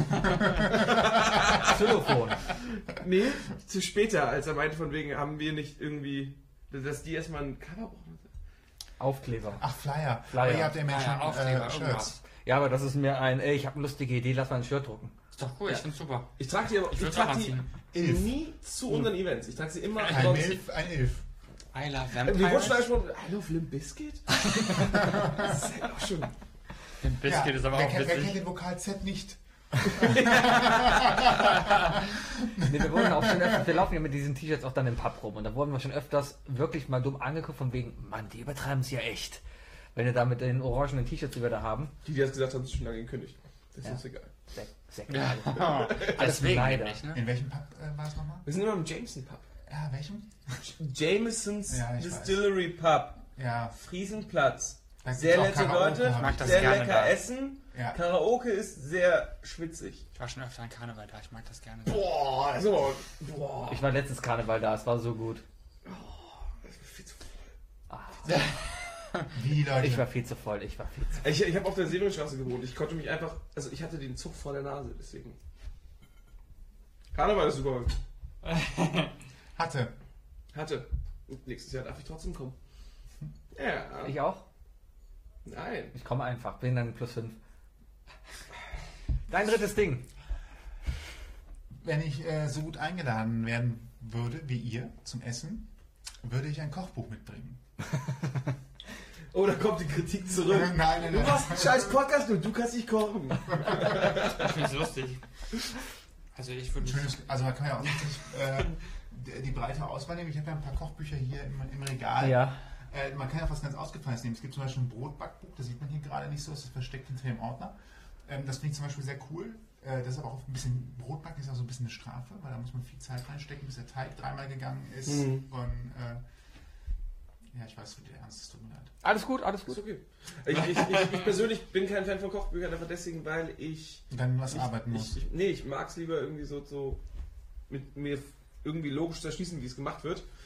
Xylophon. Nee, zu später, als er meinte, von wegen haben wir nicht irgendwie. Dass die erstmal ein Cover brauchen. Aufkleber. Ach, Flyer. Flyer. Aber ihr habt ja mehr Ja, schon Aufkleber, äh, Shirts. irgendwas. Ja, aber das ist mir ein, ey, ich habe eine lustige Idee, lass mal ein Shirt drucken. Ist doch cool, ich find's super. Ich trage die aber. Ich Ich, würd's trage auch die anziehen. Ilf. nie zu unseren Events. Ich trage sie immer. Ein sonst- Ilf, ein Ilf. I love Wir wurden schon Vampires. angesprochen. I love Limp Bizkit? Das ist halt auch schon. Den Biscuit ist aber wer, auch kennt, wer kennt witzig. den Vokal Z nicht? Nee, wir, wurden auch schon öfters, wir laufen ja mit diesen T-Shirts auch dann im Pub rum und da wurden wir schon öfters wirklich mal dumm angeguckt von wegen, Mann, die übertreiben es ja echt. Wenn wir da mit den orangenen T-Shirts, die wir da haben, Die, die das gesagt haben, sind schon lange gekündigt. Das ist Ja. uns egal. Sek Sek Ja, Alles deswegen leider. nämlich, ne? In welchem Pub äh, war es nochmal? Wir sind immer im Jameson Pub. Ja, welchem? Jamesons Ja, ich Distillery Pub. Ja, Friesenplatz. da gibt's Sehr auch nette Karaoke, Leute, hab mag ich das sehr gerne lecker da. essen. Ja. Karaoke ist sehr schwitzig. Ich war schon öfter an Karneval da, ich mag das gerne. Boah, das ist aber. Boah. Ich war letztens Karneval da, es war so gut. Das ist viel zu voll. Wie, Leute? Ich war viel zu voll, ich war viel zu voll. Ich, ich habe auf der Severinstraße gewohnt. Ich konnte mich einfach. Also, ich hatte den Zug vor der Nase, deswegen. Karneval ist super. Hatte. Hatte. Und nächstes Jahr darf ich trotzdem kommen. Ja. Ich auch? Nein. Ich komme einfach, bin dann plus fünf. Dein drittes Ding. Wenn ich äh, so gut eingeladen werden würde wie ihr zum Essen, würde ich ein Kochbuch mitbringen. Oh, da kommt die Kritik zurück. Nein, nein, Du nein. machst einen scheiß Podcast und du kannst nicht kochen. Ich find's lustig. Also ich würde Schönes, also man kann ja auch nicht äh, die, die breite Auswahl nehmen. Ich habe ja ein paar Kochbücher hier im, im Regal. Ja. Äh, man kann ja auch was ganz Ausgefallenes nehmen. Es gibt zum Beispiel ein Brotbackbuch, das sieht man hier gerade nicht so, es ist versteckt hinter dem Ordner. Ähm, das finde ich zum Beispiel sehr cool. Äh, das ist aber auch ein bisschen, Brotbacken ist auch so ein bisschen eine Strafe, weil da muss man viel Zeit reinstecken, bis der Teig dreimal gegangen ist. Mhm. Und äh, ja, ich weiß, es wird dir ernst, es tut mir leid. Alles gut, alles Ist gut. okay. Ich, ich, ich, ich persönlich bin kein Fan von Kochbüchern, einfach deswegen, weil ich. Und dann was ich, arbeiten muss. Ich, ich, nee, ich mag es lieber irgendwie so, so mit mir irgendwie logisch zu erschließen, wie es gemacht wird.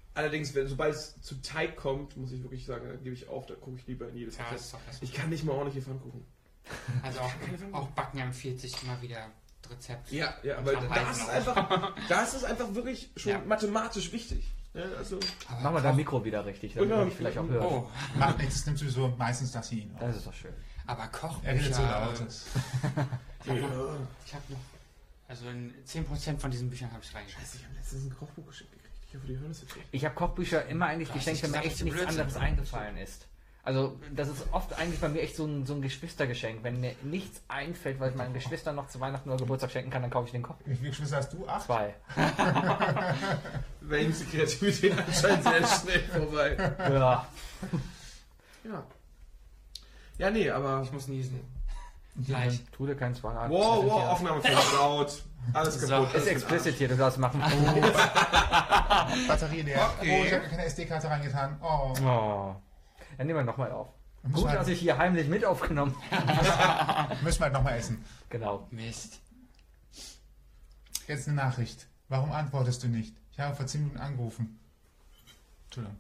Allerdings, wenn, sobald es zu Teig kommt, muss ich wirklich sagen, dann gebe ich auf, da gucke ich lieber in jedes Ja, Rezept. ist doch besser. Ich kann nicht mal ordentliche Pfanne gucken. Also auch, auch Backen empfiehlt sich immer wieder Rezept. Ja, ja, Und aber am da Heißen ist, es auch. einfach, da ist es einfach wirklich schon Ja. mathematisch wichtig. Ja, also, Aber Machen wir Koch- dein Mikro wieder richtig, damit Ja. man dich vielleicht auch hört. Oh, Macht nichts, es nimmt sowieso meistens das hier hin. Das ist doch schön. aber Kochbücher... Er redet so äh, laut. Ich habe noch, ich hab noch... Also in zehn Prozent von diesen Büchern habe ich reingeschrieben. ich habe letztens ein Kochbuch geschenkt gekriegt. Ich hoffe, die hören das jetzt nicht. Ich habe Kochbücher immer eigentlich Du hast geschenkt, wenn nicht mir gesagt, echt dass du nichts Blödsinn anderes machst. eingefallen ist. Also das ist oft eigentlich bei mir echt so ein, so ein Geschwistergeschenk. Wenn mir nichts einfällt, weil ich meinen Geschwistern noch zu Weihnachten oder Geburtstag schenken kann, dann kaufe ich den Koch. Wie viele Geschwister hast du? Acht? Zwei. Bei ihm ist die Kreativität anscheinend sehr schnell vorbei. Ja. Ja. Ja, nee, aber... Ich muss niesen. Gleich. Tu dir keinen Zwang an. Wow, Wir sind wow, hier- Aufnahme fällt laut. Alles So, kaputt. Ist alles für den explicit hier, du darfst machen. Batterie leer. Okay. Oh, ich habe keine S D-Karte reingetan. Oh. Oh. Dann nehmen wir nochmal auf. Müssen Gut, wir, dass halt, ich hier heimlich mit aufgenommen habe. müssen wir halt nochmal essen. Genau. Mist. Jetzt eine Nachricht. Warum antwortest du nicht? Ich habe vor zehn Minuten angerufen. Entschuldigung.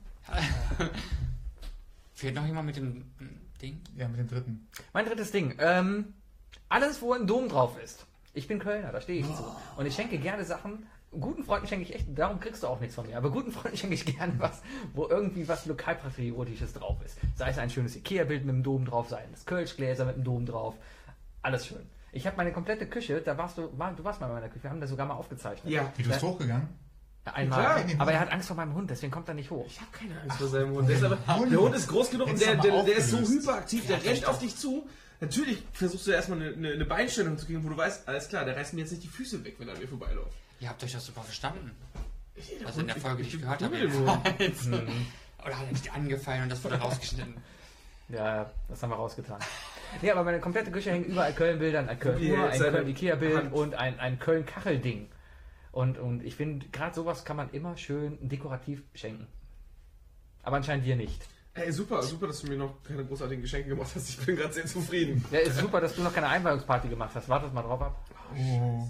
Fehlt noch jemand mit dem mm, Ding? Ja, mit dem dritten. Mein drittes Ding. Ähm, alles, wo ein Dom drauf ist. Ich bin Kölner, da stehe ich zu. Und ich schenke gerne Sachen. Guten Freunden schenke ich echt, darum kriegst du auch nichts von mir, aber guten Freunden schenke ich gerne was, wo irgendwie was Lokalpatriotisches drauf ist. Sei es ein schönes Ikea-Bild mit einem Dom drauf, sei es Kölschgläser mit einem Dom drauf. Alles schön. Ich habe meine komplette Küche, da warst du, war, du warst mal in meiner Küche, wir haben das sogar mal aufgezeichnet. Ja. Wie, du bist Ja. hochgegangen? Einmal. Klar. Aber er hat Angst vor meinem Hund, deswegen kommt er nicht hoch. Ich habe keine Angst vor seinem Hund. Der, ist aber, Hund. der Hund ist groß genug und Hättest der, du mal der, der ist so aufgelöst. hyperaktiv, der rennt auf dich zu. Natürlich versuchst du erstmal eine, eine, eine Beinstellung zu kriegen, wo du weißt, alles klar, der reißt mir jetzt nicht die Füße weg, wenn er an mir vorbeiläuft. Ihr habt euch das super verstanden. Ich- Also in der Folge, die ich gehört habe. prügel nur. Oder hat er dich angefallen und das wurde rausgeschnitten? Ja, das haben wir rausgetan. Nee, aber meine komplette Küche hängt überall Köln-Bildern, ein Köln-Uhr, ein Seine Köln-Ikea-Bild Hand. und ein, ein Köln-Kachel-Ding. Und, und ich finde, gerade sowas kann man immer schön dekorativ schenken. Aber anscheinend dir nicht. Ey, super, super, dass du mir noch keine großartigen Geschenke gemacht hast. Ich bin gerade sehr zufrieden. Ja, ist super, dass du noch keine Einweihungsparty gemacht hast. Wartet mal drauf ab. Oh.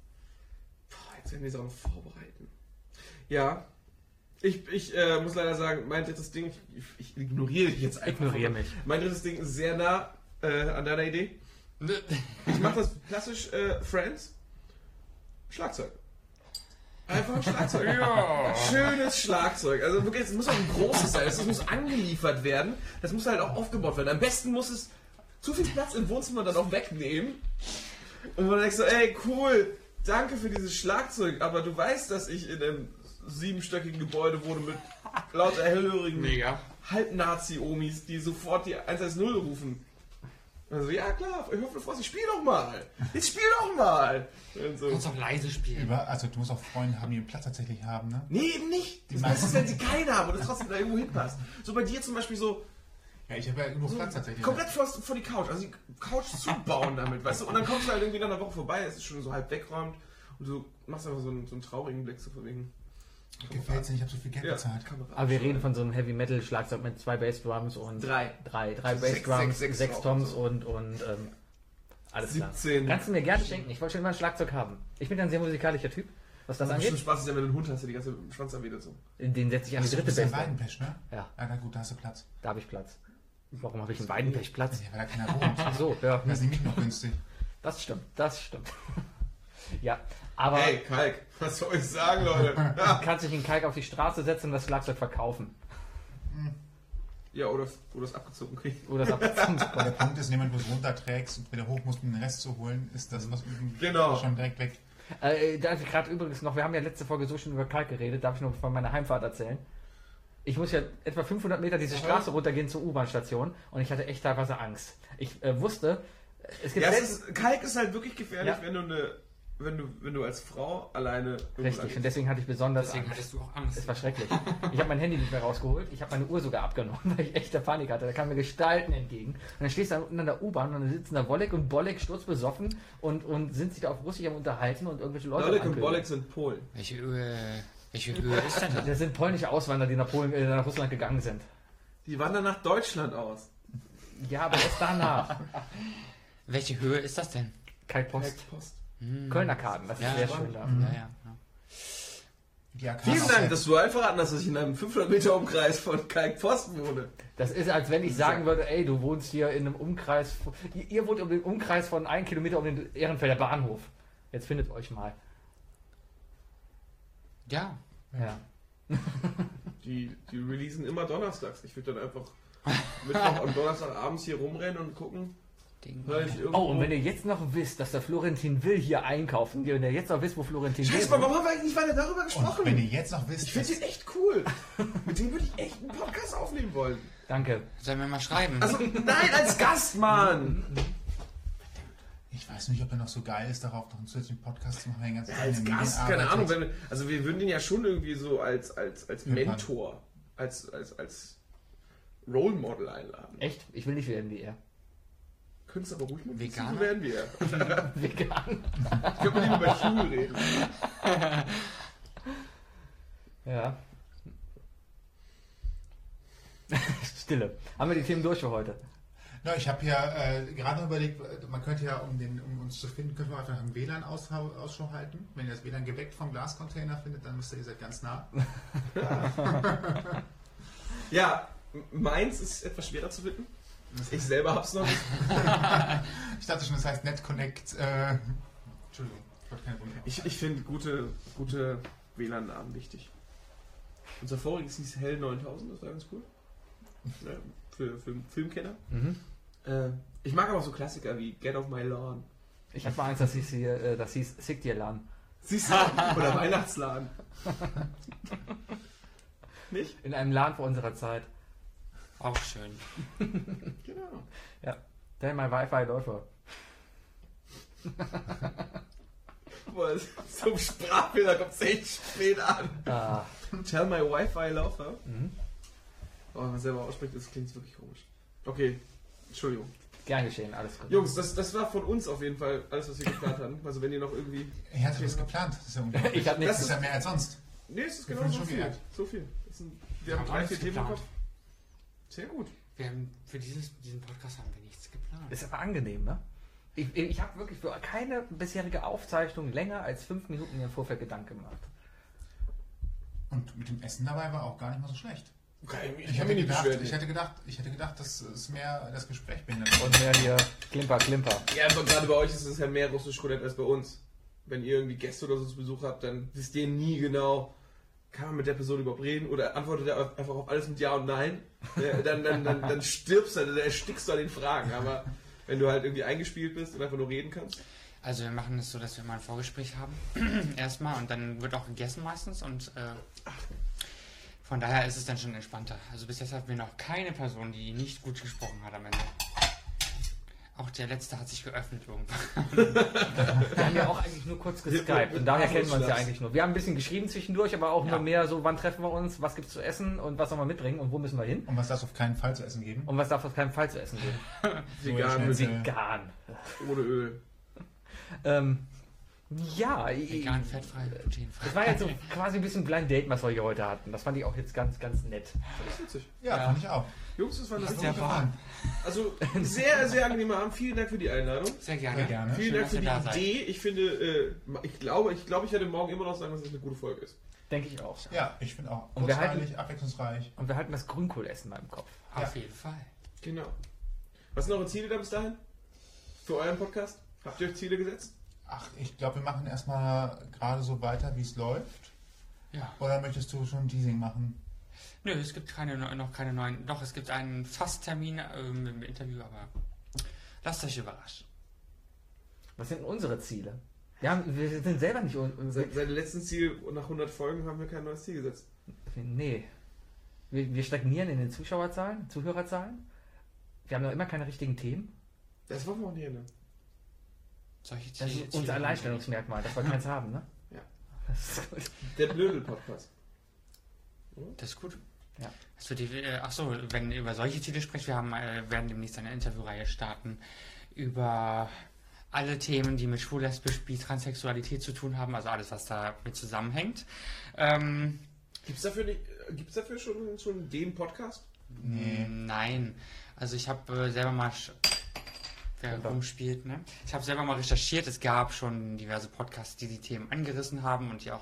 Boah, jetzt werden wir es auch noch vorbereiten. Ja. Ich, ich äh, muss leider sagen, mein drittes Ding, ich, ich ignoriere dich jetzt einfach. Ignoriere mich. Mein drittes Ding ist sehr nah äh, an deiner Idee. Ich mache das klassisch äh, Friends. Schlagzeug. Einfach ein Schlagzeug. Ja. Schönes Schlagzeug. Also wirklich, es muss auch ein großes sein. Das muss angeliefert werden. Das muss halt auch aufgebaut werden. Am besten muss es zu viel Platz im Wohnzimmer dann auch wegnehmen. Und man denkt so, ey, cool, danke für dieses Schlagzeug, aber du weißt, dass ich in einem siebenstöckigen Gebäude wohne mit lauter hellhörigen Mega. Halb-Nazi-Omis, die sofort die eins eins null rufen. Also, ja klar, ich hoffe, du freust dich, spiel doch mal. Jetzt spiel doch mal. Und so. Du kannst auch leise spielen. Über, also du musst auch Freunde haben, die einen Platz tatsächlich haben, ne? Nee, eben nicht. Die Das Beste ist, meisten- wenn sie keinen haben und es trotzdem da irgendwo hinpasst. So bei dir zum Beispiel so, Ja, ich habe ja genug so Platz tatsächlich. komplett vor, vor die Couch, also die Couch zubauen damit, weißt du? Und dann kommst du halt irgendwie nach einer Woche vorbei, es ist schon so halb wegräumt und du machst einfach so einen, so einen traurigen Blick so von wegen. Gefällt's nicht, ich habe so viel Geld Ja, bezahlt. Kamera. Aber wir reden von so einem Heavy-Metal-Schlagzeug mit zwei Bassdrums und... Drei. Drei. Drei Sechs, Bassdrums, sechs, sechs sechs drauf Toms und und, und ähm, alles klar. siebzehn. Kannst du mir gerne schenken. Ich wollte schon immer ein Schlagzeug haben. Ich bin ein sehr musikalischer Typ, was das Das ist schon angeht. Spaß, ist ja, wenn du einen Hund hast, der die ganze Schwanzarmee dazu. Den setze ich an die Hast du dritte bist ein Bassdrum. Weidenpech, ne? Ja, Ja, na gut, da hast du Platz. da habe ich Platz. Warum habe ich einen Weidenpechplatz? Ja, weil da keiner wohnt. Ach so, ja. Das ist nämlich noch günstig. Das stimmt, das stimmt. Ja, aber Hey, Kalk, was soll ich sagen, Leute? Ja, du kannst dich in Kalk auf die Straße setzen und das Schlagzeug verkaufen. ja oder, oder es abgezogen kriegen. Oder das ab- Der Punkt ist, wenn du es runterträgst und wieder hoch musst, um den Rest zu holen, ist das was üben Genau. schon direkt weg. Äh, darf ich gerade übrigens noch, wir haben ja letzte Folge so schon über Kalk geredet, darf ich noch von meiner Heimfahrt erzählen? Ich muss ja etwa fünfhundert Meter diese Straße runtergehen zur U-Bahn-Station und ich hatte echt teilweise Angst. Ich äh, wusste, es gibt Ja, es selbst- ist, Kalk ist halt wirklich gefährlich, Ja. wenn du eine, wenn du, wenn du als Frau alleine irgendwo lang richtig, und gehst. deswegen hatte ich besonders Deswegen Angst. hattest du auch Angst. Es war schrecklich. Ich habe mein Handy nicht mehr rausgeholt. Ich habe meine Uhr sogar abgenommen, weil ich echte Panik hatte. Da kamen mir Gestalten entgegen. Und dann stehst du da unten an der U-Bahn und dann sitzen da Wolleck und Bolleck sturzbesoffen und, und sind sich da auf Russisch am Unterhalten und irgendwelche Leute Lolek und anpöbeln. Bolek sind Polen. Welche Höhe, welche Höhe ist denn das? Das sind polnische Auswanderer, die nach, Polen, äh, nach Russland gegangen sind. Die wandern nach Deutschland aus. Ja, aber erst danach. Welche Höhe ist das denn? Kalkpost. Post. Hm. Kölner Karten, das ist Ja, sehr ja. schön da. Ja, ja, ja. die A K Vielen auch Dank, selbst- dass du einfach verraten hast, dass ich in einem fünfhundert Meter Umkreis von Kalkpfosten wohne. Das ist, als wenn ich sagen würde, ey, du wohnst hier in einem Umkreis, von- ihr, ihr wohnt um den Umkreis von einem Kilometer um den Ehrenfelder Bahnhof. Jetzt findet euch mal. Ja. Ja. Die, die releasen immer donnerstags. Ich würde dann einfach Mittwoch und Donnerstagabends hier rumrennen und gucken. Ding. Hör ich irgendwo. Oh, und wenn ihr jetzt noch wisst, dass der Florentin Will hier einkaufen, wenn ihr jetzt noch wisst, wo Florentin Will Scheiß mal, warum haben wir eigentlich nicht weiter darüber Und gesprochen? wenn ihr jetzt noch wisst, Ich finde dass- den echt cool. Mit dem würde ich echt einen Podcast aufnehmen wollen. Danke. Sollen wir mal schreiben? Also, nein, als Gast, Mann! ich weiß nicht, ob er noch so geil ist, darauf noch einen zusätzlichen Podcast zu machen. wenn er ganz Ja, in als den Gast, Medien keine Ahnung. arbeitet. Wenn, also wir würden den ja schon irgendwie so als, als, als Irgendwann. Mentor, als, als, als Role Model einladen. Echt? Ich will nicht werden wie er. Könntest aber ruhig mal Veganer? so werden wir. Vegan. Ich könnte mal lieber über Schuhe reden. Ja. Stille. Haben wir die Themen durch für heute? Ja, ich habe ja äh, gerade noch überlegt, äh, man könnte ja, um, den, um uns zu finden, könnte man einfach einen W L A N-Ausschau halten. Wenn ihr das W L A N geweckt vom Glascontainer findet, dann müsst ihr, ihr seid ganz nah. Ja, m- meins ist etwas schwerer zu finden. Ich selber hab's noch nicht. Ich dachte schon, das heißt NetConnect. Äh, Entschuldigung, ich wollte keine Wunder. Ich, ich finde gute, gute W L A N-Namen wichtig. Unser voriges hieß Hell neuntausend, das war ganz cool. Ja, für, für Filmkenner. Mhm. Äh, ich mag aber auch so Klassiker wie Get Off My Lawn. Ich hatte mal eins, das hieß, hier, äh, das hieß Sick dir Lan. Siehst du? Oder Weihnachtsladen. Nicht? In einem Laden vor unserer Zeit. Auch schön. Genau. Ja. Der mein Wi-Fi-Läufer. Boah, so ein Sprachfehler kommt echt spät an. Ah. Tell my Wi-Fi laufer. Mhm. Oh, wenn man selber ausspricht, das klingt wirklich komisch. Okay, Entschuldigung. Gern geschehen, alles gut. Jungs, das, das war von uns auf jeden Fall alles, was wir geplant hatten. Also wenn ihr noch irgendwie... Er hat was geplant. Das ist ja unglaublich. Ich hab nichts. Das ist ja mehr als sonst. Nee, es ist Wir genau fühlen so schon viel. geehrt. So viel. Das sind, wir Wir haben haben drei, vier alles Themen im geplant. Kopf. Sehr gut. Wir haben für dieses, diesen Podcast haben wir nichts geplant. Ist aber angenehm, ne? Ich, ich habe wirklich für keine bisherige Aufzeichnung länger als fünf Minuten mir im Vorfeld Gedanken gemacht. Und mit dem Essen dabei war auch gar nicht mal so schlecht. Okay, ich, Ich kann hätte, mich nicht gedacht, beschweren. ich, hätte gedacht, ich hätte gedacht, dass es mehr das Gespräch behindert. Und mehr hier Klimper, Klimper. Ja, aber gerade bei euch ist es ja mehr russisch Roulette als bei uns. Wenn ihr irgendwie Gäste oder so zu Besuch habt, dann wisst ihr nie genau, kann man mit der Person überhaupt reden oder antwortet er einfach auf alles mit Ja und Nein. Ja, dann, dann, dann, dann stirbst du, dann erstickst du an den Fragen. Aber wenn du halt irgendwie eingespielt bist und einfach nur reden kannst. Also wir machen es so, dass wir mal ein Vorgespräch haben. Erstmal und dann wird auch gegessen meistens und äh, von daher ist es dann schon entspannter. Also bis jetzt hatten wir noch keine Person, die nicht gut gesprochen hat am Ende. Auch der letzte hat sich geöffnet irgendwann. Wir haben ja auch eigentlich nur kurz geskypt und daher kennen wir uns ja eigentlich nur. Wir haben ein bisschen geschrieben zwischendurch, aber auch Ja. nur mehr so, wann treffen wir uns, was gibt's zu essen und was sollen wir mitbringen und wo müssen wir hin Und was darf es auf keinen Fall zu essen geben? und was darf auf keinen Fall zu essen geben. Vegan, Schnitzel. mit, Vegan. ohne Öl. Ähm, ja, ich- Vegan, fettfrei, glutenfrei. das war jetzt so quasi ein bisschen Blind Date, was wir hier heute hatten. Das fand ich auch jetzt ganz, ganz nett. Das ist witzig. Ja, Ja. fand ich auch. Jungs, das war Hat das sehr gefallen. Also sehr, sehr angenehmer Abend. Vielen Dank für die Einladung. Sehr gerne. Sehr gerne. Vielen Schön, Dank dass für ihr die da seid. Idee. Ich finde, äh, ich glaube, ich glaube, ich werde morgen immer noch sagen, dass es eine gute Folge ist. Denke ich auch. Ja, ich finde auch. Und wir Kurzweilig, abwechslungsreich. Und wir halten das Grünkohlessen mal im Kopf. Auf jeden Fall. Genau. Was sind eure Ziele da bis dahin? Für euren Podcast? Habt ihr euch Ziele gesetzt? Ach, ich glaube, wir machen erstmal gerade so weiter, wie es läuft. Ja. Oder möchtest du schon ein Teasing machen? Nö, es gibt keine, noch keine neuen. Doch, es gibt einen Fasttermin ähm, im Interview, aber lasst euch überraschen. Was sind denn unsere Ziele? Wir, haben, wir sind selber nicht... un- Seit, seit dem letzten Ziel nach hundert Folgen haben wir kein neues Ziel gesetzt. Nee. Wir, wir stagnieren in den Zuschauerzahlen, Zuhörerzahlen. Wir haben noch immer keine richtigen Themen. Das wollen wir auch nicht ändern. Solche Das Ziele- ist unser Ziele- Alleinstellungsmerkmal, dass wir keins haben, ne? Ja. Das ist gut. Der Blödel-Podcast. Das ist gut. Ja. Also die, äh, ach so, wenn ihr über solche Titel spricht, wir haben, äh, werden demnächst eine Interviewreihe starten über alle Themen, die mit Schwul, Lesbisch, Bi, Transsexualität zu tun haben, also alles, was da mit zusammenhängt. Ähm, Gibt es dafür, nicht- äh, gibt's dafür schon, schon den Podcast? Nee. Nein, also ich habe äh, selber mal, sch- wer Super. rumspielt, ne? Ich habe selber mal recherchiert, es gab schon diverse Podcasts, die die Themen angerissen haben und die auch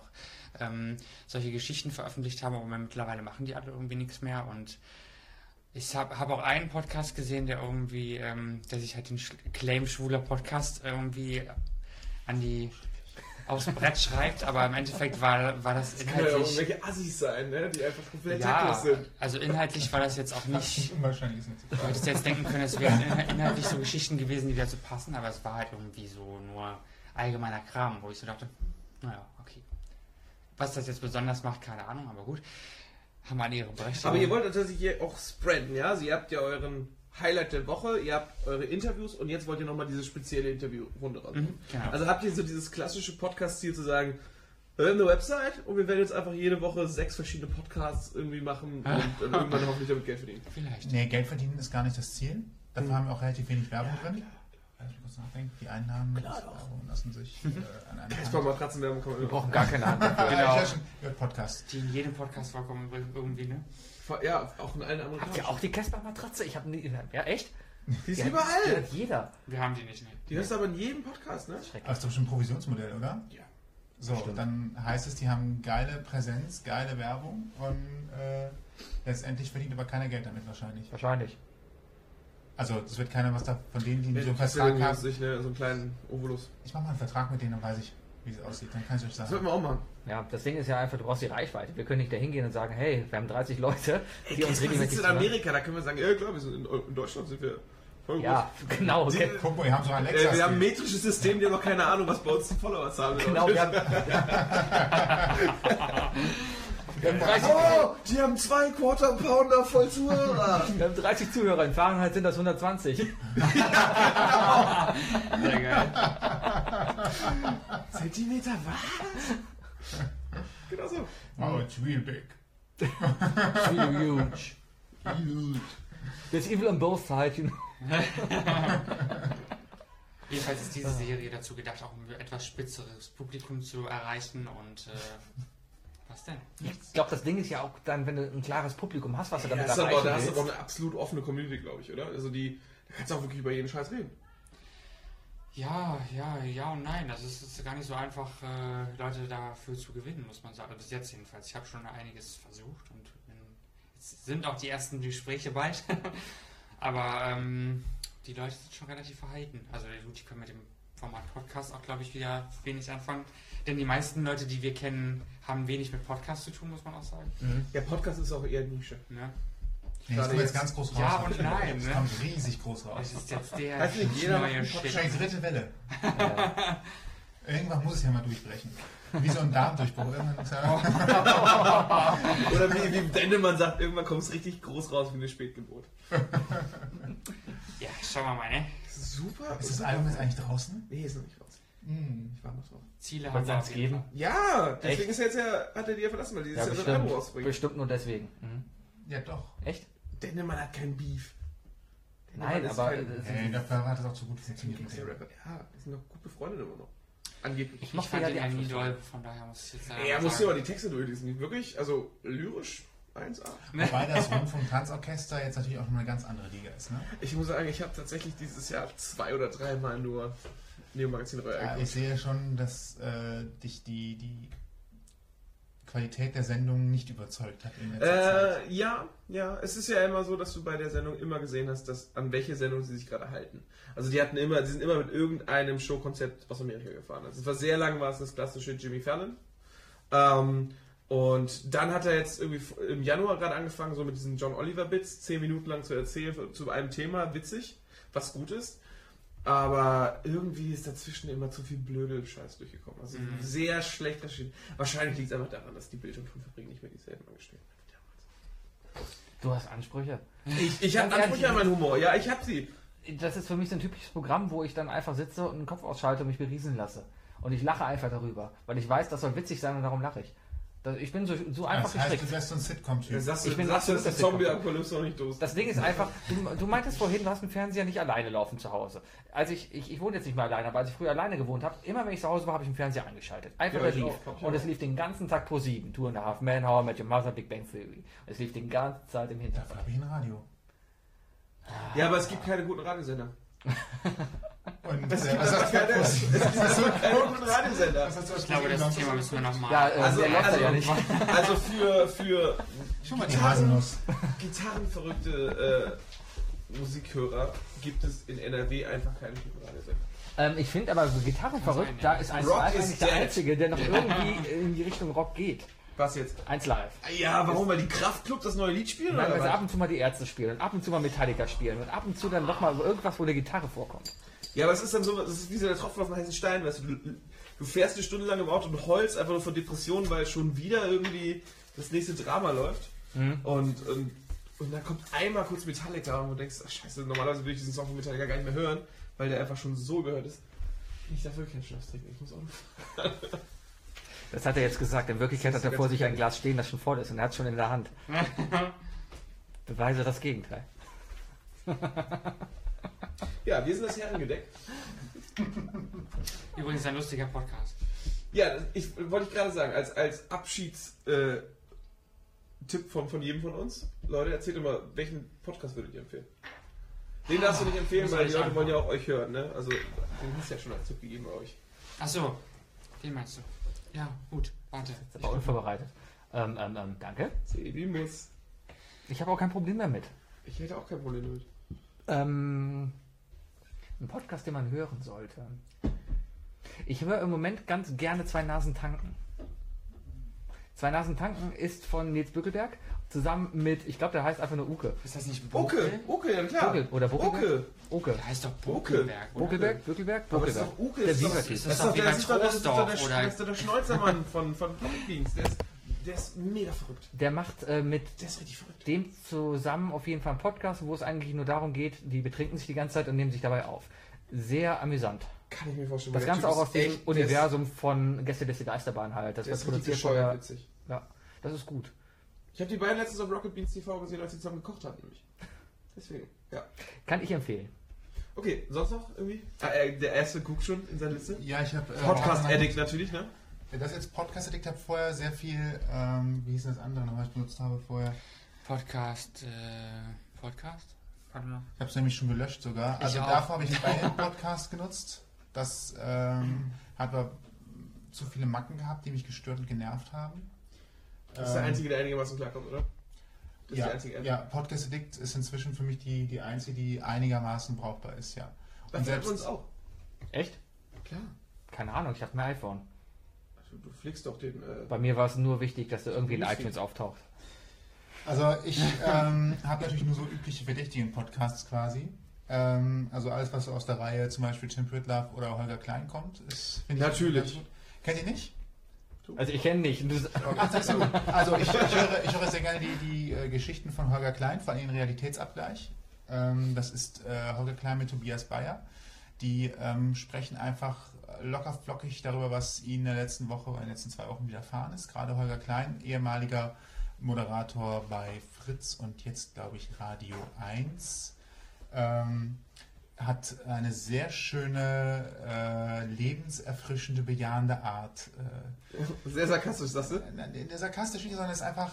ähm, solche Geschichten veröffentlicht haben, aber mittlerweile machen die alle irgendwie nichts mehr. Und ich habe hab auch einen Podcast gesehen, der irgendwie, ähm, der sich halt den Sch- Claim schwuler Podcast irgendwie an die aufs Brett schreibt, aber im Endeffekt war, war das Das kann ja inhaltlich... irgendwelche Assis sein, ne? Die einfach komplett Ja, taktlos sind. also inhaltlich war das jetzt auch nicht... Unwahrscheinlich ist nicht so. Du hättest jetzt denken können, es wären inhal- inhaltlich so Geschichten gewesen, die dazu passen, aber es war halt irgendwie so nur allgemeiner Kram, wo ich so dachte, naja, okay. Was das jetzt besonders macht, keine Ahnung, aber gut. Haben alle ihre Berechtigung. Aber ihr wollt tatsächlich hier auch spreaden, ja? Also ihr habt ja euren Highlight der Woche, ihr habt eure Interviews und jetzt wollt ihr nochmal diese spezielle Interviewrunde raus. Mhm, genau. Also habt ihr so dieses klassische Podcast-Ziel zu sagen, wir haben eine Website und wir werden jetzt einfach jede Woche sechs verschiedene Podcasts irgendwie machen und dann irgendwann hoffentlich damit Geld verdienen. Vielleicht. Nee, Geld verdienen ist gar nicht das Ziel. Dafür haben wir auch relativ wenig Werbung drin. Lass mich kurz nachdenken. Die Einnahmen des Werbung lassen sich äh, an einer Jetzt Hand. mal Matratzenwerbung kann man Wir immer. brauchen gar keine Hand dafür. Ja, Genau. ich weiß schon, ja, Podcast. Die in jedem Podcast vorkommen irgendwie, ne? Ja, auch in allen Habt ihr amerikanischen. auch die Casper-Matratze? Ich habe nie... Ja, echt? Die ist Die hat- Die überall. hat jeder. Wir haben die nicht, ne? Die hörst du aber in jedem Podcast, ne? Aber das ist doch schon ein Provisionsmodell, oder? Ja. So, dann heißt es, die haben geile Präsenz, geile Werbung und äh, letztendlich verdient aber keiner Geld damit wahrscheinlich. Wahrscheinlich. Also es wird keiner was da von denen, die so einen Du hast ja Vertrag irgendwie haben. lustig, ne? So einen kleinen Ovolus. Ich mache mal einen Vertrag mit denen, dann weiß ich, wie es aussieht. Dann kann ich euch Das sagen. sollten wir auch machen. Ja, das Ding ist ja einfach, du brauchst die Reichweite. Wir können nicht da hingehen und sagen, hey, wir haben dreißig Leute, die uns Wir sitzen regelmäßig in zuhören. Amerika, da können wir sagen, ja klar, wir sind in, in Deutschland sind wir voll gut. Ja, genau. Die- Okay. Guck mal, wir haben so Alexa. Äh, wir haben ein metrisches System, die haben noch keine Ahnung, was bei uns die Followerzahl bedeutet. Genau, wir haben, wir haben dreißig, Oh, die haben zwei Quarter Pounder voll Zuhörer. wir haben dreißig Zuhörer. In Fahrenheit sind das hundertzwanzig. Sehr geil. Zentimeter, was? Genau so. Oh, it's real big. Huge. Huge. There's evil on both sides, you know. Jedenfalls ist diese Serie dazu gedacht, auch um etwas spitzeres Publikum zu erreichen und äh, was denn? Ich glaube, das Ding ist ja auch dann, wenn du ein klares Publikum hast, was du Ja, damit das ist aber, erreichen da hast du aber willst. eine absolut offene Community, glaube ich, oder? Also die, da kannst du auch wirklich über jeden Scheiß reden. Ja, ja, ja und nein. Also es ist gar nicht so einfach, äh, Leute dafür zu gewinnen, muss man sagen. Bis jetzt jedenfalls. Ich habe schon einiges versucht und bin, jetzt sind auch die ersten Gespräche bald. Aber ähm, die Leute sind schon relativ verhalten. Also die können mit dem Format Podcast auch, glaube ich, wieder wenig anfangen. Denn die meisten Leute, die wir kennen, haben wenig mit Podcast zu tun, muss man auch sagen. Ja, Podcast ist auch eher Nische. Ne? Nee, das kommt jetzt ganz groß raus. Ja und nein, Das ne? kommt riesig groß raus. Das ist jetzt der Weiß nicht, jeder macht neue einen Shit. Wahrscheinlich dritte Welle. Irgendwann muss es ja mal durchbrechen. Wie so ein Darmdurchbruch. Irgendwann ist ja Oder wie, wie Dendemann sagt, irgendwann kommt es richtig groß raus wie eine Spätgeburt. Ja, schauen wir mal, ne? Super. ist das Album jetzt eigentlich draußen? Nee, ist noch nicht raus. Hm. Ich war noch drauf. Ziele Wollt's wir eins auf jeden geben? Fall. Ja, deswegen Echt? ist er jetzt ja, hat er die ja verlassen, weil die Ja, jetzt ja sein bestimmt. Album rausbringt. Bestimmt nur deswegen. Mhm. Ja, doch. Echt? Dendemann hat kein Beef. Nein, Dendemann ist aber kein- das ist- Hey, dafür hat es auch so gut funktioniert mit Gangster dem. Rapper. Ja, die sind doch gut befreundet immer noch. Angeblich. Ich Ich mochte fand ja den die ja nie Abschlussfolge. doll, von daher muss ich jetzt sagen. Ja, musst du aber die Texte durchlesen. Die wirklich, also lyrisch eins A. Wobei das Rundfunk-Tanzorchester jetzt natürlich auch noch eine ganz andere Liga ist. Ne? Ich muss sagen, ich habe tatsächlich dieses Jahr zwei oder dreimal nur Neo-Magazin Reue Ja, ich angeguckt. sehe schon, dass äh, dich die, die Qualität der Sendung nicht überzeugt hat in letzter Zeit. Äh, ja, ja. Es ist ja immer so, dass du bei der Sendung immer gesehen hast, dass an welche Sendung sie sich gerade halten. Also die hatten immer, die sind immer mit irgendeinem Showkonzept aus Amerika gefahren. Also es war sehr lang, war es das klassische Jimmy Fallon. Ähm, und dann hat er jetzt irgendwie im Januar gerade angefangen, so mit diesen John Oliver Bits zehn Minuten lang zu erzählen zu einem Thema, witzig, was gut ist. Aber irgendwie ist dazwischen immer zu viel blöde Scheiß durchgekommen. Also Mhm. sehr schlecht erschienen. Wahrscheinlich liegt es einfach daran, dass die Bild- und Tonfabrik nicht mehr dieselben angestellt hat. Du hast Ansprüche. Ich, ich habe Ganz Ansprüche an ehrlich, meinen Humor. Ja, ich habe sie. Das ist für mich so ein typisches Programm, wo ich dann einfach sitze und den Kopf ausschalte und mich berieseln lasse. Und ich lache einfach darüber, weil ich weiß, das soll witzig sein und darum lache ich. Das, ich bin so, so einfach Das heißt, gestrickt. du wärst so ein Sitcom-Typ. Sagst Ich du, bin sagst du, dass die absolut Zombie-Apokalypse noch nicht durch ist? Das Ding ist einfach, du, du meintest vorhin, du hast einen Fernseher nicht alleine laufen zu Hause. Als ich, ich, ich wohne jetzt nicht mehr alleine, aber als ich früher alleine gewohnt habe, immer wenn ich zu Hause war, habe ich einen Fernseher eingeschaltet. Einfach Ja, der ich lief. auch, hab ich Und auch. es lief den ganzen Tag pro sieben. Two and a Half Men, How I Met Your Mother, Big Bang Theory. Es lief den ganzen Zeit im Dafür Hintergrund. habe ich ein Radio. Ja, aber es gibt keine guten Radiosender. Oh, Und, Es äh, gibt was aber hast keine, du- es gibt keinen guten Radiosender. was hast du als Ich glaube, das Problem? Thema müssen wir nochmal. Ja, äh, Also, der läuft also, ja nicht. also für, für Schon mal die Haselnuss. gitarrenverrückte äh, Musikhörer gibt es in N R W einfach keine guten Radiosender. Ähm, ich finde aber so Gitarren verrückt, da ist eins Rock Live is eigentlich der dead. Einzige, der noch irgendwie in die Richtung Rock geht. Was jetzt? eins Live. Ja, warum? Weil die Kraftklub das neue Lied spielen? Nein, Oder weil sie was? ab und zu mal die Ärzte spielen und ab und zu mal Metallica spielen und ab und zu dann nochmal irgendwas, wo eine Gitarre vorkommt. Ja, aber es ist dann so, es ist wie so der Tropfen auf den heißen Stein, weißt du, du, du fährst eine Stunde lang im Auto und heulst einfach nur von Depressionen, weil schon wieder irgendwie das nächste Drama läuft. Mhm. Und, und, und dann kommt einmal kurz Metallica und du denkst, ach scheiße, normalerweise würde ich diesen Song von Metallica gar nicht mehr hören, weil der einfach schon so gehört ist. Ich darf wirklich keinen Schnaps trinken, ich muss auch noch. Das hat er jetzt gesagt. In Wirklichkeit Das hat er ist vor ganz sich ein gefährlich. Glas stehen, das schon voll ist und er hat es schon in der Hand. Beweise das Gegenteil. Ja, wir sind das Herrengedeck. Übrigens ein lustiger Podcast. Ja, ich wollte ich gerade sagen, als, als Abschiedstipp äh, Tipp von, von jedem von uns, Leute, erzählt immer, welchen Podcast würdet ihr empfehlen? Den darfst du nicht empfehlen, Muss weil ich die Leute wollen ja anfangen. auch euch hören, ne? Also, den hast du ja schon als Tipp gegeben bei euch. Achso, den meinst du? Ja, gut, warte. Ist aber unvorbereitet. Ähm, ähm, ähm, danke. Sebi muss. Ich habe auch kein Problem damit. Ich hätte auch kein Problem damit. Ähm, ein Podcast, den man hören sollte. Ich höre im Moment ganz gerne Zwei Nasen tanken. Zwei Nasen tanken ist von Nils Bückelberg zusammen mit, ich glaube, der heißt einfach nur Uke. Ist das nicht Oke, Buckel? Oke, ja klar. Buckel oder Buckelberg? Oke. Uke. Der heißt doch Buckel. Buckelberg. oder? Buckelberg, Bückelberg, Aber das ist Buckelberg. doch Uke. Der das ist doch- Siegertitel. ist Das ist doch doch wie der, bei das ist doch der, das ist doch der, Troisdorf, das ist doch der Schnäuzermann von, von Comic Beans. Der ist, der ist mega verrückt. Der macht äh, mit Der ist richtig verrückt. dem zusammen auf jeden Fall einen Podcast, wo es eigentlich nur darum geht, die betrinken sich die ganze Zeit und nehmen sich dabei auf. Sehr amüsant. Kann ich mir vorstellen. Das weil der Ganze Typ auch ist aus dem echt- Universum von Gäste des Geisterbahn halt. Das Der wird ist, der ist richtig produziert von bescheuert der, witzig. ja, das ist gut. Ich habe die beiden letztens auf Rocket Beans T V gesehen, als sie zusammen gekocht hatten, nämlich. Deswegen, ja. Kann ich empfehlen. Okay, sonst noch irgendwie? Ah, äh, der erste guckt schon in seiner Liste. Ja, ich habe. Äh, Podcast warte mal. Addict natürlich, ne? Ja, das jetzt Podcast Addict habe vorher sehr viel, ähm, wie hieß das andere noch, was ich benutzt habe vorher. Podcast, äh, Podcast? Warte mal. Ich habe es nämlich schon gelöscht sogar. Ich Also auch. davor habe ich den Bayern Podcast genutzt. Das ähm, hat aber zu viele Macken gehabt, die mich gestört und genervt haben. Das ist der Ähm, Einzige, der einigermaßen klarkommt, oder? Das ja, ist die einzige App. ja, Podcast Addict ist inzwischen für mich die, die einzige, die einigermaßen brauchbar ist, ja. Das Und fällt selbst, uns auch. Echt? Klar. Keine Ahnung, ich habe ein iPhone. Also, du fliegst doch den. Äh, Bei mir war es nur wichtig, dass da irgendwie in Newsfeed. iTunes auftaucht. Also ich ähm, habe natürlich nur so übliche verdächtigen Podcasts quasi. Ähm, also alles, was so aus der Reihe zum Beispiel Tim Pritlove oder Holger Klein kommt, ist finde ich Natürlich. ganz gut. Kennt ihr nicht? Also ich kenne nicht. Ach, das ist gut. Also ich, ich, höre, ich höre sehr gerne die, die äh, Geschichten von Holger Klein, vor allem den Realitätsabgleich. Ähm, das ist äh, Holger Klein mit Tobias Bayer. Die ähm, sprechen einfach locker flockig darüber, was ihnen in der letzten Woche oder in den letzten zwei Wochen widerfahren ist. Gerade Holger Klein, ehemaliger Moderator bei Fritz und jetzt, glaube ich, Radio eins, ähm, hat eine sehr schöne, äh, lebenserfrischende, bejahende Art. Äh, sehr sarkastisch, sagst du? Nein, der sarkastisch nicht, sondern ist einfach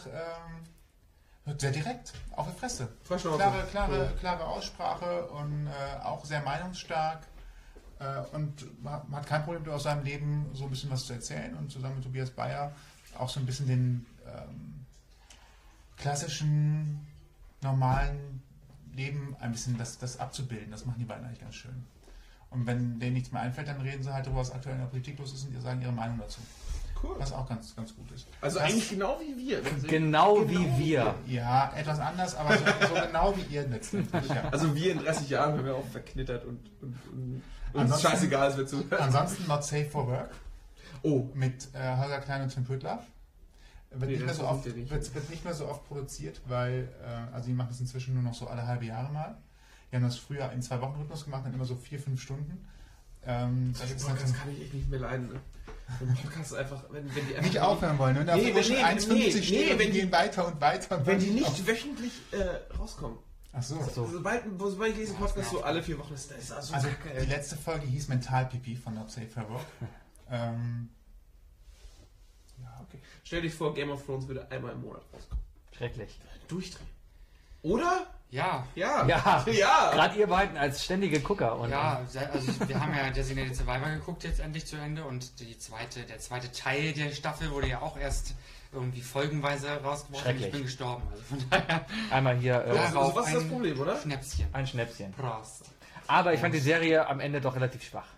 ähm, sehr direkt, auf der Fresse. Frei Schnauze. Klare, klare, Ja. klare Aussprache und äh, auch sehr meinungsstark. Äh, und man hat kein Problem, aus seinem Leben so ein bisschen was zu erzählen und zusammen mit Tobias Bayer auch so ein bisschen den ähm, klassischen, normalen Leben ein bisschen das, das abzubilden. Das machen die beiden eigentlich ganz schön. Und wenn denen nichts mehr einfällt, dann reden sie halt darüber, was aktuell in der Politik los ist und die sagen ihre Meinung dazu. Cool. Was auch ganz, ganz gut ist. Also das, eigentlich genau wie wir. wenn Sie- Genau wie wir. Ja, etwas anders, aber so, so genau wie ihr letztendlich. Ja. Also wir in dreißig Jahren haben wir auch verknittert und, und, und uns Ansonsten- scheißegal, es wird zuhören. Ansonsten Not Safe for Work Oh, mit äh, Holger Klein und Tim Pritlove. Wird, Nee, nicht mehr das so weiß oft, ich ja nicht. wird, wird nicht mehr so oft produziert, weil äh, also die machen das inzwischen nur noch so alle halbe Jahre mal. Die haben das früher in zwei Wochen Rhythmus gemacht, dann immer so vier, fünf Stunden. Ähm, da gibt's Boah, das natürlich kann ich echt nicht mehr leiden. Ne? Wenn Podcast einfach, wenn, wenn die einfach nicht aufhören wollen. Ne? Da Nee, wo schon nee, eins fünfzig nee, steht nee, und wenn die die- gehen weiter und weiter. Und Wenn die weiter. nicht wöchentlich äh, rauskommen. Ach so. So. Sobald, sobald ich lese Podcast so alle vier Wochen ist, das ist also, Also kacke, die ey. letzte Folge hieß Mentalpipi von Not Safe for Work. ähm, ja, okay. Stell dich vor, Game of Thrones würde einmal im Monat rauskommen. Schrecklich. Durchdrehen. Oder Ja, Ja. Ja, Ja. gerade ihr beiden als ständige Gucker. Und ja, sehr- also wir haben ja Designated Survivor geguckt jetzt endlich zu Ende und die zweite, der zweite Teil der Staffel wurde ja auch erst irgendwie folgenweise rausgebracht und Schrecklich. ich bin gestorben. Also von daher einmal hier äh, Also, Darauf was ist das ein Problem, oder? Schnäpschen. ein Schnäpschen. Prost. Aber ich fand die Serie am Ende doch relativ schwach.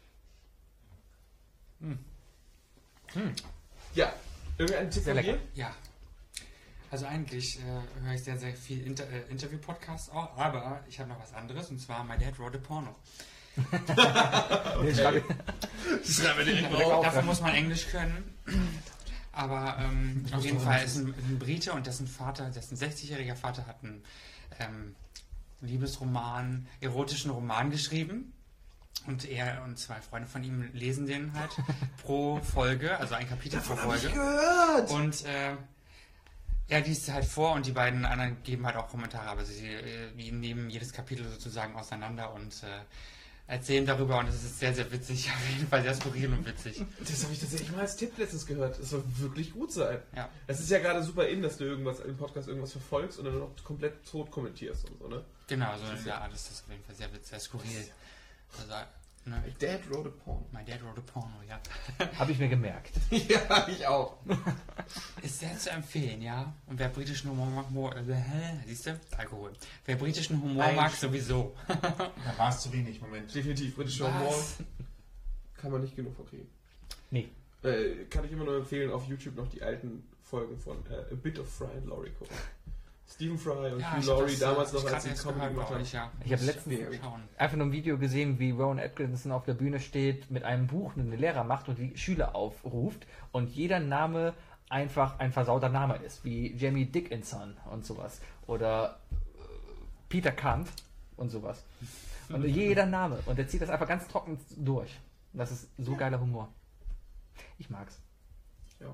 Ja. Irgendein Tipp Sehr von lecker. dir? Ja. Also eigentlich äh, höre ich sehr, sehr viel Inter äh, Interview-Podcasts auch, aber ich habe noch was anderes und zwar My Dad Wrote a Porno. Nee, schreibe- Das schreiben wir direkt mal Dafür, auf. dafür muss man Englisch können. Aber ähm, auf jeden Fall ist ein, ein Brite und dessen Vater, dessen sechzigjähriger Vater hat einen ähm, Liebesroman, erotischen Roman geschrieben. Und er und zwei Freunde von ihm lesen den halt pro Folge, also ein Kapitel pro Folge. Gehört! Und äh, er liest halt vor und die beiden anderen geben halt auch Kommentare, aber sie äh, die nehmen jedes Kapitel sozusagen auseinander und äh, erzählen darüber und es ist sehr, sehr witzig, auf jeden Fall sehr skurril und witzig. Das habe ich tatsächlich mal als Tipp letztens gehört. Das soll wirklich gut sein. Ja. Es ist ja gerade super in, dass du irgendwas im Podcast irgendwas verfolgst und dann noch komplett tot kommentierst und so, ne? Genau, so in der Art ist das auf jeden Fall sehr witzig, sehr skurril. Also, ne, My Dad wrote a porn. My Dad Wrote a Porno, ja. Habe ich mir gemerkt. Ja, ich auch. Ist sehr zu empfehlen, ja. Und wer britischen Humor mag, mo- äh, hä? Siehst du? Alkohol. Wer britischen Humor Eigentlich mag, schon. sowieso. Da war es zu wenig, Moment. Definitiv. Britischer Was? Humor kann man nicht genug von kriegen. Nee. Äh, kann ich immer nur empfehlen, auf YouTube noch die alten Folgen von äh, A Bit of Fry and Laurie gucken. Stephen Fry und Ja, Hugh ich hab Laurie das, damals äh, noch, ich als grad sie erst Comedy gehört gemacht bei haben. euch, ja. Ich habe Muss letztens schauen. einfach nur ein Video gesehen, wie Rowan Atkinson auf der Bühne steht, mit einem Buch eine Lehrer macht und die Schüler aufruft und jeder Name einfach ein versauter Name ist, wie Jamie Dickinson und sowas oder äh, Peter Kant und sowas. Und jeder Name. Und er zieht das einfach ganz trocken durch. Und das ist so geiler Humor. Ich mag's. Ja.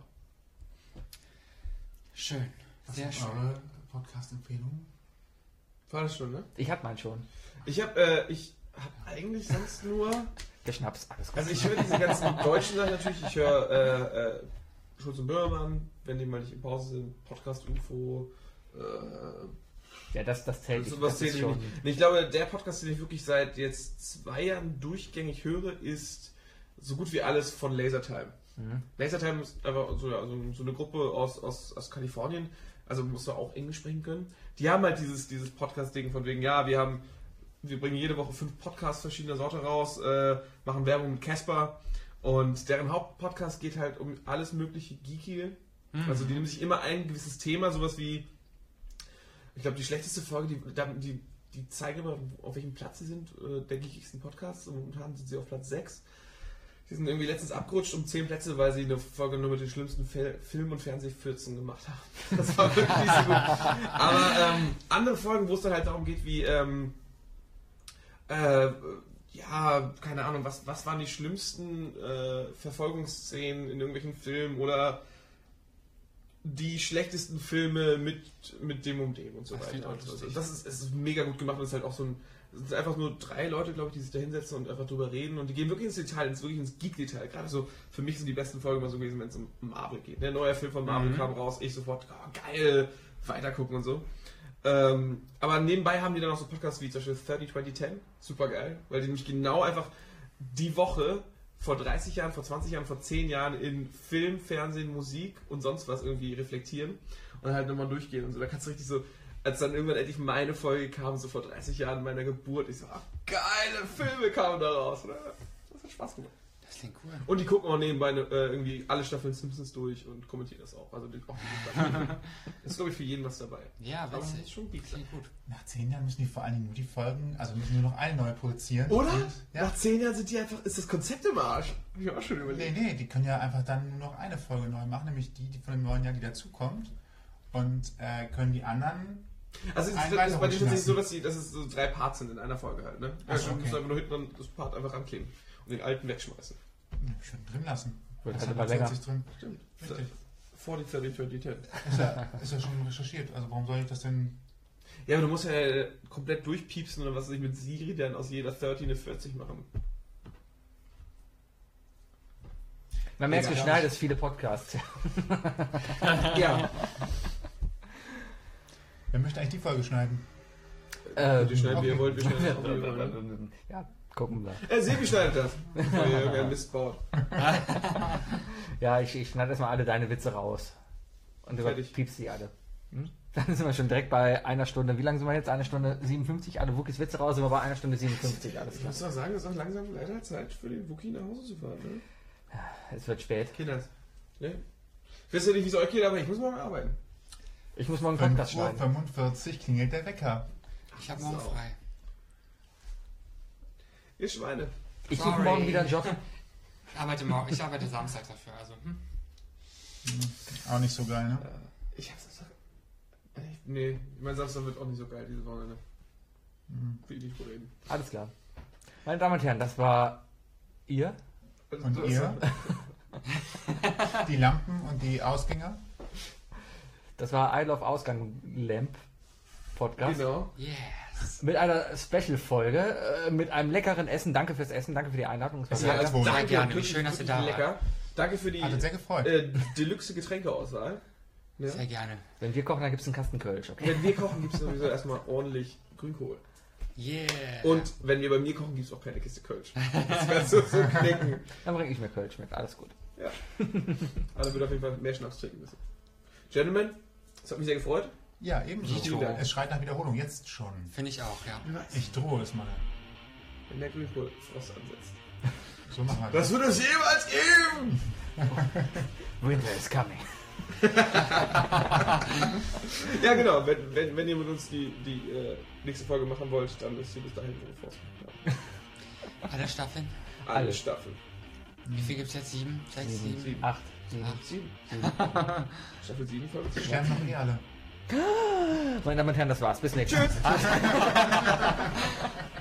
Schön. Was Sehr sind schön. eure Podcast-Empfehlungen? War das schon, ne? Ich hab meinen schon. Ich habe äh, ich hab eigentlich sonst nur... Der Schnaps, alles gut. Also ich höre diese ganzen deutschen Sachen natürlich. Ich höre äh, äh, Schulz und Böhmermann, wenn die mal nicht in Pause sind. Podcast U F O. Äh, Ja, das, das zählt. sowas das zählt ist schon. schon. Nee, ich glaube, der Podcast, den ich wirklich seit jetzt zwei Jahren durchgängig höre, ist so gut wie alles von Lasertime. Mhm. Lasertime ist einfach so, also so eine Gruppe aus, aus, aus Kalifornien, also musst du auch Englisch sprechen können. Die haben halt dieses, dieses Podcast-Ding von wegen, ja, wir haben, wir bringen jede Woche fünf Podcasts verschiedener Sorte raus, äh, machen Werbung mit Casper und deren Hauptpodcast geht halt um alles mögliche Geeky. Mhm. Also die nehmen sich immer ein gewisses Thema, sowas wie, ich glaube, die schlechteste Folge, die, die, die zeigen immer, auf welchem Platz sie sind, äh, der geekigsten Podcasts. Und momentan sind sie auf Platz sechs. Die sind irgendwie letztens abgerutscht um zehn Plätze, weil sie eine Folge nur mit den schlimmsten Fel- Film- und Fernsehfürzen gemacht haben. Das war wirklich nicht so gut. Aber ähm, andere Folgen, wo es dann halt darum geht, wie, ähm, äh, ja, keine Ahnung, was, was waren die schlimmsten äh, Verfolgungsszenen in irgendwelchen Filmen oder die schlechtesten Filme mit, mit dem und dem und so Das klingt weiter. auch Also, lustig. das ist, es ist mega gut gemacht und es ist halt auch so ein, es sind einfach nur drei Leute, glaube ich, die sich da hinsetzen und einfach drüber reden und die gehen wirklich ins Detail, ins, wirklich ins Geek-Detail. Gerade so, für mich sind die besten Folgen immer so gewesen, wenn es um Marvel geht. Der neue Film von Marvel Mhm. kam raus, ich sofort, oh, geil, weitergucken und so. Ähm, aber nebenbei haben die dann auch so Podcasts wie zum Beispiel thirty twenty ten, super geil, weil die nämlich genau einfach die Woche vor dreißig Jahren, vor zwanzig Jahren, vor zehn Jahren in Film, Fernsehen, Musik und sonst was irgendwie reflektieren und halt nochmal durchgehen und so. Da kannst du richtig so, als dann irgendwann endlich meine Folge kam, so vor dreißig Jahren meiner Geburt, ich so, ach, geile Filme kamen da raus. Oder? Das hat Spaß gemacht. Das klingt cool. Und die gucken auch nebenbei äh, irgendwie alle Staffeln Simpsons durch und kommentieren das auch. Also die, auch das ist, glaube ich, für jeden was dabei. Ja, Aber das ist witzig. schon Geek. Klingt gut. Nach zehn Jahren müssen die vor allen Dingen nur die Folgen, also müssen nur noch eine neue produzieren. Oder? Und, ja. Nach zehn Jahren sind die einfach, ist das Konzept im Arsch. Hab ich auch schon Nee, überlegt. nee, die können ja einfach dann nur noch eine Folge neu machen, nämlich die, die von dem neuen Jahr, die dazukommt. Und äh, können die anderen. Also es ist, Ein das ist bei denen weiterrutschen tatsächlich so, lassen. dass, die, dass es so drei Parts sind in einer Folge halt. Ne? Ach Ja, so, du musst okay. einfach nur hinten dann das Part einfach rankleben und den alten wegschmeißen. Ich würde drin lassen. Wird Das halt hat immer länger. vierzig drin. Stimmt. Richtig. forty, thirty, twenty, ten. Ist ja, ist ja schon recherchiert. Also warum soll ich das denn? Ja, aber du musst ja komplett durchpiepsen oder was weiß ich mit Siri dann aus jeder thirty eine vierzig machen. Man merkt, du Ja. schneidest viele Podcasts. Ja. Wer möchte eigentlich die Folge schneiden? Ähm, Wir schneiden, wie ihr okay. wollt, wir schneiden das auch, wie ihr wollt. Ja, gucken wir. Äh, Sebi schneidet das, bevor ihr irgendeinen Mist baut. Ja, ich, ich schneide erstmal alle deine Witze raus. Und du Fertig. piepst die alle. Hm? Dann sind wir schon direkt bei einer Stunde. Wie lange sind wir jetzt? Eine Stunde siebenundfünfzig. Alle Wookies Witze raus, sind wir bei einer Stunde siebenundfünfzig. Alles Ich klar. muss doch sagen, es ist auch langsam leider Zeit für den Wookie nach Hause zu fahren, ne? Es wird spät. Kinders. Ne? Ich weiß ja nicht, wie es euch geht, aber ich muss morgen arbeiten. Ich muss morgen einen Podcast fünf Uhr schneiden. fünfundvierzig klingelt der Wecker. Ich habe morgen So. frei. Ihr Schweine. Ich suche Sorry. morgen wieder einen Job. Ich arbeite, morgen, ich arbeite Samstag dafür. Also, hm? Auch nicht so geil, ne? Ich hab's Samstag. Echt? Nee, mein Samstag wird auch nicht so geil dieses Wochenende. Will ich nicht drüber reden. Alles klar. Meine Damen und Herren, das war ihr. Und ihr? Die Lampen und die Ausgänger? Das war I Love Ausgang Lamp Podcast. Genau. Yes. Mit einer Special-Folge, äh, mit einem leckeren Essen. Danke fürs Essen, danke für die Einladung. Es war Ja, sehr- das wohl. Sehr Danke, gerne. Wie wirklich, schön, dass ihr wirklich da lecker. wart. Danke für die Hat uns sehr gefreut. äh, deluxe Getränkeauswahl. Ja. Sehr gerne. Wenn wir kochen, dann gibt es einen Kasten Kölsch, okay? Wenn wir kochen, gibt es sowieso erstmal ordentlich Grünkohl. Yeah. Und wenn wir bei mir kochen, gibt es auch keine Kiste Kölsch. Das kannst du so knicken. Dann bringe ich mir Kölsch mit, alles gut. Ja. Alle wird auf jeden Fall mehr Schnaps trinken müssen. Gentlemen, es hat mich sehr gefreut. Ja, ebenso. Vielen Dank. Es schreit nach Wiederholung, jetzt schon. Finde ich auch, ja. Ich drohe es mal. Wenn der Grünkohl Frost ansetzt. So machen wir das. Das wird es jemals geben! Winter is coming. Ja, genau. Wenn, wenn, wenn ihr mit uns die, die äh, nächste Folge machen wollt, dann ist sie bis dahin Frost. Ja. Alle Staffeln. Alle Alle. Staffeln. Wie viel gibt es jetzt? Sieben? Sechs? Sieben? Sieben. Acht, sieben. Acht. Sieben. Staffel sieben, Folge zehn. Sterben noch eh alle. Meine Damen und Herren, das war's. Bis nächstes Mal.